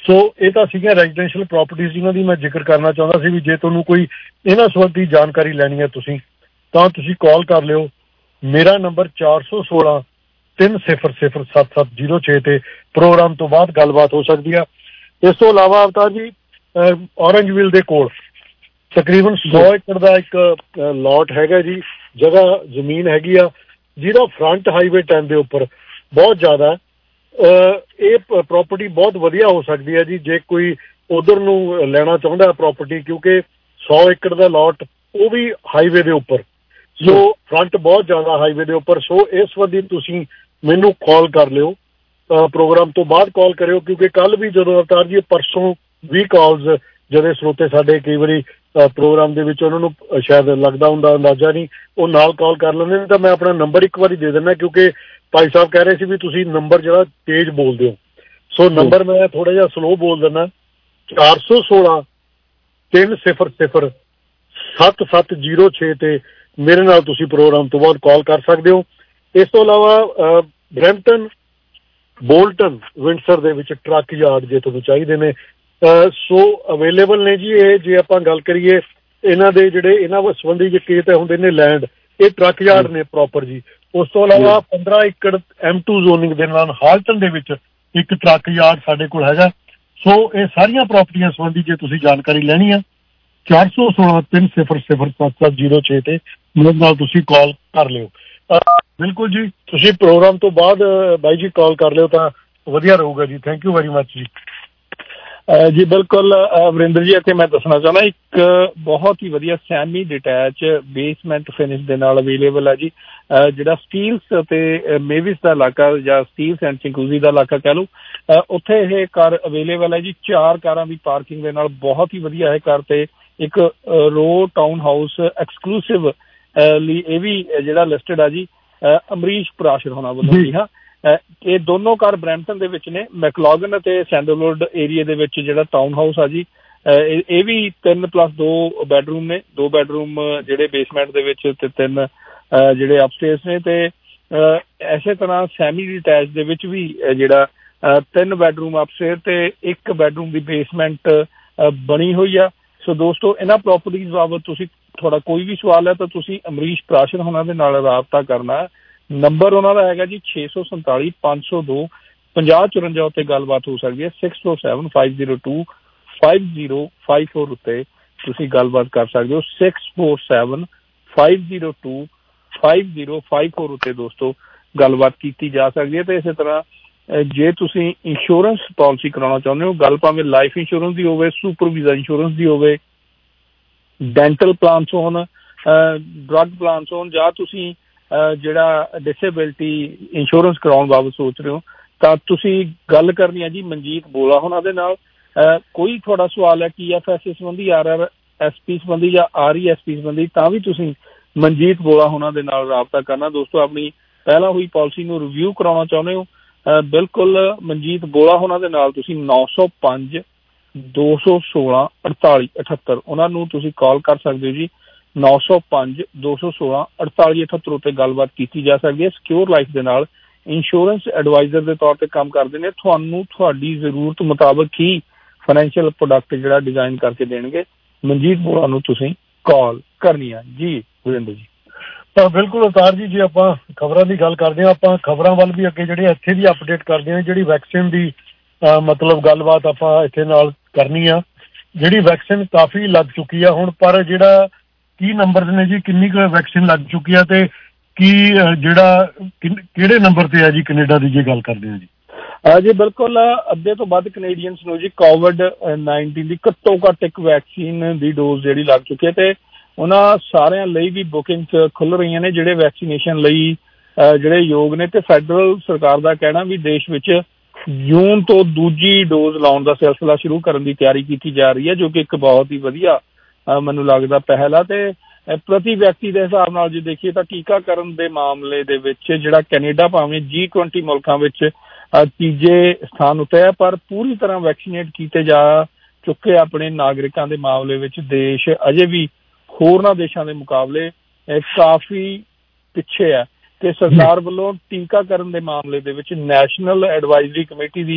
Speaker 12: ਸੋ ਇਹ ਤਾਂ ਸੀਗੀਆਂ ਰੈਜ਼ੀਡੈਂਸ਼ੀਅਲ ਪ੍ਰਾਪਰਟੀਜ਼ ਜਿਨ੍ਹਾਂ ਦੀ ਮੈਂ ਜ਼ਿਕਰ ਕਰਨਾ ਚਾਹੁੰਦਾ ਸੀ ਵੀ ਜੇ ਤੁਹਾਨੂੰ ਕੋਈ ਇਹਨਾਂ ਸੰਬੰਧੀ ਜਾਣਕਾਰੀ ਲੈਣੀ ਹੈ ਤੁਸੀਂ ਤਾਂ ਤੁਸੀਂ ਕਾਲ ਕਰ ਲਿਓ। ਮੇਰਾ ਨੰਬਰ ਚਾਰ ਸੌ ਸੋਲਾਂ ਤਿੰਨ ਸਿਫਰ ਸਿਫਰ ਸੱਤ ਸੱਤ ਜ਼ੀਰੋ ਛੇ ਤੇ ਪ੍ਰੋਗਰਾਮ ਤੋਂ ਬਾਅਦ ਗੱਲਬਾਤ ਹੋ ਸਕਦੀ ਆ। ਇਸ ਤੋਂ ਇਲਾਵਾ ਅਵਤਾਰ ਜੀ ਔਰੰਜਵਿਲ ਦੇ ਕੋਲ ਤਕਰੀਬਨ ਸੌ ਏਕੜ ਦਾ ਇੱਕ ਲੋਟ ਹੈਗਾ ਜੀ, ਜਗ੍ਹਾ ਜ਼ਮੀਨ ਹੈਗੀ ਆ ਜਿਹਦਾ ਫਰੰਟ ਹਾਈਵੇ ਟੈਨ ਦੇ ਉੱਪਰ ਬਹੁਤ ਜ਼ਿਆਦਾ। ਇਹ ਪ੍ਰੋਪਰਟੀ ਬਹੁਤ ਵਧੀਆ ਹੋ ਸਕਦੀ ਹੈ ਜੀ ਜੇ ਕੋਈ ਉਧਰ ਨੂੰ ਲੈਣਾ ਚਾਹੁੰਦਾ ਪ੍ਰੋਪਰਟੀ, ਕਿਉਂਕਿ ਸੌ ਏਕੜ ਦਾ ਲੋਟ ਉਹ ਵੀ ਹਾਈਵੇ ਦੇ ਉੱਪਰ, ਸੋ ਫਰੰਟ ਬਹੁਤ ਜ਼ਿਆਦਾ ਹਾਈਵੇ ਦੇ ਉੱਪਰ। ਸੋ ਇਸ ਸੰਬੰਧੀ ਤੁਸੀਂ ਮੈਨੂੰ ਕਾਲ ਕਰ ਲਿਓ, ਪ੍ਰੋਗਰਾਮ ਤੋਂ ਬਾਅਦ ਕਾਲ ਕਰਿਓ, ਕਿਉਂਕਿ ਕੱਲ ਵੀ ਜਦੋਂ ਅਵਤਾਰ ਜੀ ਪਰਸੋਂ ਵੀਹ ਕਾਲਸ ਜਿਹੜੇ ਸਰੋਤੇ ਸਾਡੇ ਕਈ ਵਾਰੀ ਪ੍ਰੋਗਰਾਮ ਦੇ ਵਿੱਚ ਉਹਨਾਂ ਨੂੰ ਸ਼ਾਇਦ ਲੱਗਦਾ ਹੁੰਦਾ ਅੰਦਾਜ਼ਾ ਨਹੀਂ, ਉਹ ਨਾਲ ਕਾਲ ਕਰ ਲੈਂਦੇ ਨੇ। ਤਾਂ ਮੈਂ ਆਪਣਾ ਨੰਬਰ ਇੱਕ ਵਾਰੀ ਦੇ ਦਿੰਦਾ, ਕਿਉਂਕਿ ਭਾਈ ਸਾਹਿਬ ਕਹਿ ਰਹੇ ਸੀ ਵੀ ਤੁਸੀਂ ਨੰਬਰ ਜਿਹੜਾ ਤੇਜ਼ ਬੋਲਦੇ ਹੋ, ਸੋ ਨੰਬਰ ਮੈਂ ਥੋੜ੍ਹਾ ਜਿਹਾ ਸਲੋ ਬੋਲ ਦਿੰਦਾ, ਚਾਰ ਸੌ ਸੋਲਾਂ ਤਿੰਨ ਸਿਫਰ ਸਿਫਰ ਸੱਤ ਸੱਤ ਜ਼ੀਰੋ ਛੇ ਤੇ ਮੇਰੇ ਨਾਲ ਤੁਸੀਂ ਪ੍ਰੋਗਰਾਮ ਤੋਂ ਬਾਅਦ ਕਾਲ ਕਰ ਸਕਦੇ ਹੋ। ਇਸ ਤੋਂ ਇਲਾਵਾ ਬਰੈਂਪਟਨ ਬੋਲਟਨ ਵਿੰਡਸਰ ਦੇ ਵਿੱਚ ਟਰੱਕ ਯਾਰਡ ਜੇ ਤੁਹਾਨੂੰ ਚਾਹੀਦੇ ਨੇ ਸੋ ਅਵੇਲੇਬਲ ਨੇ ਜੀ। ਇਹ ਜੇ ਆਪਾਂ ਗੱਲ ਕਰੀਏ ਇਹਨਾਂ ਦੇ ਜਿਹੜੇ ਇਹਨਾਂ ਸੰਬੰਧੀ ਜੇ ਖੇਤ ਹੁੰਦੇ ਨੇ ਲੈਂਡ, ਇਹ ਟਰੱਕ ਯਾਰਡ ਨੇ ਪ੍ਰੋਪਰ ਜੀ। ਉਸ ਤੋਂ ਇਲਾਵਾ ਪੰਦਰਾਂ ਏਕੜ ਐਮ ਟੂ ਜ਼ੋਨਿੰਗ ਦੇ ਨਾਲ ਹਾਲਟਨ ਦੇ ਵਿੱਚ ਇੱਕ ਟਰੱਕ ਯਾਰਡ ਸਾਡੇ ਕੋਲ ਹੈਗਾ। ਸੋ ਇਹ ਸਾਰੀਆਂ ਪ੍ਰਾਪਰਟੀਆਂ ਸੰਬੰਧੀ ਜੇ ਤੁਸੀਂ ਜਾਣਕਾਰੀ ਲੈਣੀ ਆ ਚਾਰ ਸੌ ਸੋਲਾਂ ਤਿੰਨ ਸਿਫਰ ਸਿਫਰ ਸੱਤ ਸੱਤ ਜ਼ੀਰੋ ਛੇ ਤੇ ਮੇਰੇ ਨਾਲ ਤੁਸੀਂ ਕਾਲ ਕਰ ਲਿਓ। ਬਿਲਕੁਲ ਜੀ, ਤੁਸੀਂ ਪ੍ਰੋਗਰਾਮ ਤੋਂ ਬਾਅਦ ਬਾਈ ਜੀ ਕਾਲ ਕਰ ਲਿਓ ਤਾਂ ਵਧੀਆ ਰਹੂਗਾ ਜੀ। ਥੈਂਕ ਯੂ ਵੈਰੀ ਮੱਚ ਜੀ।
Speaker 16: ਜੀ ਬਿਲਕੁਲ ਵਰਿੰਦਰ ਜੀ, ਇੱਥੇ ਮੈਂ ਦੱਸਣਾ ਚਾਹੁੰਦਾ ਇੱਕ ਬਹੁਤ ਹੀ ਵਧੀਆ ਸੈਮੀ ਡਿਟੈਚ ਬੇਸਮੈਂਟ ਫਿਨਿਸ਼ ਦੇ ਨਾਲ ਅਵੇਲੇਬਲ ਹੈ ਜੀ। ਜਿਹੜਾ ਸਟੀਲਸ ਅਤੇ ਮੇਵਿਸ ਦਾ ਇਲਾਕਾ ਜਾਂ ਸਟੀਲਸ ਐਂਡ ਚਿੰਕੂਜ਼ੀ ਦਾ ਇਲਾਕਾ ਕਹਿ ਲਓ, ਉੱਥੇ ਇਹ ਕਾਰ ਅਵੇਲੇਬਲ ਹੈ ਜੀ। ਚਾਰ ਕਾਰਾਂ ਦੀ ਪਾਰਕਿੰਗ ਦੇ ਨਾਲ ਬਹੁਤ ਹੀ ਵਧੀਆ ਹੈ ਕਾਰ, ਤੇ ਇੱਕ ਰੋ ਟਾਊਨ ਹਾਊਸ ਐਕਸਕਲੂਸਿਵ ਲਈ ਇਹ ਵੀ ਜਿਹੜਾ ਲਿਸਟਡ ਆ ਜੀ ਅਮਰੀਸ਼ ਪਰਾਸ਼ਰ ਹੋਣਾ ਵੱਲੋਂ ਜੀ। ਹਾਂ, ਇਹ ਦੋਨੋਂ ਕਾਰ ਬਰੈਂਪਟਨ ਦੇ ਵਿੱਚ ਨੇ, ਮੈਕਲੋਗਨ ਅਤੇ ਸੈਂਡਲਵੁੱਡ ਏਰੀਏ ਦੇ ਵਿੱਚ ਜਿਹੜਾ ਟਾਊਨ ਹਾਊਸ ਆ ਜੀ। ਇਹ ਵੀ ਤਿੰਨ ਪਲੱਸ ਦੋ ਬੈਡਰੂਮ ਨੇ, ਦੋ ਬੈਡਰੂਮ ਜਿਹੜੇ ਬੇਸਮੈਂਟ ਦੇ ਵਿੱਚ ਤੇ ਤਿੰਨ ਜਿਹੜੇ ਅਪਸਟੇਅਰਸ ਨੇ, ਤੇ ਇਸੇ ਤਰ੍ਹਾਂ ਸੈਮੀ ਡਿਟੈਚ ਦੇ ਵਿੱਚ ਵੀ ਜਿਹੜਾ ਤਿੰਨ ਬੈਡਰੂਮ ਅਪਸਟੇਅਰ ਤੇ ਇੱਕ ਬੈਡਰੂਮ ਦੀ ਬੇਸਮੈਂਟ ਬਣੀ ਹੋਈ ਆ। ਸੋ ਦੋਸਤੋ, ਇਹਨਾਂ ਪ੍ਰੋਪਰਟੀਜ਼ ਬਾਬਤ ਤੁਸੀਂ ਤੁਹਾਡਾ ਕੋਈ ਵੀ ਸਵਾਲ ਹੈ ਤਾਂ ਤੁਸੀਂ ਅਮਰੀਸ਼ ਪਰਾਸ਼ਰ ਉਹਨਾਂ ਦੇ ਨਾਲ ਰਾਬਤਾ ਕਰਨਾ। ਨੰਬਰ ਉਹਨਾਂ ਦਾ ਹੈਗਾ ਜੀ ਛੇ ਸੌ ਸੰਤਾਲੀ ਪੰਜ ਸੌ ਦੋ ਪੰਜਾਹ ਚੁਰੰਜਾ ਉੱਤੇ ਗੱਲਬਾਤ ਹੋ ਸਕਦੀ ਹੈ। Six four seven five zero two five zero five four ਉੱਤੇ ਤੁਸੀਂ ਗੱਲਬਾਤ ਕਰ ਸਕਦੇ ਹੋ। Six four seven five zero two five zero five four ਉੱਤੇ ਦੋਸਤੋ ਗੱਲਬਾਤ ਕੀਤੀ ਜਾ ਸਕਦੀ ਹੈ। ਤੇ ਇਸੇ ਤਰ੍ਹਾਂ ਜੇ ਤੁਸੀਂ ਇੰਸ਼ੋਰੈਂਸ ਪਾਲਿਸੀ ਕਰਾਉਣਾ ਚਾਹੁੰਦੇ ਹੋ, ਗੱਲ ਭਾਵੇਂ ਲਾਈਫ ਇੰਸ਼ੋਰੈਂਸ ਦੀ ਹੋਵੇ, ਸੁਪਰ ਵੀਜ਼ਾ ਇੰਸ਼ੋਰੈਂਸ ਦੀ ਹੋਵੇ, ਡੈਂਟਲ ਪਲਾਨਸ ਹੋਣ, ਡਰੱਗ ਪਲਾਨਸ ਹੋਣ, ਜਾਂ ਤੁਸੀਂ ਜਿਹੜਾ ਡਿਸੇਬਿਲਿਟੀ ਇੰਸ਼ੋਰੈਂਸ ਕਰਾਉਣ ਬਾਬਤ ਸੋਚ ਰਹੇ ਹੋ, ਤਾਂ ਤੁਸੀਂ ਗੱਲ ਕਰਨੀ ਹੈ ਜੀ ਮਨਜੀਤ ਬੋਲਾ ਉਹਨਾਂ ਦੇ ਨਾਲ। ਕੋਈ ਤੁਹਾਡਾ ਸਵਾਲ ਹੈ ਟੀ ਐਫ ਐਸ ਸੰਬੰਧੀ, ਆਰ ਆਰ ਐਸ ਪੀ ਸੰਬੰਧੀ ਜਾਂ ਆਰ ਈ ਐਸ ਪੀ ਸੰਬੰਧੀ, ਤਾਂ ਵੀ ਤੁਸੀਂ ਮਨਜੀਤ ਬੋਲਾ ਉਹਨਾਂ ਦੇ ਨਾਲ ਰਾਬਤਾ ਕਰਨਾ। ਦੋਸਤੋ, ਆਪਣੀ ਪਹਿਲਾਂ ਹੋਈ ਪਾਲਿਸੀ ਨੂੰ ਰਿਵਿਊ ਕਰਾਉਣਾ ਚਾਹੁੰਦੇ ਹੋ, ਬਿਲਕੁਲ ਮਨਜੀਤ ਬੋਲਾ ਉਹਨਾਂ ਦੇ ਨਾਲ ਤੁਸੀਂ ਨੌ ਸੌ ਪੰਜ ਦੋ ਸੌ ਸੋਲਾਂ ਅੜਤਾਲੀ ਅਠੱਤਰ ਉਹਨਾਂ ਨੂੰ ਤੁਸੀਂ ਕਾਲ ਕਰ ਸਕਦੇ ਹੋ ਜੀ। ਨੌ ਸੌ ਪੰਜ ਦੋ ਸੌ ਸੋਲਾਂ ਅੜਤਾਲੀ ਅਠੱਤਰ ਉੱਤੇ ਗੱਲਬਾਤ ਕੀਤੀ ਜਾ ਸਕਦੀ ਹੈ। ਸਿਕਿਉਰ ਲਾਈਫ ਦੇ ਨਾਲ ਇੰਸ਼ੋਰੈਂਸ ਐਡਵਾਈਜ਼ਰ ਦੇ ਤੌਰ ਤੇ ਕੰਮ ਕਰਦੇ ਨੇ। ਤੁਹਾਨੂੰ ਤੁਹਾਡੀ ਜ਼ਰੂਰਤ ਮੁਤਾਬਕ ਹੀ ਫਾਈਨੈਂਸ਼ੀਅਲ ਪ੍ਰੋਡਕਟ ਜਿਹੜਾ ਡਿਜ਼ਾਈਨ ਕਰਕੇ ਦੇਣਗੇ। ਮਨਜੀਤ ਬੋਲਾ ਨੂੰ ਤੁਸੀਂ ਕਾਲ ਕਰਨੀ ਆ ਜੀ। ਵਿਰਿੰਦਰ ਜੀ
Speaker 12: ਤਾਂ ਬਿਲਕੁਲ ਅਵਤਾਰ ਜੀ, ਜੇ ਆਪਾਂ ਖਬਰਾਂ ਦੀ ਗੱਲ ਕਰਦੇ ਹਾਂ, ਆਪਾਂ ਖਬਰਾਂ ਵੱਲ ਵੀ ਅੱਗੇ ਜਿਹੜੇ ਇੱਥੇ ਦੀ ਅਪਡੇਟ ਕਰਦੇ ਹਾਂ। ਜਿਹੜੀ ਵੈਕਸੀਨ ਦੀ ਮਤਲਬ ਗੱਲਬਾਤ ਆਪਾਂ ਇੱਥੇ ਨਾਲ ਕਰਨੀ ਆ। ਜਿਹੜੀ ਵੈਕਸੀਨ ਕਾਫੀ ਲੱਗ ਚੁੱਕੀ ਆ ਹੁਣ, ਪਰ ਜਿਹੜਾ ਕੀ ਨੰਬਰ ਨੇ ਜੀ, ਕਿੰਨੀ ਕੁ ਵੈਕਸੀਨ ਲੱਗ ਚੁੱਕੀ ਆ ਤੇ ਕੀ ਜਿਹੜਾ ਕਿਹੜੇ ਨੰਬਰ ਤੇ ਆ ਜੀ ਕੈਨੇਡਾ ਦੀ ਜੇ ਗੱਲ ਕਰਦੇ ਹਾਂ ਜੀ?
Speaker 16: ਜੀ ਬਿਲਕੁਲ, ਅੱਧੇ ਤੋਂ ਵੱਧ ਕੈਨੇਡੀਅਨਸ ਨੂੰ ਜੀ ਕੋਵਿਡ ਨਾਈਨਟੀਨ ਦੀ ਘੱਟੋ ਘੱਟ ਇੱਕ ਵੈਕਸੀਨ ਦੀ ਡੋਜ਼ ਜਿਹੜੀ ਲੱਗ ਚੁੱਕੀ ਹੈ, ਤੇ ਉਹਨਾਂ ਸਾਰਿਆਂ ਲਈ ਵੀ ਬੁਕਿੰਗ ਖੁੱਲ੍ਹ ਰਹੀਆਂ ਨੇ ਜਿਹੜੇ ਵੈਕਸੀਨੇਸ਼ਨ ਲਈ ਜਿਹੜੇ ਯੋਗ ਨੇ। ਤੇ ਫੈਡਰਲ ਸਰਕਾਰ ਦਾ ਕਹਿਣਾ ਵੀ ਦੇਸ਼ ਵਿੱਚ ਜੂਨ ਤੋਂ ਦੂਜੀ ਡੋਜ਼ ਲਾਉਣ ਦਾ ਸਿਲਸਿਲਾ ਸ਼ੁਰੂ ਕਰਨ ਦੀ ਤਿਆਰੀ ਕੀਤੀ ਜਾ ਰਹੀ ਹੈ, ਜੋ ਕਿ ਇੱਕ ਬਹੁਤ ਹੀ ਵਧੀਆ ਮੈਨੂੰ ਲੱਗਦਾ ਪਹਿਲ ਆ। ਤੇ ਪ੍ਰਤੀ ਵਿਅਕਤੀ ਦੇ ਹਿਸਾਬ ਨਾਲ ਜੇ ਦੇਖੀਏ ਤਾਂ ਟੀਕਾਕਰਨ ਦੇ ਮਾਮਲੇ ਦੇ ਵਿੱਚ ਜਿਹੜਾ ਕੈਨੇਡਾ ਭਾਵੇਂ ਜੀ ਟਵੰਟੀ ਮੁਲਕਾਂ ਵਿੱਚ ਤੀਜੇ ਸਥਾਨ ਉੱਤੇ ਹੈ, ਪਰ ਪੂਰੀ ਤਰ੍ਹਾਂ ਵੈਕਸੀਨੇਟ ਕੀਤੇ ਜਾ ਚੁੱਕੇ ਆਪਣੇ ਨਾਗਰਿਕਾਂ ਦੇ ਮਾਮਲੇ ਵਿੱਚ ਦੇਸ਼ ਅਜੇ ਵੀ ਹੋਰਨਾਂ ਦੇਸ਼ਾਂ ਦੇ ਮੁਕਾਬਲੇ ਕਾਫੀ ਪਿੱਛੇ ਹੈ। ਤੇ ਸਰਕਾਰ ਵੱਲੋਂ ਟੀਕਾਕਰਨ ਦੇ ਮਾਮਲੇ ਦੇ ਵਿੱਚ ਨੈਸ਼ਨਲ ਐਡਵਾਈਜ਼ਰੀ ਕਮੇਟੀ ਦੀ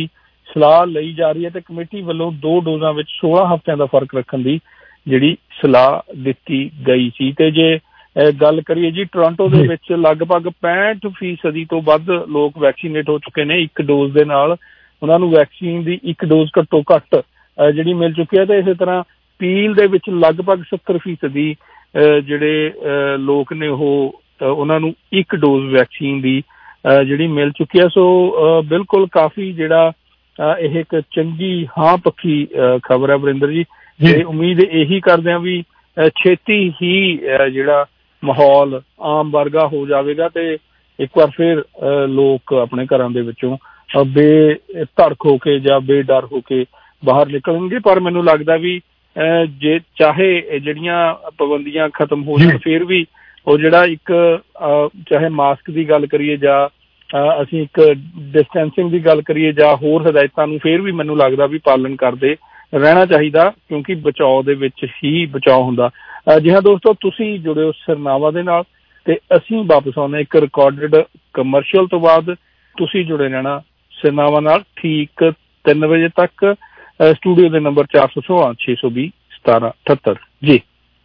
Speaker 16: ਸਲਾਹ ਲਈ ਜਾ ਰਹੀ ਹੈ ਤੇ ਕਮੇਟੀ ਵੱਲੋਂ ਦੋ ਡੋਜ਼ਾਂ ਵਿੱਚ ਸੋਲਾਂ ਹਫ਼ਤਿਆਂ ਦਾ ਫਰਕ ਰੱਖਣ ਦੀ ਜਿਹੜੀ ਸਲਾਹ ਦਿੱਤੀ ਗਈ ਸੀ। ਤੇ ਜੇ ਗੱਲ ਕਰੀਏ ਜੀ ਟੋਰਾਂਟੋ ਦੇ ਵਿੱਚ ਲਗਭਗ ਪੈਂਹਠ ਫੀਸਦੀ ਤੋਂ ਵੱਧ ਲੋਕ ਵੈਕਸੀਨੇਟ ਹੋ ਚੁੱਕੇ ਨੇ ਇੱਕ ਡੋਜ਼ ਦੇ ਨਾਲ। ਉਹਨਾਂ ਨੂੰ ਵੈਕਸੀਨ ਦੀ ਇੱਕ ਡੋਜ਼ ਘੱਟੋ ਘੱਟ ਜਿਹੜੀ ਮਿਲ ਚੁੱਕੀ ਹੈ ਤੇ ਇਸੇ ਤਰ੍ਹਾਂ ਪੀਲ ਦੇ ਵਿੱਚ ਲਗਭਗ ਸੱਤਰ ਫੀਸਦੀ ਜਿਹੜੇ ਲੋਕ ਨੇ ਉਹ ਉਹਨਾਂ ਨੂੰ ਇੱਕ ਡੋਜ਼ ਵੈਕਸੀਨ ਦੀ ਜਿਹੜੀ ਮਿਲ ਚੁੱਕੀ ਹੈ। ਸੋ ਬਿਲਕੁਲ ਕਾਫੀ ਜਿਹੜਾ ਇਹ ਇੱਕ ਚੰਗੀ ਹਾਂ ਪੱਖੀ ਖਬਰ ਹੈ ਵਰਿੰਦਰ ਜੀ। ਤੇ ਉਮੀਦ ਇਹੀ ਕਰਦੇ ਹਾਂ ਵੀ ਛੇਤੀ ਹੀ ਜਿਹੜਾ ਮਾਹੌਲ ਆਮ ਵਰਗਾ ਹੋ ਜਾਵੇਗਾ ਤੇ ਇੱਕ ਵਾਰ ਫਿਰ ਲੋਕ ਆਪਣੇ ਘਰਾਂ ਦੇ ਵਿੱਚੋਂ ਬੇਧੜਕ ਹੋ ਕੇ ਜਾਂ ਬੇਡਰ ਹੋ ਕੇ ਬਾਹਰ ਨਿਕਲਣਗੇ। ਪਰ ਮੈਨੂੰ ਲੱਗਦਾ ਵੀ ਜੇ ਚਾਹੇ ਜਿਹੜੀਆਂ ਪਾਬੰਦੀਆਂ ਖਤਮ ਹੋ ਜਾਣ ਫਿਰ ਵੀ ਉਹ ਜਿਹੜਾ ਇੱਕ ਚਾਹੇ ਮਾਸਕ ਦੀ ਗੱਲ ਕਰੀਏ ਜਾਂ ਅਸੀਂ ਇੱਕ ਡਿਸਟੈਂਸਿੰਗ ਦੀ ਗੱਲ ਕਰੀਏ ਜਾਂ ਹੋਰ ਹਦਾਇਤਾਂ ਨੂੰ ਫਿਰ ਵੀ ਮੈਨੂੰ ਲੱਗਦਾ ਵੀ ਪਾਲਣ ਕਰਦੇ ਰਹਿਣਾ ਚਾਹੀਦਾ ਕਿਉਂਕਿ ਬਚਾਓ ਦੇ ਵਿੱਚ ਹੀ ਬਚਾਓ ਹੁੰਦਾ। ਜੀ ਹਾਂ ਦੋਸਤੋ, ਤੁਸੀਂ ਜੁੜੇ ਹੋ ਸਿਰਨਾਵਾ ਦੇ ਨਾਲ ਤੇ ਅਸੀਂ ਵਾਪਸ ਆਉਂਦੇ ਇੱਕ ਰਿਕਾਰਡਡ ਕਮਰਸ਼ੀਅਲ ਤੋਂ ਬਾਅਦ। ਤੁਸੀਂ ਜੁੜੇ ਰਹਿਣਾ ਸਿਰਨਾਵਾ ਨਾਲ ਠੀਕ ਤਿੰਨ ਵਜੇ ਤੱਕ। ਸਟੂਡੀਓ ਦੇ ਨੰਬਰ ਚਾਰ ਸੌ ਸੋਲਾਂ ਛੇ ਸੌ ਵੀਹ ਸਤਾਰਾਂ ਅਠੱਤਰ ਜੀ।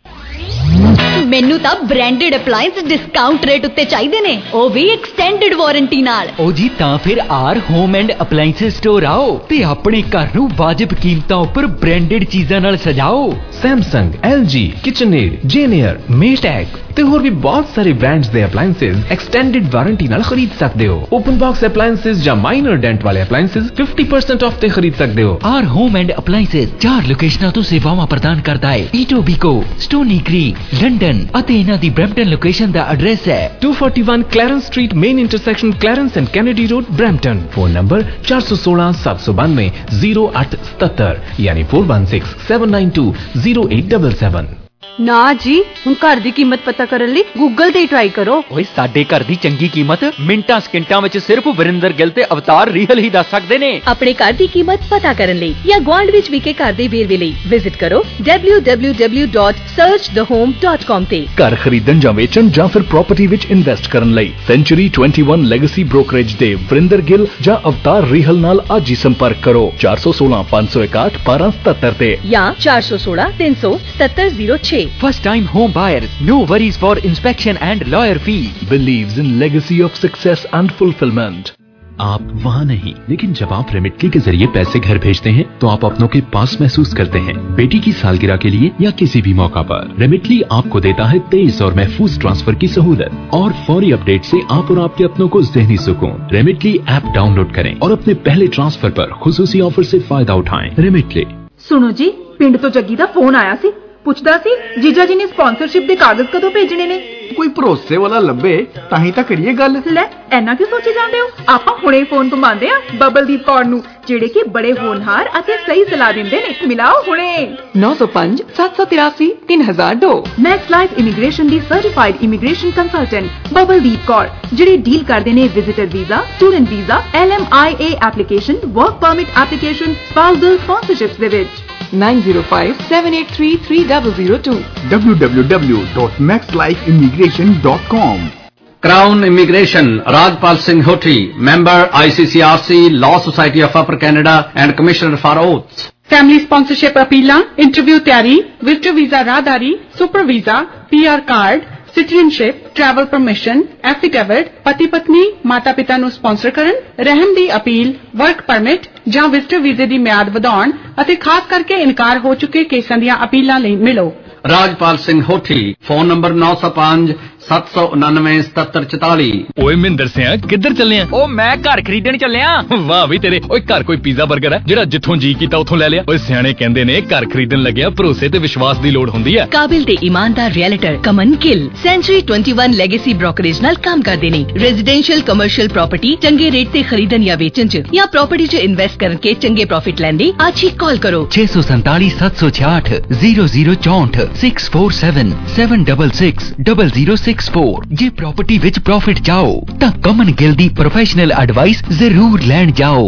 Speaker 17: ਮੈਨੂੰ ਤਾਂ ਬ੍ਰਾਂਡਡ ਅਪਲਾਈਐਂਸ ਡਿਸਕਾਊਂਟ ਰੇਟ ਉੱਤੇ ਚਾਹੀਦੇ ਨੇ, ਉਹ ਵੀ ਐਕਸਟੈਂਡਡ ਵਾਰੰਟੀ ਨਾਲ।
Speaker 18: ਉਹ ਜੀ ਤਾਂ ਫਿਰ R home and appliance store ਆਓ ਤੇ ਆਪਣੇ ਘਰ ਨੂੰ ਵਾਜਿਬ ਕੀਮਤਾਂ ਉੱਪਰ ਬ੍ਰਾਂਡਡ ਚੀਜ਼ਾਂ ਨਾਲ ਸਜਾਓ।
Speaker 7: ਸੈਮਸੰਗ, ਐਲ ਜੀ, ਕਿਚਨਏਡ, ਜੇਨੀਅਰ, ਮੇਟੈਕ ਤੇ ਹੋਰ ਵੀ ਬਹੁਤ ਸਾਰੇ ਬ੍ਰਾਂਡਸ ਦੇ ਅਪਲਾਈਐਂਸਸ ਐਕਸਟੈਂਡਡ ਵਾਰੰਟੀ ਨਾਲ ਖਰੀਦ ਸਕਦੇ ਹੋ। ਓਪਨ ਬਾਕਸ ਅਪਲਾਈਐਂਸਸ ਜਾਂ ਮਾਈਨਰ ਡੈਂਟ ਵਾਲੇ ਅਪਲਾਈਐਂਸਸ ਫਿਫਟੀ ਪਰਸੈਂਟ ਆਫ ਤੇ ਖਰੀਦ ਸਕਦੇ ਹੋ।
Speaker 18: ਆਰ ਹੋਮ ਐਂਡ ਅਪਲਾਈਐਂਸਸ ਚਾਰ ਲੋਕੇਸ਼ਨਾਂ ਤੋਂ ਸੇਵਾਵਾਂ ਪ੍ਰਦਾਨ ਕਰਦਾ ਹੈ, ਈਟੋਬੀਕੋ, ਸਟੋਨੀ ਕ੍ਰੀਕ, ਲੰਡਨ ਅਤੇ ਇਹਨਾਂ ਦੀ ਬ੍ਰੈਂਪਟਨ ਲੋਕੇਸ਼ਨ ਦਾ ਐਡਰੈਸ ਹੈ
Speaker 7: two forty-one Clarence Street, main intersection Clarence and Kennedy Road, Brampton. Phone number ਚਾਰ ਸੌ ਸੋਲਾਂ ਸੱਤ ਸੌ ਬਾਨਵੇਂ ਜ਼ੀਰੋ ਅੱਠ ਸਤੱਤਰ ਯਾਨੀ four one six seven nine two zero eight seven seven।
Speaker 19: ਨਾ ਜੀ, ਹੁਣ ਘਰ ਦੀ ਕੀਮਤ ਪਤਾ ਕਰਨ ਲਈ ਗੂਗਲ ਤੇ ਟਰਾਈ ਕਰੋ।
Speaker 18: ਓਏ ਸਾਡੇ ਘਰ ਦੀ ਚੰਗੀ ਕੀਮਤ ਮਿੰਟਾਂ ਸਕਿੰਟਾਂ ਵਿੱਚ ਸਿਰਫ ਵਰਿੰਦਰ ਗਿੱਲ ਤੇ ਅਵਤਾਰ ਰੀਹਲ ਹੀ ਦੱਸ ਸਕਦੇ ਨੇ।
Speaker 4: ਆਪਣੇ ਘਰ ਦੀ ਕੀਮਤ ਪਤਾ ਕਰਨ ਲਈ ਜਾਂ ਗੁਆਂਢ ਵਿੱਚ ਵਿਕੇ ਘਰ ਦੇ ਵੇਰਵੇ ਲਈ ਵਿਜ਼ਿਟ ਕਰੋ w w w dot search the home dot com ਤੇ।
Speaker 5: ਘਰ ਖਰੀਦਣ ਜਾਂ ਵੇਚਣ ਜਾਂ ਫਿਰ ਪ੍ਰਾਪਰਟੀ ਵਿੱਚ ਇਨਵੈਸਟ ਕਰਨ ਲਈ ਸੈਂਚੁਰੀ ਇਕੱਤੀ ਲੈਗੇਸੀ ਬ੍ਰੋਕਰੇਜ ਦੇ ਵਰਿੰਦਰ ਗਿੱਲ ਜਾਂ ਅਵਤਾਰ ਰੀਹਲ ਨਾਲ ਅੱਜ ਹੀ ਸੰਪਰਕ ਕਰੋ ਚਾਰ ਸੌ ਸੋਲਾਂ ਪੰਜ ਸੌ ਇਕਾਹਠ ਬਾਰਾਂ ਸਤੱਤਰ ਤੇ
Speaker 4: ਜਾਂ ਚਾਰ ਸੌ ਸੋਲਾਂ ਤਿੰਨ ਸੌ ਸਤੱਤਰ ਜ਼ੀਰੋ ਛੇ।
Speaker 18: First time home buyers, no worries for inspection and lawyer fees.
Speaker 5: Believes in legacy of success and fulfillment.
Speaker 1: आप वहाँ नहीं, लेकिन जब आप रेमिटली के जरिए पैसे घर भेजते हैं तो आप अपनों के पास महसूस करते हैं। बेटी की सालगिरह के लिए या किसी भी मौका पर रेमिटली आपको देता है तेईस और महफूज ट्रांसफर की सहूलत और फौरी अपडेट से आप और आपके अपनों को ज़हनी सुकून। रेमिटली ऐप डाउनलोड करें और अपने पहले ट्रांसफर पर खुसूसी ऑफर से फायदा उठाएं। रेमिटली।
Speaker 19: सुनो जी, पिंड तो जग्गी दा फोन आया सी, ਪੁੱਛਦਾ ਸੀ ਜੀਜਾ ਜੀ ਨੇ ਸਪਾਂਸਰਸ਼ਿਪ ਦੇ ਕਾਗਜ਼ ਕਦੋਂ ਭੇਜਣੇ ਨੇ।
Speaker 20: ਕੋਈ ਭਰੋਸੇ ਵਾਲਾ ਲੱਭੇ ਤਾਂ ਹੀ ਤਾਂ ਕਰੀਏ ਗੱਲ।
Speaker 19: ਲੈ ਐਨਾ ਕਿਉਂ ਸੋਚੀ ਜਾਂਦੇ ਹੋ, ਆਪਾਂ ਹੁਣੇ ਫੋਨ ਘੁਮਾਉਂਦੇ ਆ ਬਬਲਦੀਪ ਕੌਰ ਨੂੰ ਜਿਹੜੇ ਕਿ ਬੜੇ ਹੋਣਹਾਰ ਅਤੇ ਸਹੀ ਸਲਾਹ ਦਿੰਦੇ ਨੇ। ਮਿਲਾਓ ਹੁਣੇ ਨੌ ਸੌ ਪੰਜ ਸੱਤ ਸੌ ਤਿਰਾਸੀ ਤਿੰਨ ਹਜ਼ਾਰ ਦੋ। ਮੈਕਸ ਲਾਈਫ ਇਮੀਗ੍ਰੇਸ਼ਨ ਦੀ certified immigration consultant Babaldeep Kaur ਜਿਹੜੇ ਡੀਲ ਕਰਦੇ ਨੇ visitor visa, student visa, L M I A application, work permit application, spousal sponsorships ਦੇ ਵਿੱਚ। nine zero five seven eight three three zero zero two
Speaker 20: w w w dot max life immigration dot com।
Speaker 8: Crown Immigration, Rajpal Singh Hoti, member I C C R C, Law Society of Upper Canada and Commissioner for Oaths।
Speaker 19: Family sponsorship ਅਪੀਲਾਂ, interview ਤਿਆਰੀ, visitor visa ਰਾਹਦਾਰੀ, super visa, P R card, citizenship, travel permission, affidavit, ਪਤੀ ਪਤਨੀ ਮਾਤਾ ਪਿਤਾ ਨੂੰ sponsor ਕਰਨ, ਰਹਿਮ ਦੀ ਅਪੀਲ, ਵਰਕ ਪਰਮਿਟ ਜਾਂ ਵਿਜ਼ਟਰ ਵੀਜ਼ੇ ਦੀ ਮਿਆਦ ਵਧਾਉਣ ਅਤੇ ਖਾਸ ਕਰਕੇ ਇਨਕਾਰ ਹੋ ਚੁੱਕੇ ਕੇਸਾਂ ਦੀਆਂ ਅਪੀਲਾਂ ਲਈ ਮਿਲੋ।
Speaker 8: ਰਾਜਪਾਲ ਸਿੰਘ ਹੋਠੀ, ਫੋਨ ਨੰਬਰ ਨੌ ਸੌ ਪੰਜ ਸੱਤ ਸੌ ਉਨਾਨਵੇਂ ਸਤੱਤਰ ਚੁਤਾਲੀ।
Speaker 7: ਓਏ ਮਹਿੰਦਰ ਸਿਆ ਕਿੱਧਰ ਚੱਲੇ ਆ?
Speaker 18: ਓ ਮੈਂ ਘਰ ਖਰੀਦਣ ਚੱਲਿਆ।
Speaker 7: ਵਾਹ ਵੀ ਤੇਰੇ। ਓਏ ਘਰ ਕੋਈ ਪੀਜ਼ਾ 버ਗਰ ਹੈ ਜਿਹੜਾ ਜਿੱਥੋਂ ਜੀ ਕੀਤਾ ਉੱਥੋਂ ਲੈ ਲਿਆ? ਓਏ ਸਿਆਣੇ ਕਹਿੰਦੇ ਨੇ ਘਰ ਖਰੀਦਣ ਲੱਗਿਆ ਭਰੋਸੇ ਤੇ ਵਿਸ਼ਵਾਸ ਦੀ ਲੋੜ ਹੁੰਦੀ ਹੈ।
Speaker 4: ਕਾਬਿਲ ਤੇ ਇਮਾਨਦਾਰ ਰੀਅਲਟਰ ਕਮਨ ਗਿੱਲ ਸੈਂਚੁਰੀ ਇਕੱਤੀ ਲੈਗੇਸੀ ਬ੍ਰੋਕਰੇਜ ਨਾਲ ਕੰਮ ਕਰਦੇ ਨੇ। ਰੈਜ਼ੀਡੈਂਸ਼ੀਅਲ ਕਮਰਸ਼ੀਅਲ ਪ੍ਰਾਪਰਟੀ ਚੰਗੇ ਰੇਟ ਤੇ ਖਰੀਦਣ ਜਾਂ ਵੇਚਣ ਚ ਜਾਂ ਪ੍ਰਾਪਰਟੀ ਚ ਇਨਵੈਸਟ ਕਰਕੇ ਚੰਗੇ ਪ੍ਰੋਫਿਟ ਲੈਣ ਲਈ ਅੱਜ ਹੀ ਕਾਲ ਕਰੋ
Speaker 18: ਛੇ ਸੌ ਸੰਤਾਲੀ ਸੱਤ ਸੌ ਛਿਆਹਠ ਜ਼ੀਰੋ ਜ਼ੀਰੋ ਚੌਂਹਠ six four seven seven double six double zero six four. ਜੇ ਪ੍ਰਾਪਰਟੀ ਵਿੱਚ ਪ੍ਰੋਫਿਟ ਚਾਹੋ ਤਾਂ ਕਮਨ ਗਿੱਲ ਦੀ ਪ੍ਰੋਫੈਸ਼ਨਲ ਐਡਵਾਈਸ ਜ਼ਰੂਰ ਲੈਣ ਜਾਓ।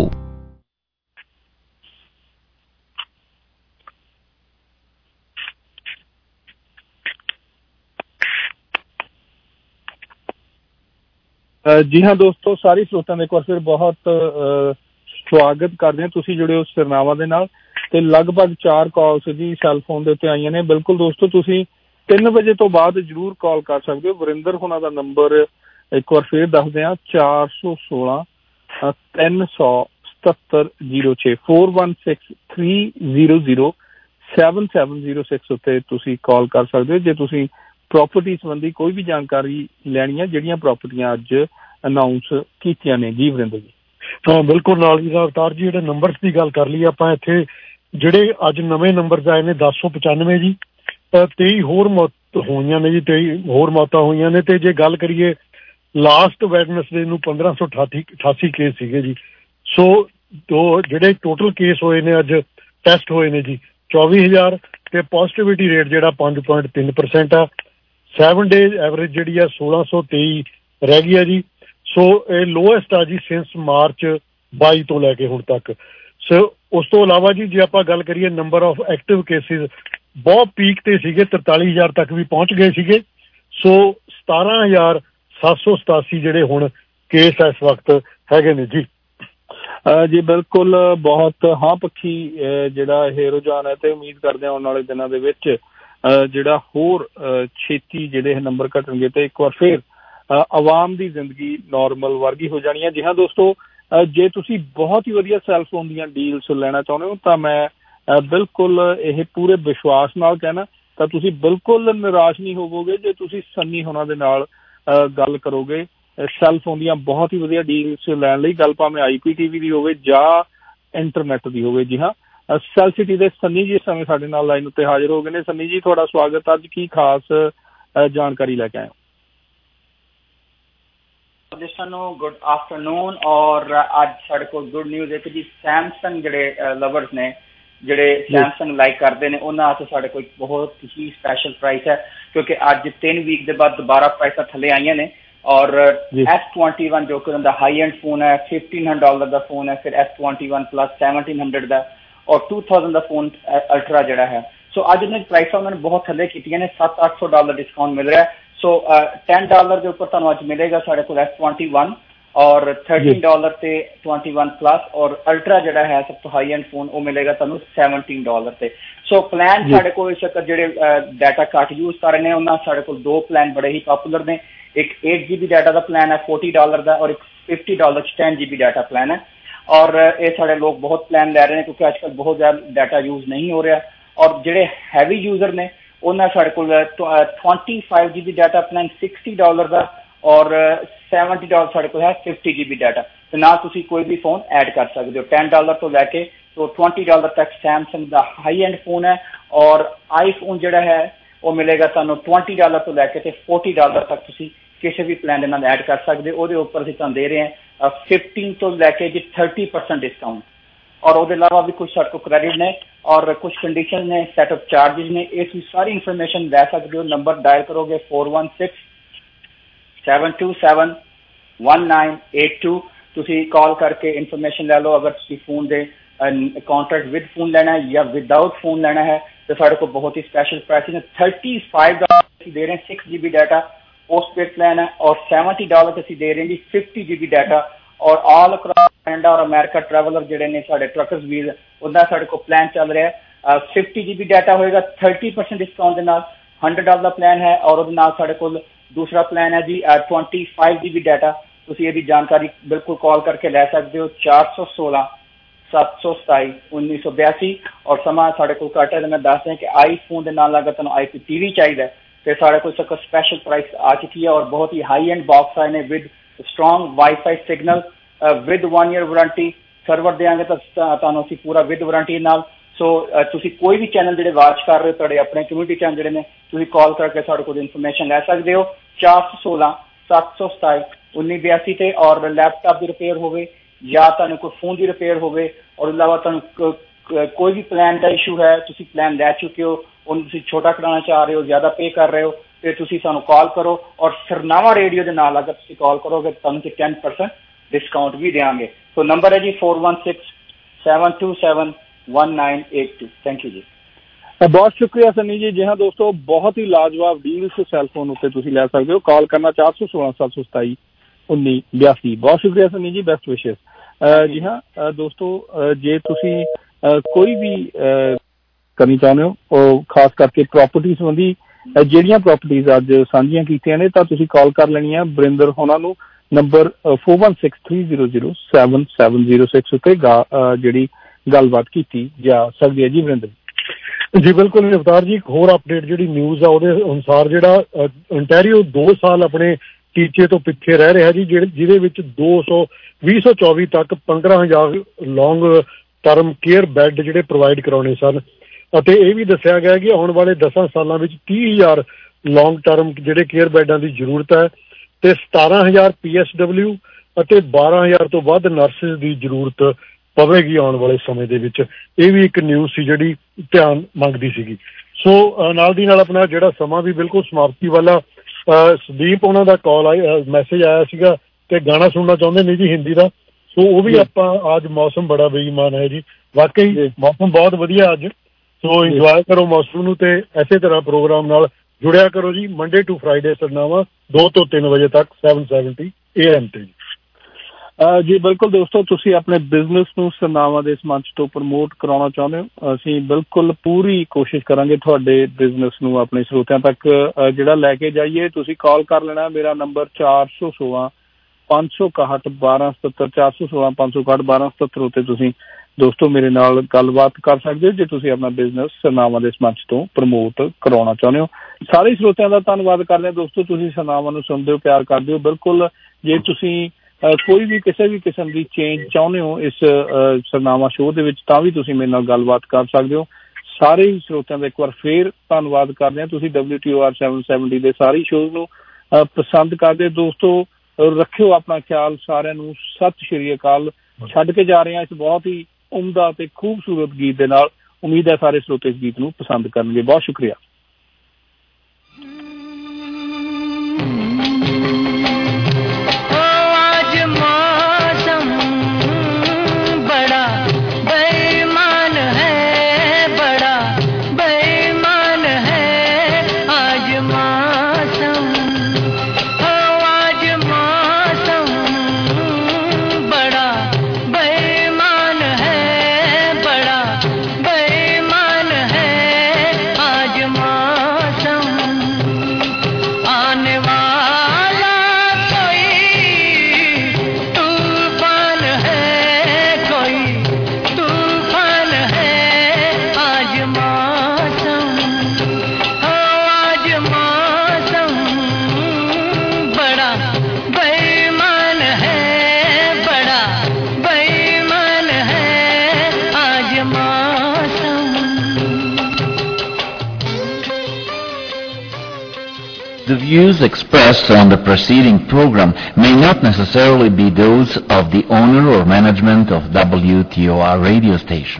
Speaker 16: ਜੀ ਹਾਂ ਦੋਸਤੋ, ਸਾਰੀ ਸਰੋਤਾਂ ਦੇ ਇੱਕ ਵਾਰ ਫਿਰ ਬਹੁਤ ਸਵਾਗਤ ਕਰਦੇ ਹਾਂ। ਤੁਸੀਂ ਜੁੜੇ ਹੋ ਸਰਨਾਵਾਂ ਦੇ ਨਾਲ ਤੇ ਲਗਭਗ ਚਾਰ ਕਾਲਸ ਜੀ ਸੈੱਲਫੋਨ ਦੇ ਉੱਤੇ ਆਈਆਂ ਨੇ। ਬਿਲਕੁਲ ਦੋਸਤੋ, ਤੁਸੀਂ ਤਿੰਨ ਵਜੇ ਤੋਂ ਬਾਅਦ ਜ਼ਰੂਰ ਕਾਲ ਕਰ ਸਕਦੇ ਹੋ। ਵਰਿੰਦਰ ਹੋਣਾ ਦਾ ਨੰਬਰ ਇੱਕ ਵਾਰ ਫੇਰ ਦੱਸਦੇ ਹਾਂ, ਚਾਰ ਸੌ ਸੋਲਾਂ ਤਿੰਨ ਸੌ ਸਤੱਤਰ ਜ਼ੀਰੋ ਛੇ four one six three zero zero seven seven zero six ਉੱਤੇ ਤੁਸੀਂ ਕਾਲ ਕਰ ਸਕਦੇ ਹੋ ਜੇ ਤੁਸੀਂ ਪ੍ਰੋਪਰਟੀ ਸੰਬੰਧੀ ਕੋਈ ਵੀ ਜਾਣਕਾਰੀ ਲੈਣੀ ਹੈ, ਜਿਹੜੀਆਂ ਪ੍ਰੋਪਰਟੀਆਂ ਅੱਜ ਅਨਾਊਂਸ ਕੀਤੀਆਂ ਨੇ। ਜੀ ਵਰਿੰਦਰ ਜੀ।
Speaker 12: ਹਾਂ ਬਿਲਕੁਲ ਨਾਲ ਜੀ ਅਵਤਾਰ ਜੀ, ਜਿਹੜੇ ਨੰਬਰਸ ਦੀ ਗੱਲ ਕਰ ਲਈ ਆਪਾਂ, ਇੱਥੇ ਜਿਹੜੇ ਅੱਜ ਨਵੇਂ ਨੰਬਰਸ ਆਏ ਨੇ ਦਸ ਸੌ ਪਚਾਨਵੇਂ ਜੀ, ਤੇਈ ਹੋਰ ਮੌਤ ਹੋਈਆਂ ਨੇ ਜੀ, ਤੇਈ ਹੋਰ ਮੌਤਾਂ ਹੋਈਆਂ ਨੇ। ਤੇ ਜੇ ਗੱਲ ਕਰੀਏ ਲਾਸਟ ਵੈਡਨਸਡੇ ਨੂੰ ਪੰਦਰਾਂ ਸੌ ਅਠਾਸੀ ਅਠਾਸੀ ਕੇਸ ਸੀਗੇ ਜੀ। ਸੋ ਦੋ ਜਿਹੜੇ ਟੋਟਲ ਕੇਸ ਹੋਏ ਨੇ ਅੱਜ ਟੈਸਟ ਹੋਏ ਨੇ ਜੀ ਚੌਵੀ ਹਜ਼ਾਰ, ਤੇ ਪੋਜ਼ੀਟਿਵਿਟੀ ਰੇਟ ਜਿਹੜਾ ਪੰਜ ਪੁਆਇੰਟ ਤਿੰਨ ਪਰਸੈਂਟ ਆ। ਸੈਵਨ ਡੇਜ਼ ਐਵਰੇਜ ਜਿਹੜੀ ਆ ਸੋਲਾਂ ਸੌ ਤੇਈ ਰਹਿ ਗਈ ਆ ਜੀ। ਸੋ ਇਹ ਲੋਐਸਟ ਆ ਜੀ ਸਿੰਸ ਮਾਰਚ ਬਾਈ ਤੋਂ ਲੈ ਕੇ ਹੁਣ ਤੱਕ। ਸੋ ਉਸ ਤੋਂ ਇਲਾਵਾ ਜੀ ਜੇ ਆਪਾਂ ਗੱਲ ਕਰੀਏ ਨੰਬਰ ਆਫ ਐਕਟਿਵ ਕੇਸਿਸ ਬਹੁਤ ਪੀਕ ਤੇ ਸੀਗੇ, ਤਰਤਾਲੀ ਹਜ਼ਾਰ ਤੱਕ ਵੀ ਪਹੁੰਚ ਗਏ ਸੀਗੇ। ਸੋ ਸਤਾਰਾਂ ਹਜ਼ਾਰ ਸੱਤ ਸੌ ਸਤਾਸੀ ਜਿਹੜੇ ਹੁਣ ਕੇਸ ਇਸ ਵਕਤ ਹੈਗੇ ਨੇ ਜੀ।
Speaker 16: ਜੀ ਬਿਲਕੁਲ, ਬਹੁਤ ਹਾਂ ਪੱਖੀ ਜਿਹੜਾ ਇਹ ਰੁਝਾਨ ਹੈ ਤੇ ਉਮੀਦ ਕਰਦੇ ਹਾਂ ਆਉਣ ਵਾਲੇ ਦਿਨਾਂ ਦੇ ਵਿੱਚ ਜਿਹੜਾ ਹੋਰ ਛੇਤੀ ਜਿਹੜੇ ਇਹ ਨੰਬਰ ਘਟਣਗੇ ਤੇ ਇੱਕ ਵਾਰ ਫੇਰ ਆਵਾਮ ਦੀ ਜ਼ਿੰਦਗੀ ਨੋਰਮਲ ਵਰਗੀ ਹੋ ਜਾਣੀ ਹੈ। ਜੀ ਹਾਂ ਦੋਸਤੋ, ਜੇ ਤੁਸੀਂ ਬਹੁਤ ਹੀ ਵਧੀਆ ਸੈੱਲਫੋਨ ਦੀਆਂ ਡੀਲਸ ਲੈਣਾ ਚਾਹੁੰਦੇ ਹੋ ਤਾਂ ਮੈਂ ਬਿਲਕੁਲ ਇਹ ਪੂਰੇ ਵਿਸ਼ਵਾਸ ਨਾਲ ਕਹਿਣਾ ਤਾਂ ਤੁਸੀਂ ਬਿਲਕੁਲ ਨਿਰਾਸ਼ ਨਹੀਂ ਹੋਵੋਗੇ ਜੇ ਤੁਸੀਂ ਸੰਨੀ ਹੋਣਾ ਦੇ ਨਾਲ ਗੱਲ ਕਰੋਗੇ ਸੈੱਲਫੋਨ ਦੀਆਂ ਬਹੁਤ ਹੀ ਵਧੀਆ ਡੀਲਸ ਲੈਣ ਲਈ। ਗੱਲ ਭਾਵੇਂ ਆਈ ਪੀ ਟੀ ਵੀ ਦੀ ਹੋਵੇ ਜਾਂ ਇੰਟਰਨੈਟ ਦੀ ਹੋਵੇ। ਜੀ ਹਾਂ, ਸੈੱਲ ਸਿਟੀ ਦੇ ਸੰਨੀ ਜੀ ਇਸ ਸਮੇਂ ਸਾਡੇ ਨਾਲ ਲਾਈਨ ਉੱਤੇ ਹਾਜ਼ਰ ਹੋ ਗਏ ਨੇ। ਸੰਨੀ ਜੀ, ਤੁਹਾਡਾ ਸਵਾਗਤ। ਅੱਜ ਕੀ ਖਾਸ ਜਾਣਕਾਰੀ ਲੈ ਕੇ ਆਏ ਹੋ?
Speaker 21: ਨੂੰ ਗੁੱਡ ਆਫਟਰਨੂਨ। ਔਰ ਅੱਜ ਸਾਡੇ ਕੋਲ ਗੁੱਡ ਨਿਊਜ਼ ਹੈ ਕਿ ਜੀ ਸੈਮਸੰਗ ਜਿਹੜੇ ਲਵਰਸ ਨੇ, ਜਿਹੜੇ ਸੈਮਸੰਗ ਲਾਈਕ ਕਰਦੇ ਨੇ, ਉਹਨਾਂ ਵਾਸਤੇ ਸਾਡੇ ਕੋਲ ਬਹੁਤ ਹੀ ਸਪੈਸ਼ਲ ਪ੍ਰਾਈਸ ਹੈ ਕਿਉਂਕਿ ਅੱਜ ਤਿੰਨ ਵੀਕ ਦੇ ਬਾਅਦ ਦੁਬਾਰਾ ਪ੍ਰਾਈਸਾਂ ਥੱਲੇ ਆਈਆਂ ਨੇ। ਔਰ ਐਸ ਟਵੈਂਟੀ ਵਨ ਜੋ ਕਿ ਉਹਨਾਂ ਦਾ ਹਾਈ ਐਂਡ ਫੋਨ ਹੈ, ਫਿਫਟੀਨ ਹੰਡਰਡ ਡਾਲਰ ਦਾ ਫੋਨ ਹੈ, ਫਿਰ S twenty one plus seventeen hundred ਦਾ, ਔਰ ਟੂ ਥਾਊਜ਼ੈਂਡ ਦਾ ਫੋਨ ਅਲਟਰਾ ਜਿਹੜਾ ਹੈ। ਸੋ ਅੱਜ ਇਹਨਾਂ ਦੀ ਪ੍ਰਾਈਸਾਂ ਉਹਨਾਂ ਨੇ ਬਹੁਤ ਥੱਲੇ ਕੀਤੀਆਂ ਨੇ, ਸੱਤ ਅੱਠ ਸੌ ਡਾਲਰ ਡਿਸਕਾਊਂਟ ਮਿਲ ਰਿਹਾ। ਸੋ ਟੈਨ ਡਾਲਰ ਦੇ ਉੱਪਰ ਤੁਹਾਨੂੰ ਅੱਜ ਮਿਲੇਗਾ ਸਾਡੇ ਕੋਲ ਐਸ ਟਵੈਂਟੀ ਵਨ, ਔਰ ਥਰਟੀਨ ਡਾਲਰ ਤੇ ਟਵੈਂਟੀ ਵਨ ਪਲੱਸ, ਔਰ ਅਲਟਰਾ ਜਿਹੜਾ ਹੈ ਸਭ ਤੋਂ ਹਾਈ ਐਂਡ ਫੋਨ ਉਹ ਮਿਲੇਗਾ ਤੁਹਾਨੂੰ ਸੈਵਨਟੀਨ ਡਾਲਰ ਤੇ। ਸੋ ਪਲਾਨ ਸਾਡੇ ਕੋਲ ਇਸ ਵਕਤ ਜਿਹੜੇ ਡਾਟਾ ਘੱਟ ਯੂਜ਼ ਕਰ ਰਹੇ ਨੇ ਉਹਨਾਂ ਸਾਡੇ ਕੋਲ ਦੋ ਪਲਾਨ ਬੜੇ ਹੀ ਪਪੂਲਰ ਨੇ। ਇੱਕ एट जी बी डाटा का प्लान है फोर्टी डॉलर का, और एक fifty dollar ten G B data plan है। और ये सारे लोग बहुत प्लान ले रहे हैं क्योंकि आजकल बहुत ज़्यादा डाटा यूज़ नहीं हो रहा। और जेडे हैवी यूजर ने उन्हें साढ़े को twenty five G B data plan sixty dollar का, और सैवनटी डॉलर साढ़े को है फिफ्टी जी बी डाटा। तो ना तुसी कोई भी फोन ऐड कर सकते हो। टेन डॉलर तो लैके तो ट्वेंटी डॉलर तक सैमसंग का हाई एंड फोन है, और आई फोन जोड़ा है वो मिलेगा तुहानू ट्वेंटी डॉलर तो लैके तो फोर्टी डॉलर तक तुसी किसी भी प्लान इन्हां दा ऐड कर सकते हो। ਉਹਦੇ ਉੱਪਰ ਅਸੀਂ ਤੁਹਾਨੂੰ ਦੇ ਰਹੇ ਹਾਂ फिफ्टीन ਤੋਂ ਲੈ ਕੇ ਜੀ थर्टी परसेंट डिस्काउंट। और ਉਹਦੇ अलावा भी कुछ ਸਾਡੇ ਕੋਲ क्रेडिट ने और कुछ कंडीशन ने, सेटअप चार्जेस ने, इस भी सारी इन्फॉर्मेशन ले सकते हो। नंबर डायल करोगे four one six seven two seven one nine eight two, तुसी कॉल करके इन्फॉर्मेशन ले लो। अगर तुसी फोन दे कॉन्ट्रैक्ट विद फोन लेना है या विदाउट फोन लेना है तो साढ़े को बहुत ही स्पेशल प्राइस है। थर्टी फाइव डॉलर दे रहे हैं six G B data post paid plan है, और सेवेंटी डॉलर असीं दे रहे हैं जी फिफ्टी जी बी डाटा। और ऑल अक्रॉस कैनेडा और अमेरिका ट्रैवलर जिहड़े ने साडे ट्रकर्स वीर उहदा साडे को प्लान चल रहा है। फिफ्टी जी बी डाटा होएगा थर्टी परसेंट डिस्काउंट के नाल, हंड्रेड डॉलर प्लान है, और उहदे नाल साडे कोल दूसरा प्लान है जी twenty five G B data. तुसीं इहदी जानकारी बिल्कुल कॉल करके लै सकदे हो। चार सौ सोलह सत्त सौ सताई उन्नीस सौ बयासी। और समा साडे कोल घट है तो मैं दस दें कि आई फोन के नाल अगर तुहानूं आई पी टी वी चाहिए तो साढ़े को इसका स्पेशल प्राइस आ चुकी है। और बहुत ही हाई एंड बॉक्स आए ने with strong wifi signal, with one year warranty. Server देंगे तो तुहानूं असीं पूरा विद वारंटी नाल। सो तुसीं कोई भी चैनल जिहड़े वाच कर रहे हो, तुहाडे अपने कम्यूनिटी चैनल जिहड़े ने, तुसीं कॉल करके साढ़े कोल इन्फॉर्मेशन लै सकदे हो। चार सौ सोलह सत्त सौ सताई उन्नीस बयासी ते। और लैपटॉप की रिपेयर होवे या तुहानूं कोई फोन की रिपेयर होवे, और अलावा तुहानूं कोई भी प्लान का इशू है, तुसीं प्लान लै चुके हो, उन्हें तुसीं छोटा कराना चाह रहे हो, ज़्यादा पे कर रहे हो, तो तुसीं सानूं कॉल करो। और सरनावा रेडियो के नाल अगर तुसीं कॉल करोगे तो तुहानूं टेन परसेंट डिस्काउंट भी देंगे। तो नंबर है जी four one six seven two seven one nine eight two. Thank you जी,
Speaker 16: बहुत शुक्रिया सनी जी। जी हाँ दोस्तों, बहुत ही लाजवाब डील्स सैलफोन उत्ते तुसीं लै सकदे हो। कॉल करना चार सौ सोलह सत्त सौ सताई उन्नी बयासी। बहुत शुक्रिया सनी जी, बेस्ट विशेस। ਜੀ ਹਾਂ ਦੋਸਤੋ, ਜੇ ਤੁਸੀਂ ਕੋਈ ਵੀ ਕਰਨੀ ਚਾਹੁੰਦੇ ਹੋ ਉਹ ਖਾਸ ਕਰਕੇ ਪ੍ਰਾਪਰਟੀ ਸੰਬੰਧੀ ਜਿਹੜੀਆਂ ਪ੍ਰਾਪਰਟੀਜ਼ ਅੱਜ ਸਾਂਝੀਆਂ ਕੀਤੀਆਂ ਨੇ, ਤਾਂ ਤੁਸੀਂ ਕਾਲ ਕਰ ਲੈਣੀ ਆ ਬਰਿੰਦਰ ਹੋਣਾ ਨੂੰ number four one six three zero zero seven seven zero six ਉੱਤੇ ਜਿਹੜੀ ਗੱਲਬਾਤ ਕੀਤੀ ਜਾ ਸਕਦੀ ਹੈ। ਜੀ ਵਰਿੰਦਰ
Speaker 12: ਜੀ ਬਿਲਕੁਲ ਅਵਤਾਰ ਜੀ, ਇੱਕ ਹੋਰ ਅਪਡੇਟ ਜਿਹੜੀ ਨਿਊਜ਼ ਆ ਉਹਦੇ ਅਨੁਸਾਰ ਜਿਹੜਾ ontario ਦੋ ਸਾਲ ਆਪਣੇ ਟੀਚੇ ਤੋਂ ਪਿੱਛੇ ਰਹਿ ਰਿਹਾ ਜੀ, ਜਿਹਦੇ ਵਿੱਚ ਦੋ ਸੌ ਵੀਹ ਸੌ ਚੌਵੀ ਤੱਕ ਪੰਦਰਾਂ ਹਜ਼ਾਰ ਲੌਂਗ ਟਰਮ ਕੇਅਰ ਬੈੱਡ ਜਿਹੜੇ ਪ੍ਰੋਵਾਈਡ ਕਰਾਉਣੇ ਸਨ, ਅਤੇ ਇਹ ਵੀ ਦੱਸਿਆ ਗਿਆ ਕਿ ਆਉਣ ਵਾਲੇ ਦਸਾਂ ਸਾਲਾਂ ਵਿੱਚ ਤੀਹ ਹਜ਼ਾਰ ਲੌਂਗ ਟਰਮ ਜਿਹੜੇ ਕੇਅਰ ਬੈੱਡਾਂ ਦੀ ਜ਼ਰੂਰਤ ਹੈ, ਤੇ ਸਤਾਰਾਂ ਹਜ਼ਾਰ ਪੀ ਐਸ ਡਬਲਿਊ ਅਤੇ ਬਾਰਾਂ ਹਜ਼ਾਰ ਤੋਂ ਵੱਧ ਨਰਸਿਸ ਦੀ ਜ਼ਰੂਰਤ ਪਵੇਗੀ ਆਉਣ ਵਾਲੇ ਸਮੇਂ ਦੇ ਵਿੱਚ। ਇਹ ਵੀ ਇੱਕ ਨਿਊਜ਼ ਸੀ ਜਿਹੜੀ ਧਿਆਨ ਮੰਗਦੀ ਸੀਗੀ। ਸੋ ਨਾਲ ਦੀ ਨਾਲ ਆਪਣਾ ਜਿਹੜਾ ਸਮਾਂ ਵੀ ਬਿਲਕੁਲ ਸਮਾਪਤੀ ਵਾਲਾ, ਸੰਦੀਪ ਉਹਨਾਂ ਦਾ ਕਾਲ ਆਇਆ ਮੈਸੇਜ ਆਇਆ ਸੀਗਾ ਤੇ ਗਾਣਾ ਸੁਣਨਾ ਚਾਹੁੰਦੇ ਨੇ ਜੀ ਹਿੰਦੀ ਦਾ, ਸੋ ਉਹ ਵੀ ਆਪਾਂ ਅੱਜ ਮੌਸਮ ਬੜਾ ਬੇਈਮਾਨ ਹੈ ਜੀ, ਵਾਕਈ ਮੌਸਮ ਬਹੁਤ ਵਧੀਆ ਅੱਜ, ਸੋ ਇੰਜੋਏ ਕਰੋ ਮੌਸਮ ਨੂੰ ਤੇ ਇਸੇ ਤਰ੍ਹਾਂ ਪ੍ਰੋਗਰਾਮ ਨਾਲ ਜੁੜਿਆ ਕਰੋ ਜੀ। ਮੰਡੇ ਟੂ ਫਰਾਈਡੇ ਸਰਨਾਵਾ ਦੋ ਤੋਂ ਤਿੰਨ ਵਜੇ ਤੱਕ ਸੈਵਨ ਸੈਵਨਟੀ ਏ ਐਮ ਤੇ।
Speaker 16: ਜੀ ਬਿਲਕੁਲ ਦੋਸਤੋ, ਤੁਸੀਂ ਆਪਣੇ ਬਿਜ਼ਨਸ ਨੂੰ ਸਰਨਾਵਾ ਦੇ ਇਸ ਮੰਚ ਤੋਂ ਪ੍ਰਮੋਟ ਕਰਾਉਣਾ ਚਾਹੁੰਦੇ ਹੋ, ਅਸੀਂ ਬਿਲਕੁਲ ਪੂਰੀ ਕੋਸ਼ਿਸ਼ ਕਰਾਂਗੇ ਤੁਹਾਡੇ ਬਿਜ਼ਨਸ ਨੂੰ ਆਪਣੇ ਸਰੋਤਿਆਂ ਤੱਕ ਜਿਹੜਾ ਲੈ ਕੇ ਜਾਈਏ। ਤੁਸੀਂ ਕਾਲ ਕਰ ਲੈਣਾ, ਮੇਰਾ ਨੰਬਰ ਚਾਰ ਸੌ ਸੋਲਾਂ ਪੰਜ ਸੌ ਇਕਾਹਠ ਬਾਰਾਂ ਸਤੱਤਰ ਚਾਰ ਸੌ ਸੋਲਾਂ ਪੰਜ ਸੌ ਇਕਾਹਠ ਬਾਰਾਂ ਸਤੱਤਰ ਉੱਤੇ ਤੁਸੀਂ ਦੋਸਤੋ ਮੇਰੇ ਨਾਲ ਗੱਲਬਾਤ ਕਰ ਸਕਦੇ ਹੋ ਜੇ ਤੁਸੀਂ ਆਪਣਾ ਬਿਜ਼ਨਸ ਸਰਨਾਵਾ ਦੇ ਇਸ ਮੰਚ ਤੋਂ ਪ੍ਰਮੋਟ ਕਰਾਉਣਾ ਚਾਹੁੰਦੇ ਹੋ। ਸਾਰੇ ਸਰੋਤਿਆਂ ਦਾ ਧੰਨਵਾਦ ਕਰਦੇ ਹਾਂ ਦੋਸਤੋ, ਤੁਸੀਂ ਸਰਨਾਵਾ ਨੂੰ ਸੁਣਦੇ ਹੋ, ਪਿਆਰ ਕਰਦੇ ਹੋ। ਬਿਲਕੁਲ ਜੇ ਤੁਸੀਂ ਕੋਈ ਵੀ ਕਿਸੇ ਵੀ ਕਿਸਮ ਦੀ ਚੇਂਜ ਚਾਹੁੰਦੇ ਹੋ ਇਸ ਸਰਨਾਵਾ ਸ਼ੋਅ ਦੇ ਵਿੱਚ, ਤਾਂ ਵੀ ਤੁਸੀਂ ਮੇਰੇ ਨਾਲ ਗੱਲਬਾਤ ਕਰ ਸਕਦੇ ਹੋ। ਸਾਰੇ ਹੀ ਸਰੋਤਿਆਂ ਦਾ ਇੱਕ ਵਾਰ ਫੇਰ ਧੰਨਵਾਦ ਕਰਦੇ ਹਾਂ। ਤੁਸੀਂ W T O R seven seventy ਦੇ ਸਾਰੇ ਸ਼ੋਅ ਨੂੰ ਪਸੰਦ ਕਰਦੇ ਦੋਸਤੋ। ਰੱਖਿਓ ਆਪਣਾ ਖਿਆਲ, ਸਾਰਿਆਂ ਨੂੰ ਸਤਿ ਸ਼੍ਰੀ ਅਕਾਲ। ਛੱਡ ਕੇ ਜਾ ਰਹੇ ਹਾਂ ਇਸ ਬਹੁਤ ਹੀ ਉਮਦਾ ਤੇ ਖੂਬਸੂਰਤ ਗੀਤ ਦੇ ਨਾਲ। ਉਮੀਦ ਹੈ ਸਾਰੇ ਸਰੋਤੇ ਇਸ ਗੀਤ ਨੂੰ ਪਸੰਦ ਕਰਨਗੇ। ਬਹੁਤ ਸ਼ੁਕਰੀਆ।
Speaker 2: The views expressed on the preceding program may not necessarily be those of the owner or management of W T O R radio station.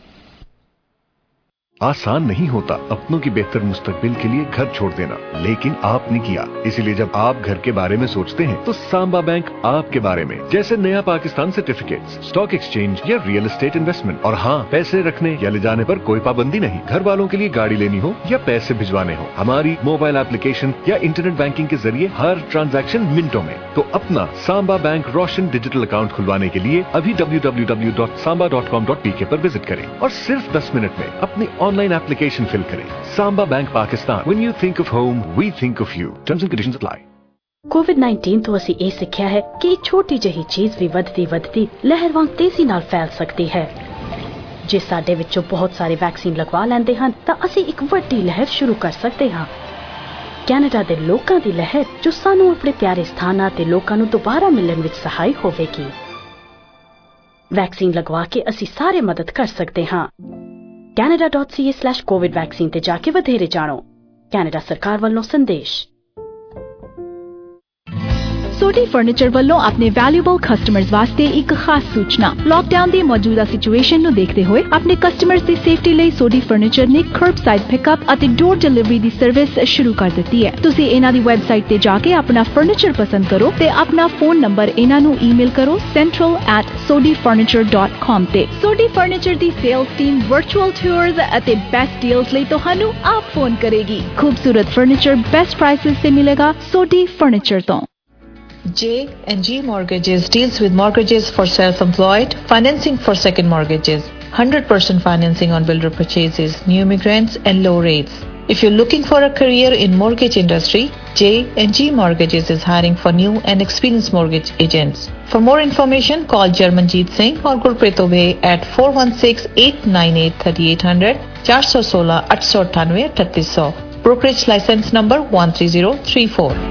Speaker 22: आसान नहीं होता अपनों की बेहतर मुस्तकबिल के लिए घर छोड़ देना, लेकिन आपने किया। इसीलिए जब आप घर के बारे में सोचते हैं तो सांबा बैंक आपके बारे में, जैसे Naya Pakistan certificates, stock exchange या रियल एस्टेट इन्वेस्टमेंट। और हाँ, पैसे रखने या ले जाने पर कोई पाबंदी नहीं। घर वालों के लिए गाड़ी लेनी हो या पैसे भिजवाने हो, हमारी मोबाइल एप्लीकेशन या इंटरनेट बैंकिंग के जरिए हर ट्रांजैक्शन मिनटों में। तो अपना Samba bank Roshan digital account खुलवाने के लिए अभी W W W dot Samba dot com dot P K पर विजिट करें और सिर्फ दस मिनट में अपनी ऑनलाइन एप्लीकेशन फिल करें। Samba bank Pakistan, when you think of home we think of you. Terms and conditions apply.
Speaker 23: Covid nineteen ਤੋਂ ਅਸੀਂ ਇਹ ਸਿੱਖਿਆ ਹੈ ਕਿ ਇੱਕ ਛੋਟੀ ਜਿਹੀ ਚੀਜ਼ ਵੀ ਵੱਧਦੀ ਵੱਧਦੀ ਲਹਿਰ ਵਾਂਗ ਤੇਜ਼ੀ ਨਾਲ ਫੈਲ ਸਕਦੀ ਹੈ। ਜੇ ਸਾਡੇ ਵਿੱਚੋਂ ਬਹੁਤ ਸਾਰੇ ਵੈਕਸੀਨ ਲਗਵਾ ਲੈਂਦੇ ਹਨ ਤਾਂ ਅਸੀਂ ਇੱਕ ਵੱਡੀ ਲਹਿਰ ਸ਼ੁਰੂ ਕਰ ਸਕਦੇ ਹਾਂ। ਕੈਨੇਡਾ ਦੇ ਲੋਕਾਂ ਦੀ ਲਹਿਰ ਜੋ ਸਾਨੂੰ ਆਪਣੇ ਪਿਆਰੇ ਸਥਾਨਾਂ ਤੇ ਲੋਕਾਂ ਨੂੰ ਦੁਬਾਰਾ ਮਿਲਣ ਵਿੱਚ ਸਹਾਈ ਹੋਵੇਗੀ। ਵੈਕਸੀਨ ਲਗਵਾ ਕੇ ਅਸੀਂ ਸਾਰੇ ਮਦਦ ਕਰ ਸਕਦੇ ਹਾਂ। Canada dot C A slash Covid vaccine ਤੇ ਜਾ ਕੇ ਵਧੇਰੇ ਜਾਣੋ। ਕੈਨੇਡਾ ਸਰਕਾਰ ਵੱਲੋਂ ਸੰਦੇਸ਼।
Speaker 24: सोडी फर्नीचर ਵੱਲੋਂ ਆਪਣੇ ਵੈਲਿਊਬਲ ਕਸਟਮਰਸ ਵਾਸਤੇ ਇੱਕ ਖਾਸ ਸੂਚਨਾ। ਲਾਕਡਾਊਨ ਦੀ ਮੌਜੂਦਾ ਸਿਚੁਏਸ਼ਨ ਨੂੰ ਦੇਖਦੇ ਹੋਏ ਆਪਣੇ ਕਸਟਮਰਸ ਦੀ ਸੇਫਟੀ ਲਈ ਸੋਡੀ ਫਰਨੀਚਰ ਨੇ ਕਰਬਸਾਈਡ ਪਿਕਅਪ ਅਤੇ ਡੋਰ ਡਿਲੀਵਰੀ ਦੀ ਸਰਵਿਸ ਸ਼ੁਰੂ ਕਰ ਦਿੱਤੀ ਹੈ। ਤੁਸੀਂ ਇਹਨਾਂ ਦੀ ਵੈਬਸਾਈਟ ਤੇ ਜਾ ਕੇ ਆਪਣਾ ਫਰਨੀਚਰ ਪਸੰਦ ਕਰੋ ਤੇ ਆਪਣਾ ਫੋਨ ਨੰਬਰ ਇਹਨਾਂ ਨੂੰ ਈਮੇਲ ਕਰੋ central at sodi furniture dot com ਤੇ। ਸੋਡੀ ਫਰਨੀਚਰ ਦੀ ਸੇਲਸ ਟੀਮ ਵਰਚੁਅਲ ਟੂਰਸ ਅਤੇ ਬੈਸਟ ਡੀਲਸ ਲਈ ਤੁਹਾਨੂੰ ਆਪ ਫੋਨ ਕਰੇਗੀ। ਖੂਬਸੂਰਤ ਫਰਨੀਚਰ ਬੈਸਟ ਪ੍ਰਾਈਸਿਸ ਤੇ ਮਿਲੇਗਾ ਸੋਡੀ ਫਰਨੀਚਰ ਤੋਂ।
Speaker 3: J and G Mortgages deals with mortgages for self-employed, financing for second mortgages, one hundred percent financing on builder purchases, new immigrants and low rates. If you're looking for a career in mortgage industry, J and G Mortgages is hiring for new and experienced mortgage agents. For more information, call Jarmanjeet Singh or Gurpreet Obey at four one six, eight nine eight, three eight zero zero, four one six, eight eight nine, three eight zero zero. Brokerage license number one three zero three four.